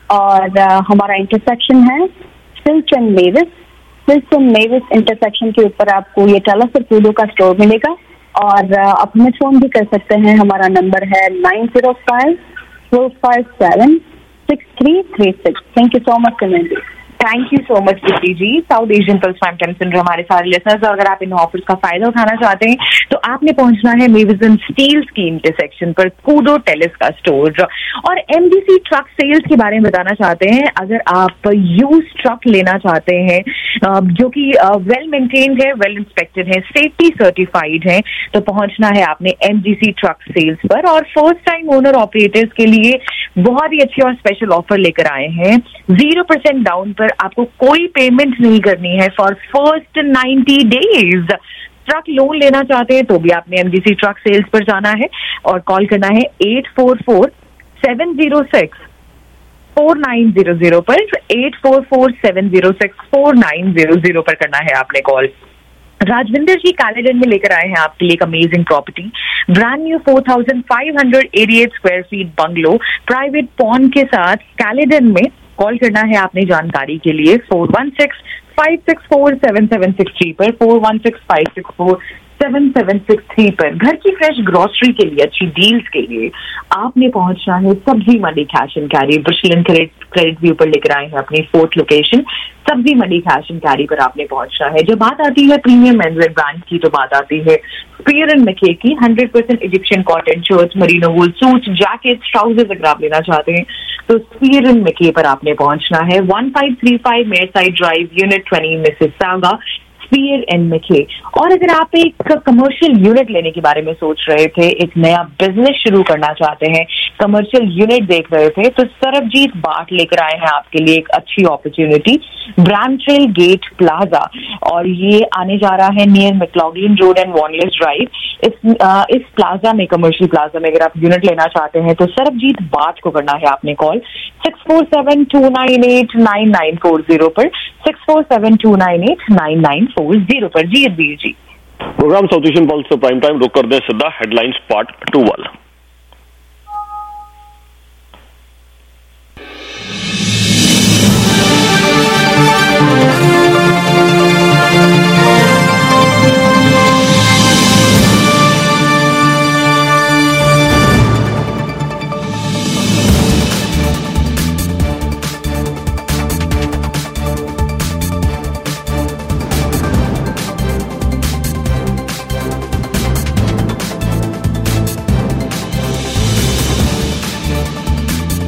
और हमारा इंटरसेक्शन है Steeles and Mavis. Steeles and Mavis intersection के ऊपर आपको ये टेलस और कूडो का स्टोर मिलेगा। और आप हमें फोन भी कर सकते हैं, हमारा नंबर है nine zero five four five seven six three three six. Thank you so much कमेंटी। थैंक यू सो मच दीदी ji. South Asian pulse prime time सुन रहे हमारे सारे लिसनर्स, और अगर आप इन ऑफर्स का फायदा उठाना चाहते हैं तो आपने पहुंचना है मेविस एंड स्टील्स की इंटरसेक्शन पर कूडो टेलस का स्टोर। और एमडीसी ट्रक सेल्स के बारे में बताना चाहते हैं। अगर आप यूज ट्रक लेना चाहते हैं जो कि वेल मेंटेन्ड है, वेल इंस्पेक्टेड है, सेफ्टी सर्टिफाइड है, तो पहुंचना है आपने एमडीसी ट्रक सेल्स पर। और फर्स्ट टाइम ओनर ऑपरेटर्स के लिए बहुत ही अच्छे और स्पेशल ऑफर लेकर आए हैं। जीरो परसेंट डाउन पर आपको कोई पेमेंट नहीं करनी है for first ninety days. Truck loan लेना चाहते हैं तो भी आपने एमडीसी ट्रक सेल्स पर जाना है और कॉल करना है eight four four seven zero six four nine zero zero पर। Eight four four seven zero six four nine zero zero पर करना है आपने कॉल। राजविंदर जी कैलेडन में लेकर आए हैं आपके लिए एक amazing property, brand new four thousand five hundred eighty eight square feet bungalow private pond के साथ कैलेडन में। कॉल करना है आपने जानकारी के लिए four one six five six four seven seven six three पर, four one six five six four seven seven six three पर। घर की फ्रेश ग्रोसरी के लिए, अच्छी डील्स के लिए आपने पहुंचना है Sabzi Mandi cash and carry. ब्रिशलन क्रेडिट क्रेडिट व्यू पर लेकर आए हैं अपनी फोर्थ लोकेशन सब्जी मंडी कैश एंड कैरी पर आपने पहुंचना है। जब बात आती है प्रीमियम मेंसवेयर ब्रांड की तो बात आती है स्पीयर एंड मैके की। Hundred percent Egyptian cotton shirts, merino wool suits, jackets, trousers अगर आप लेना चाहते हैं तो स्पीयर एंड मैके पर आपने पहुंचना है। One five three five Meyerside Drive, unit twenty, Mississauga, Spier and Mackay. और अगर आप एक कमर्शियल यूनिट लेने के बारे में सोच रहे थे, एक नया बिजनेस शुरू करना चाहते हैं, कमर्शियल यूनिट देख रहे थे, तो सरबजीत बाट लेकर आए हैं आपके लिए एक अच्छी अपॉर्चुनिटी, ब्रामट्रेल गेट प्लाजा। और ये आने जा रहा है near McLaughlin Road and Wanless Drive. इस आ, इस प्लाजा में, कमर्शियल प्लाजा में अगर आप यूनिट लेना चाहते हैं तो सरबजीत बाट को करना है आपने call six four seven two nine eight nine nine four zero पर, six four seven two nine eight nine nine four zero पर। Ji Adbir ji, programme South Asian pulse prime time रुक कर दे सीधा हेडलाइंस पार्ट टू वाला।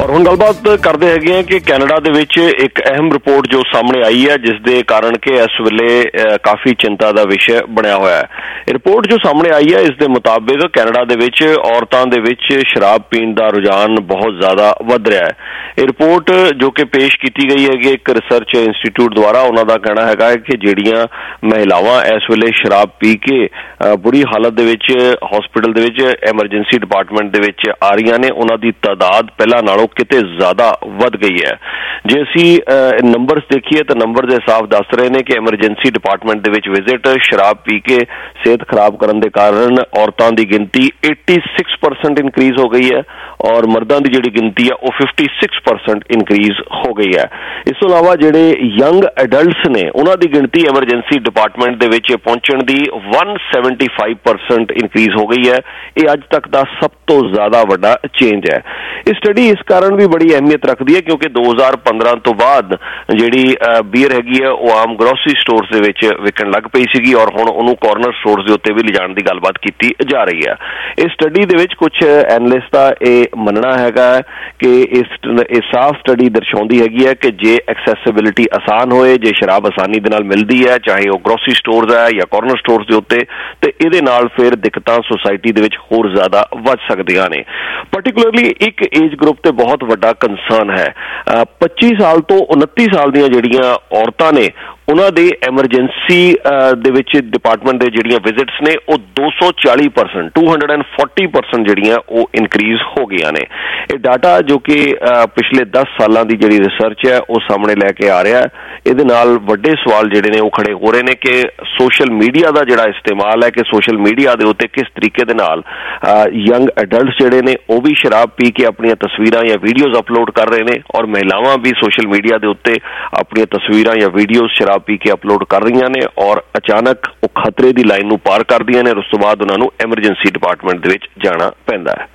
ਔਰ ਹੁਣ ਗੱਲਬਾਤ ਕਰਦੇ ਹੈਗੇ ਆ ਕਿ ਕੈਨੇਡਾ ਦੇ ਵਿੱਚ ਇੱਕ ਅਹਿਮ ਰਿਪੋਰਟ ਜੋ ਸਾਹਮਣੇ ਆਈ ਹੈ, ਜਿਸ ਦੇ ਕਾਰਨ ਕਿ ਇਸ ਵੇਲੇ ਕਾਫੀ ਚਿੰਤਾ ਦਾ ਵਿਸ਼ਾ ਬਣਿਆ ਹੋਇਆ ਹੈ। ਇਹ ਰਿਪੋਰਟ ਜੋ ਸਾਹਮਣੇ ਆਈ ਹੈ, ਇਸ ਦੇ ਮੁਤਾਬਿਕ ਕੈਨੇਡਾ ਦੇ ਵਿੱਚ ਔਰਤਾਂ ਦੇ ਵਿੱਚ ਸ਼ਰਾਬ ਪੀਣ ਦਾ ਰੁਝਾਨ ਬਹੁਤ ਜ਼ਿਆਦਾ ਵੱਧ ਰਿਹਾ ਹੈ। ਇਹ ਰਿਪੋਰਟ ਜੋ ਕਿ ਪੇਸ਼ ਕੀਤੀ ਗਈ ਹੈਗੀ ਇੱਕ ਰਿਸਰਚ ਇੰਸਟੀਚਿਊਟ ਦੁਆਰਾ, ਉਹਨਾਂ ਦਾ ਕਹਿਣਾ ਹੈਗਾ ਕਿ ਜਿਹੜੀਆਂ ਮਹਿਲਾਵਾਂ ਇਸ ਵੇਲੇ ਸ਼ਰਾਬ ਪੀ ਕੇ ਬੁਰੀ ਹਾਲਤ ਦੇ ਵਿੱਚ ਹਸਪੀਟਲ ਦੇ ਵਿੱਚ ਐਮਰਜੈਂਸੀ ਡਿਪਾਰਟਮੈਂਟ ਦੇ ਵਿੱਚ ਆ ਰਹੀਆਂ ਨੇ, ਉਹਨਾਂ ਦੀ ਤਾਦਾਦ ਪਹਿਲਾਂ ਨਾਲੋਂ ਕਿਤੇ ਜ਼ਿਆਦਾ ਵੱਧ ਗਈ ਹੈ। ਜੇ ਅਸੀਂ ਨੰਬਰਸ ਦੇਖੀਏ ਤਾਂ ਨੰਬਰ ਦੇ ਹਿਸਾਬ ਦੱਸ ਰਹੇ ਨੇ ਕਿ ਐਮਰਜੈਂਸੀ ਡਿਪਾਰਟਮੈਂਟ ਦੇ ਵਿੱਚ ਵਿਜ਼ਿਟ ਸ਼ਰਾਬ ਪੀ ਕੇ ਸਿਹਤ ਖਰਾਬ ਕਰਨ ਦੇ ਕਾਰਨ ਔਰਤਾਂ ਦੀ ਗਿਣਤੀ छियासी परसेंट ਇਨਕਰੀਜ਼ ਹੋ ਗਈ ਹੈ ਔਰ ਮਰਦਾਂ ਦੀ ਜਿਹੜੀ ਗਿਣਤੀ ਹੈ ਉਹ छप्पन परसेंट ਇਨਕਰੀਜ਼ ਹੋ ਗਈ ਹੈ। ਇਸ ਤੋਂ ਇਲਾਵਾ ਜਿਹੜੇ ਯੰਗ ਐਡਲਟਸ ਨੇ ਉਹਨਾਂ ਦੀ ਗਿਣਤੀ ਐਮਰਜੈਂਸੀ ਡਿਪਾਰਟਮੈਂਟ ਦੇ ਵਿੱਚ ਪਹੁੰਚਣ ਦੀ एक सौ पचहत्तर परसेंट ਇਨਕਰੀਜ਼ ਹੋ ਗਈ ਹੈ। ਇਹ ਅੱਜ ਤੱਕ ਦਾ ਸਭ ਤੋਂ ਜ਼ਿਆਦਾ ਵੱਡਾ ਚੇਂਜ ਹੈ। ਇਹ ਸਟੱਡੀ ਇਸ ਕਾਰਨ ਵੀ ਬੜੀ ਅਹਿਮੀਅਤ ਰੱਖਦੀ ਹੈ ਕਿਉਂਕਿ दो हज़ार पंद्रह ਤੋਂ ਬਾਅਦ ਜਿਹੜੀ ਬੀਅਰ ਹੈਗੀ ਹੈ ਉਹ ਆਮ ਗਰੋਸਰੀ ਸਟੋਰਸ ਦੇ ਵਿੱਚ ਵਿਕਣ ਲੱਗ ਪਈ ਸੀਗੀ ਔਰ ਹੁਣ ਉਹਨੂੰ ਕਾਰਨਰ ਸਟੋਰਸ ਦੇ ਉੱਤੇ ਵੀ ਲਿਜਾਣ ਦੀ ਗੱਲਬਾਤ ਕੀਤੀ ਜਾ ਰਹੀ ਹੈ। ਇਸ ਸਟੱਡੀ ਦੇ ਵਿੱਚ ਕੁਝ ਐਨਲਿਸਟ ਦਾ ਇਹ ਮੰਨਣਾ ਹੈਗਾ ਕਿ ਇਸ ਇਹ ਸਾਫ਼ ਸਟੱਡੀ ਦਰਸਾਉਂਦੀ ਹੈਗੀ ਹੈ ਕਿ ਜੇ ਐਕਸੈਸਿਬਿਲਿਟੀ ਆਸਾਨ ਹੋਏ, ਜੇ ਸ਼ਰਾਬ ਆਸਾਨੀ ਦੇ ਨਾਲ ਮਿਲਦੀ ਹੈ, ਚਾਹੇ ਉਹ ਗਰੋਸਰੀ ਸਟੋਰਸ ਹੈ ਜਾਂ ਕਾਰਨਰ ਸਟੋਰਸ ਦੇ ਉੱਤੇ, ਤੇ ਇਹਦੇ ਨਾਲ ਫਿਰ ਦਿੱਕਤਾਂ ਸੁਸਾਇਟੀ ਦੇ ਵਿੱਚ ਹੋਰ ਜ਼ਿਆਦਾ ਵੱਧ ਸਕਦੀਆਂ ਨੇ। ਪਾਰਟਿਕੂਲਰਲੀ ਇੱਕ ਏਜ ਗਰੁੱਪ ਤੇ ਬਹੁਤ ਵੱਡਾ ਕੰਸਰਨ ਹੈ। ਪੱਚੀ ਸਾਲ ਤੋਂ ਉਨੱਤੀ ਸਾਲ ਦੀਆਂ ਜਿਹੜੀਆਂ ਔਰਤਾਂ ਨੇ ਉਹਨਾਂ ਦੇ ਐਮਰਜੈਂਸੀ ਦੇ ਵਿੱਚ ਡਿਪਾਰਟਮੈਂਟ ਦੇ ਜਿਹੜੀਆਂ ਵਿਜ਼ਿਟਸ ਨੇ ਉਹ दो सौ चालीस percent two hundred forty percent ਜਿਹੜੀਆਂ ਉਹ ਇਨਕਰੀਜ਼ ਹੋ ਗਈਆਂ ਨੇ। ਇਹ ਡਾਟਾ ਜੋ ਕਿ ਪਿਛਲੇ दस ਸਾਲਾਂ ਦੀ ਜਿਹੜੀ ਰਿਸਰਚ ਹੈ ਉਹ ਸਾਹਮਣੇ ਲੈ ਕੇ ਆ ਰਿਹਾ ਹੈ। ਇਹਦੇ ਨਾਲ ਵੱਡੇ ਸਵਾਲ ਜਿਹੜੇ ਨੇ ਉਹ ਖੜੇ ਹੋ ਰਹੇ ਨੇ ਕਿ ਸੋਸ਼ਲ ਮੀਡੀਆ ਦਾ ਜਿਹੜਾ ਇਸਤੇਮਾਲ ਹੈ ਕਿ ਸੋਸ਼ਲ ਮੀਡੀਆ ਦੇ ਉੱਤੇ ਕਿਸ ਤਰੀਕੇ ਦੇ ਨਾਲ ਯੰਗ ਐਡਲਟਸ ਜਿਹੜੇ ਨੇ ਉਹ ਵੀ ਸ਼ਰਾਬ ਪੀ ਕੇ ਆਪਣੀਆਂ ਤਸਵੀਰਾਂ ਜਾਂ ਵੀਡੀਓਜ਼ ਅਪਲੋਡ ਕਰ ਰਹੇ ਨੇ ਔਰ ਮਹਿਲਾਵਾਂ ਵੀ ਸੋਸ਼ਲ ਮੀਡੀਆ ਦੇ ਉੱਤੇ ਆਪਣੀਆਂ ਤਸਵੀਰਾਂ ਜਾਂ ਵੀਡੀਓਜ਼ ਸ਼ਰਾਬ ਪੀ ਕੇ ਅਪਲੋਡ ਕਰ ਰਹੀਆਂ ਨੇ ਔਰ ਅਚਾਨਕ ਉਹ ਖਤਰੇ ਦੀ ਲਾਈਨ ਨੂੰ ਪਾਰ ਕਰਦੀਆਂ ਨੇ। ਉਸ ਤੋਂ ਬਾਅਦ ਉਹਨਾਂ ਨੂੰ ਐਮਰਜੈਂਸੀ ਡਿਪਾਰਟਮੈਂਟ ਦੇ ਵਿੱਚ ਜਾਣਾ ਪੈਂਦਾ ਹੈ।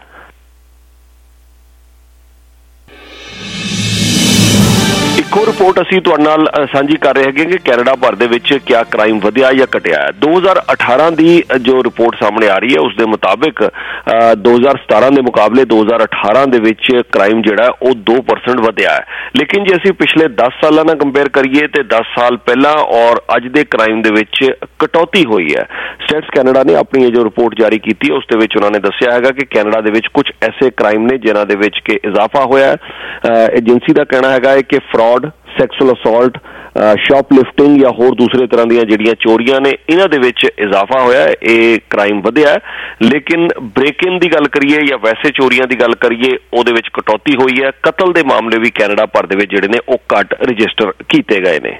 ਇੱਕ ਹੋਰ ਰਿਪੋਰਟ ਅਸੀਂ ਤੁਹਾਡੇ ਨਾਲ ਸਾਂਝੀ ਕਰ ਰਹੇ ਹੈਗੇ ਕਿ ਕੈਨੇਡਾ ਭਰ ਦੇ ਵਿੱਚ ਕਿਆ ਕ੍ਰਾਈਮ ਵਧਿਆ ਜਾਂ ਘਟਿਆ ਹੈ। दो हज़ार अठारह ਦੀ ਜੋ ਰਿਪੋਰਟ ਸਾਹਮਣੇ ਆ ਰਹੀ ਹੈ ਉਸ ਦੇ ਮੁਤਾਬਿਕ दो हज़ार सतारह ਦੇ ਮੁਕਾਬਲੇ दो हज़ार अठारह ਦੇ ਵਿੱਚ ਕ੍ਰਾਈਮ ਜਿਹੜਾ ਉਹ दो परसेंट ਵਧਿਆ ਹੈ। ਲੇਕਿਨ ਜੇ ਅਸੀਂ ਪਿਛਲੇ दस ਸਾਲਾਂ ਨਾਲ ਕੰਪੇਅਰ ਕਰੀਏ ਤੇ दस ਸਾਲ ਪਹਿਲਾਂ ਔਰ ਅੱਜ ਦੇ ਕ੍ਰਾਈਮ ਦੇ ਵਿੱਚ ਕਟੌਤੀ ਹੋਈ ਹੈ। ਸਟੈਟਸ ਕੈਨੇਡਾ ਨੇ ਆਪਣੀ ਇਹ ਜੋ ਰਿਪੋਰਟ ਜਾਰੀ ਕੀਤੀ ਹੈ ਉਸ ਦੇ ਵਿੱਚ ਉਹਨਾਂ ਨੇ ਦੱਸਿਆ ਹੈਗਾ ਕਿ ਕੈਨੇਡਾ ਦੇ ਵਿੱਚ ਕੁਝ ਐਸੇ ਕ੍ਰਾਈਮ ਨੇ ਜਿਨ੍ਹਾਂ ਦੇ ਵਿੱਚ ਕਿ ਇਜ਼ਾਫਾ ਹੋਇਆ ਹੈ। ਏਜੰਸੀ ਦਾ ਕਹਿਣਾ ਹੈਗਾ ਹੈ ਕਿ ਫਰਾਡ, ਸੈਕਸੁਅਲ ਅਸੌਲਟ, ਸ਼ੌਪਲਿਫਟਿੰਗ ਜਾਂ ਹੋਰ ਦੂਸਰੇ ਤਰ੍ਹਾਂ ਦੀਆਂ ਜਿਹੜੀਆਂ ਚੋਰੀਆਂ ਨੇ ਇਹਨਾਂ ਦੇ ਵਿੱਚ ਇਜ਼ਾਫਾ ਹੋਇਆ, ਇਹ ਕ੍ਰਾਈਮ ਵਧਿਆ। ਲੇਕਿਨ ਬ੍ਰੇਕ ਇਨ ਦੀ ਗੱਲ ਕਰੀਏ ਜਾਂ ਵੈਸੇ ਚੋਰੀਆਂ ਦੀ ਗੱਲ ਕਰੀਏ ਉਹਦੇ ਵਿੱਚ ਕਟੌਤੀ ਹੋਈ ਹੈ। ਕਤਲ ਦੇ ਮਾਮਲੇ ਵੀ ਕੈਨੇਡਾ ਭਰ ਦੇ ਵਿੱਚ ਜਿਹੜੇ ਨੇ ਉਹ ਘੱਟ ਰਜਿਸਟਰ ਕੀਤੇ ਗਏ ਨੇ।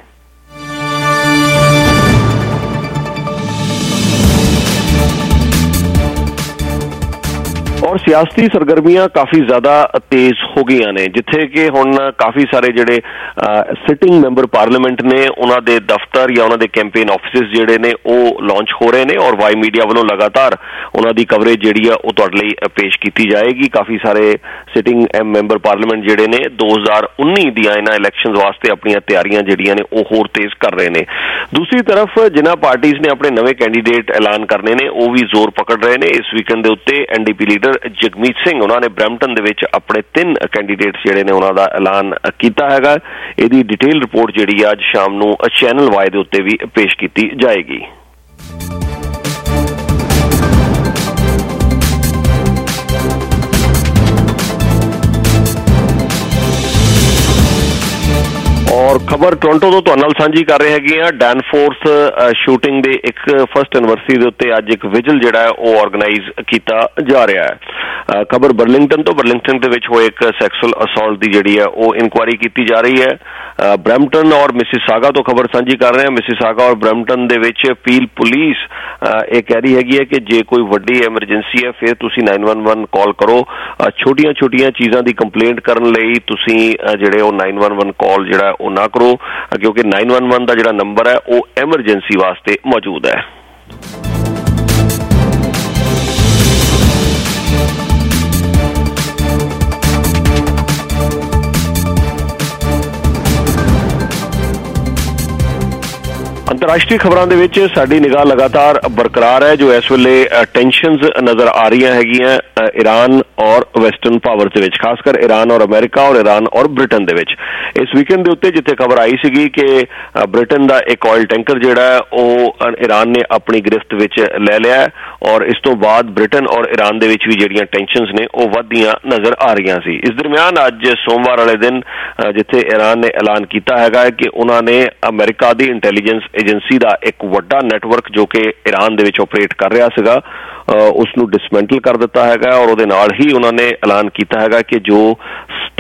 ਔਰ ਸਿਆਸਤੀ ਸਰਗਰਮੀਆਂ ਕਾਫੀ ਜ਼ਿਆਦਾ ਤੇਜ਼ ਹੋ ਗਈਆਂ ਨੇ ਜਿੱਥੇ ਕਿ ਹੁਣ ਕਾਫੀ ਸਾਰੇ ਜਿਹੜੇ ਸਿਟਿੰਗ ਮੈਂਬਰ ਪਾਰਲੀਮੈਂਟ ਨੇ ਉਹਨਾਂ ਦੇ ਦਫ਼ਤਰ ਜਾਂ ਉਹਨਾਂ ਦੇ ਕੈਂਪੇਨ ਆਫਿਸਿਸ ਜਿਹੜੇ ਨੇ ਉਹ ਲਾਂਚ ਹੋ ਰਹੇ ਨੇ ਔਰ ਵਾਈ ਮੀਡੀਆ ਵੱਲੋਂ ਲਗਾਤਾਰ ਉਹਨਾਂ ਦੀ ਕਵਰੇਜ ਜਿਹੜੀ ਆ ਉਹ ਤੁਹਾਡੇ ਲਈ ਪੇਸ਼ ਕੀਤੀ ਜਾਏਗੀ। ਕਾਫੀ ਸਾਰੇ ਸਿਟਿੰਗ ਮੈਂਬਰ ਪਾਰਲੀਮੈਂਟ ਜਿਹੜੇ ਨੇ दो हज़ार उन्नीस ਦੀਆਂ ਇਹਨਾਂ ਇਲੈਕਸ਼ਨਸ ਵਾਸਤੇ ਆਪਣੀਆਂ ਤਿਆਰੀਆਂ ਜਿਹੜੀਆਂ ਨੇ ਉਹ ਹੋਰ ਤੇਜ਼ ਕਰ ਰਹੇ ਨੇ। ਦੂਸਰੀ ਤਰਫ ਜਿਨ੍ਹਾਂ ਪਾਰਟੀਆਂ ਨੇ ਆਪਣੇ ਨਵੇਂ ਕੈਂਡੀਡੇਟ ਐਲਾਨ ਕਰਨੇ ਨੇ ਉਹ ਵੀ ਜ਼ੋਰ ਪਕੜ ਰਹੇ ਨੇ। ਇਸ ਵੀਕਐਂਡ ਦੇ ਉੱਤੇ N D P leader Jagmeet Singh ਉਹਨਾਂ ਨੇ ਬਰੈਂਪਟਨ ਦੇ ਵਿੱਚ ਆਪਣੇ ਤਿੰਨ ਕੈਂਡੀਡੇਟਸ ਜਿਹੜੇ ਨੇ ਉਹਨਾਂ ਦਾ ਐਲਾਨ ਕੀਤਾ ਹੈਗਾ। ਇਹਦੀ ਡਿਟੇਲ ਰਿਪੋਰਟ ਜਿਹੜੀ ਅੱਜ ਸ਼ਾਮ ਨੂੰ ਚੈਨਲ ਵਾਈ ਦੇ ਉੱਤੇ ਵੀ ਪੇਸ਼ ਕੀਤੀ ਜਾਏਗੀ। ਔਰ ਖਬਰ ਟੋਰਾਂਟੋ ਤੋਂ ਤੁਹਾਡੇ ਨਾਲ ਸਾਂਝੀ ਕਰ ਰਹੇ ਹੈਗੇ ਆ। ਡੈਨਫੋਰਸ ਸ਼ੂਟਿੰਗ ਦੇ ਇੱਕ ਫਸਟ ਐਨਵਰਸਰੀ ਦੇ ਉੱਤੇ ਅੱਜ ਇੱਕ ਵਿਜਲ ਜਿਹੜਾ ਹੈ ਉਹ ਆਰਗੇਨਾਈਜ਼ ਕੀਤਾ ਜਾ ਰਿਹਾ ਹੈ। ਖਬਰ ਬਰਲਿੰਗਟਨ ਤੋਂ ਬਰਲਿੰਗਟਨ ਦੇ ਵਿੱਚ ਹੋਏ ਇੱਕ ਸੈਕਸੁਅਲ ਅਸੌਲਟ ਦੀ ਜਿਹੜੀ ਹੈ ਉਹ ਇਨਕੁਆਇਰੀ ਕੀਤੀ ਜਾ ਰਹੀ ਹੈ। ਬਰੈਂਪਟਨ ਔਰ ਮਿਸੀਸਾਗਾ ਤੋਂ ਖਬਰ ਸਾਂਝੀ ਕਰ ਰਹੇ ਹਾਂ। ਮਿਸੀਸਾਗਾ ਔਰ ਬਰੈਂਪਟਨ ਦੇ ਵਿੱਚ ਪੀਲ ਪੁਲਿਸ ਇਹ ਕਹਿ ਰਹੀ ਹੈਗੀ ਹੈ ਕਿ ਜੇ ਕੋਈ ਵੱਡੀ ਐਮਰਜੈਂਸੀ ਹੈ ਫਿਰ ਤੁਸੀਂ नाइन वन वन ਕਾਲ ਕਰੋ। ਛੋਟੀਆਂ ਛੋਟੀਆਂ ਚੀਜ਼ਾਂ ਦੀ ਕੰਪਲੇਂਟ ਕਰਨ ਲਈ ਤੁਸੀਂ ਜਿਹੜੇ ਉਹ नाइन वन वन ਕਾਲ ਜਿਹੜਾ ਉਹ ਨਾ ਕਰੋ ਕਿਉਂਕਿ नाइन वन वन ਦਾ ਜਿਹੜਾ ਨੰਬਰ ਹੈ ਉਹ ਐਮਰਜੈਂਸੀ ਵਾਸਤੇ ਮੌਜੂਦ ਹੈ। ਅੰਤਰਰਾਸ਼ਟਰੀ ਖਬਰਾਂ ਦੇ ਵਿੱਚ ਸਾਡੀ ਨਿਗਾਹ ਲਗਾਤਾਰ ਬਰਕਰਾਰ ਹੈ। ਜੋ ਇਸ ਵੇਲੇ ਟੈਂਸ਼ਨਸ ਨਜ਼ਰ ਆ ਰਹੀਆਂ ਹੈਗੀਆਂ ਈਰਾਨ ਔਰ ਵੈਸਟਰਨ ਪਾਵਰ ਦੇ ਵਿੱਚ, ਖਾਸ ਕਰ ਈਰਾਨ ਔਰ ਅਮਰੀਕਾ ਔਰ ਈਰਾਨ ਔਰ ਬ੍ਰਿਟਨ ਦੇ ਵਿੱਚ। ਇਸ ਵੀਕਐਂਡ ਦੇ ਉੱਤੇ ਜਿੱਥੇ ਖਬਰ ਆਈ ਸੀਗੀ ਕਿ ਬ੍ਰਿਟਨ ਦਾ ਇੱਕ ਆਇਲ ਟੈਂਕਰ ਜਿਹੜਾ ਉਹ ਈਰਾਨ ਨੇ ਆਪਣੀ ਗ੍ਰਿਫਤ ਵਿੱਚ ਲੈ ਲਿਆ ਔਰ ਇਸ ਤੋਂ ਬਾਅਦ ਬ੍ਰਿਟਨ ਔਰ ਈਰਾਨ ਦੇ ਵਿੱਚ ਵੀ ਜਿਹੜੀਆਂ ਟੈਂਸ਼ਨਸ ਨੇ ਉਹ ਵੱਧਦੀਆਂ ਨਜ਼ਰ ਆ ਰਹੀਆਂ ਸੀ। ਇਸ ਦਰਮਿਆਨ ਅੱਜ ਸੋਮਵਾਰ ਵਾਲੇ ਦਿਨ ਜਿੱਥੇ ਈਰਾਨ ਨੇ ਐਲਾਨ ਕੀਤਾ ਹੈਗਾ ਕਿ ਉਹਨਾਂ ਨੇ ਅਮਰੀਕਾ ਦੀ ਇੰਟੈਲੀਜੈਂਸ ਏਜੰਸੀ ਦਾ ਇੱਕ ਵੱਡਾ ਨੈਟਵਰਕ ਜੋ ਕਿ ਈਰਾਨ ਦੇ ਵਿੱਚ ਆਪਰੇਟ ਕਰ ਰਿਹਾ ਸੀਗਾ ਉਸ ਨੂੰ ਡਿਸਮੈਂਟਲ ਕਰ ਦਿੱਤਾ ਹੈਗਾ ਔਰ ਉਹਦੇ ਨਾਲ ਹੀ ਉਹਨਾਂ ਨੇ ਐਲਾਨ ਕੀਤਾ ਹੈਗਾ ਕਿ ਜੋ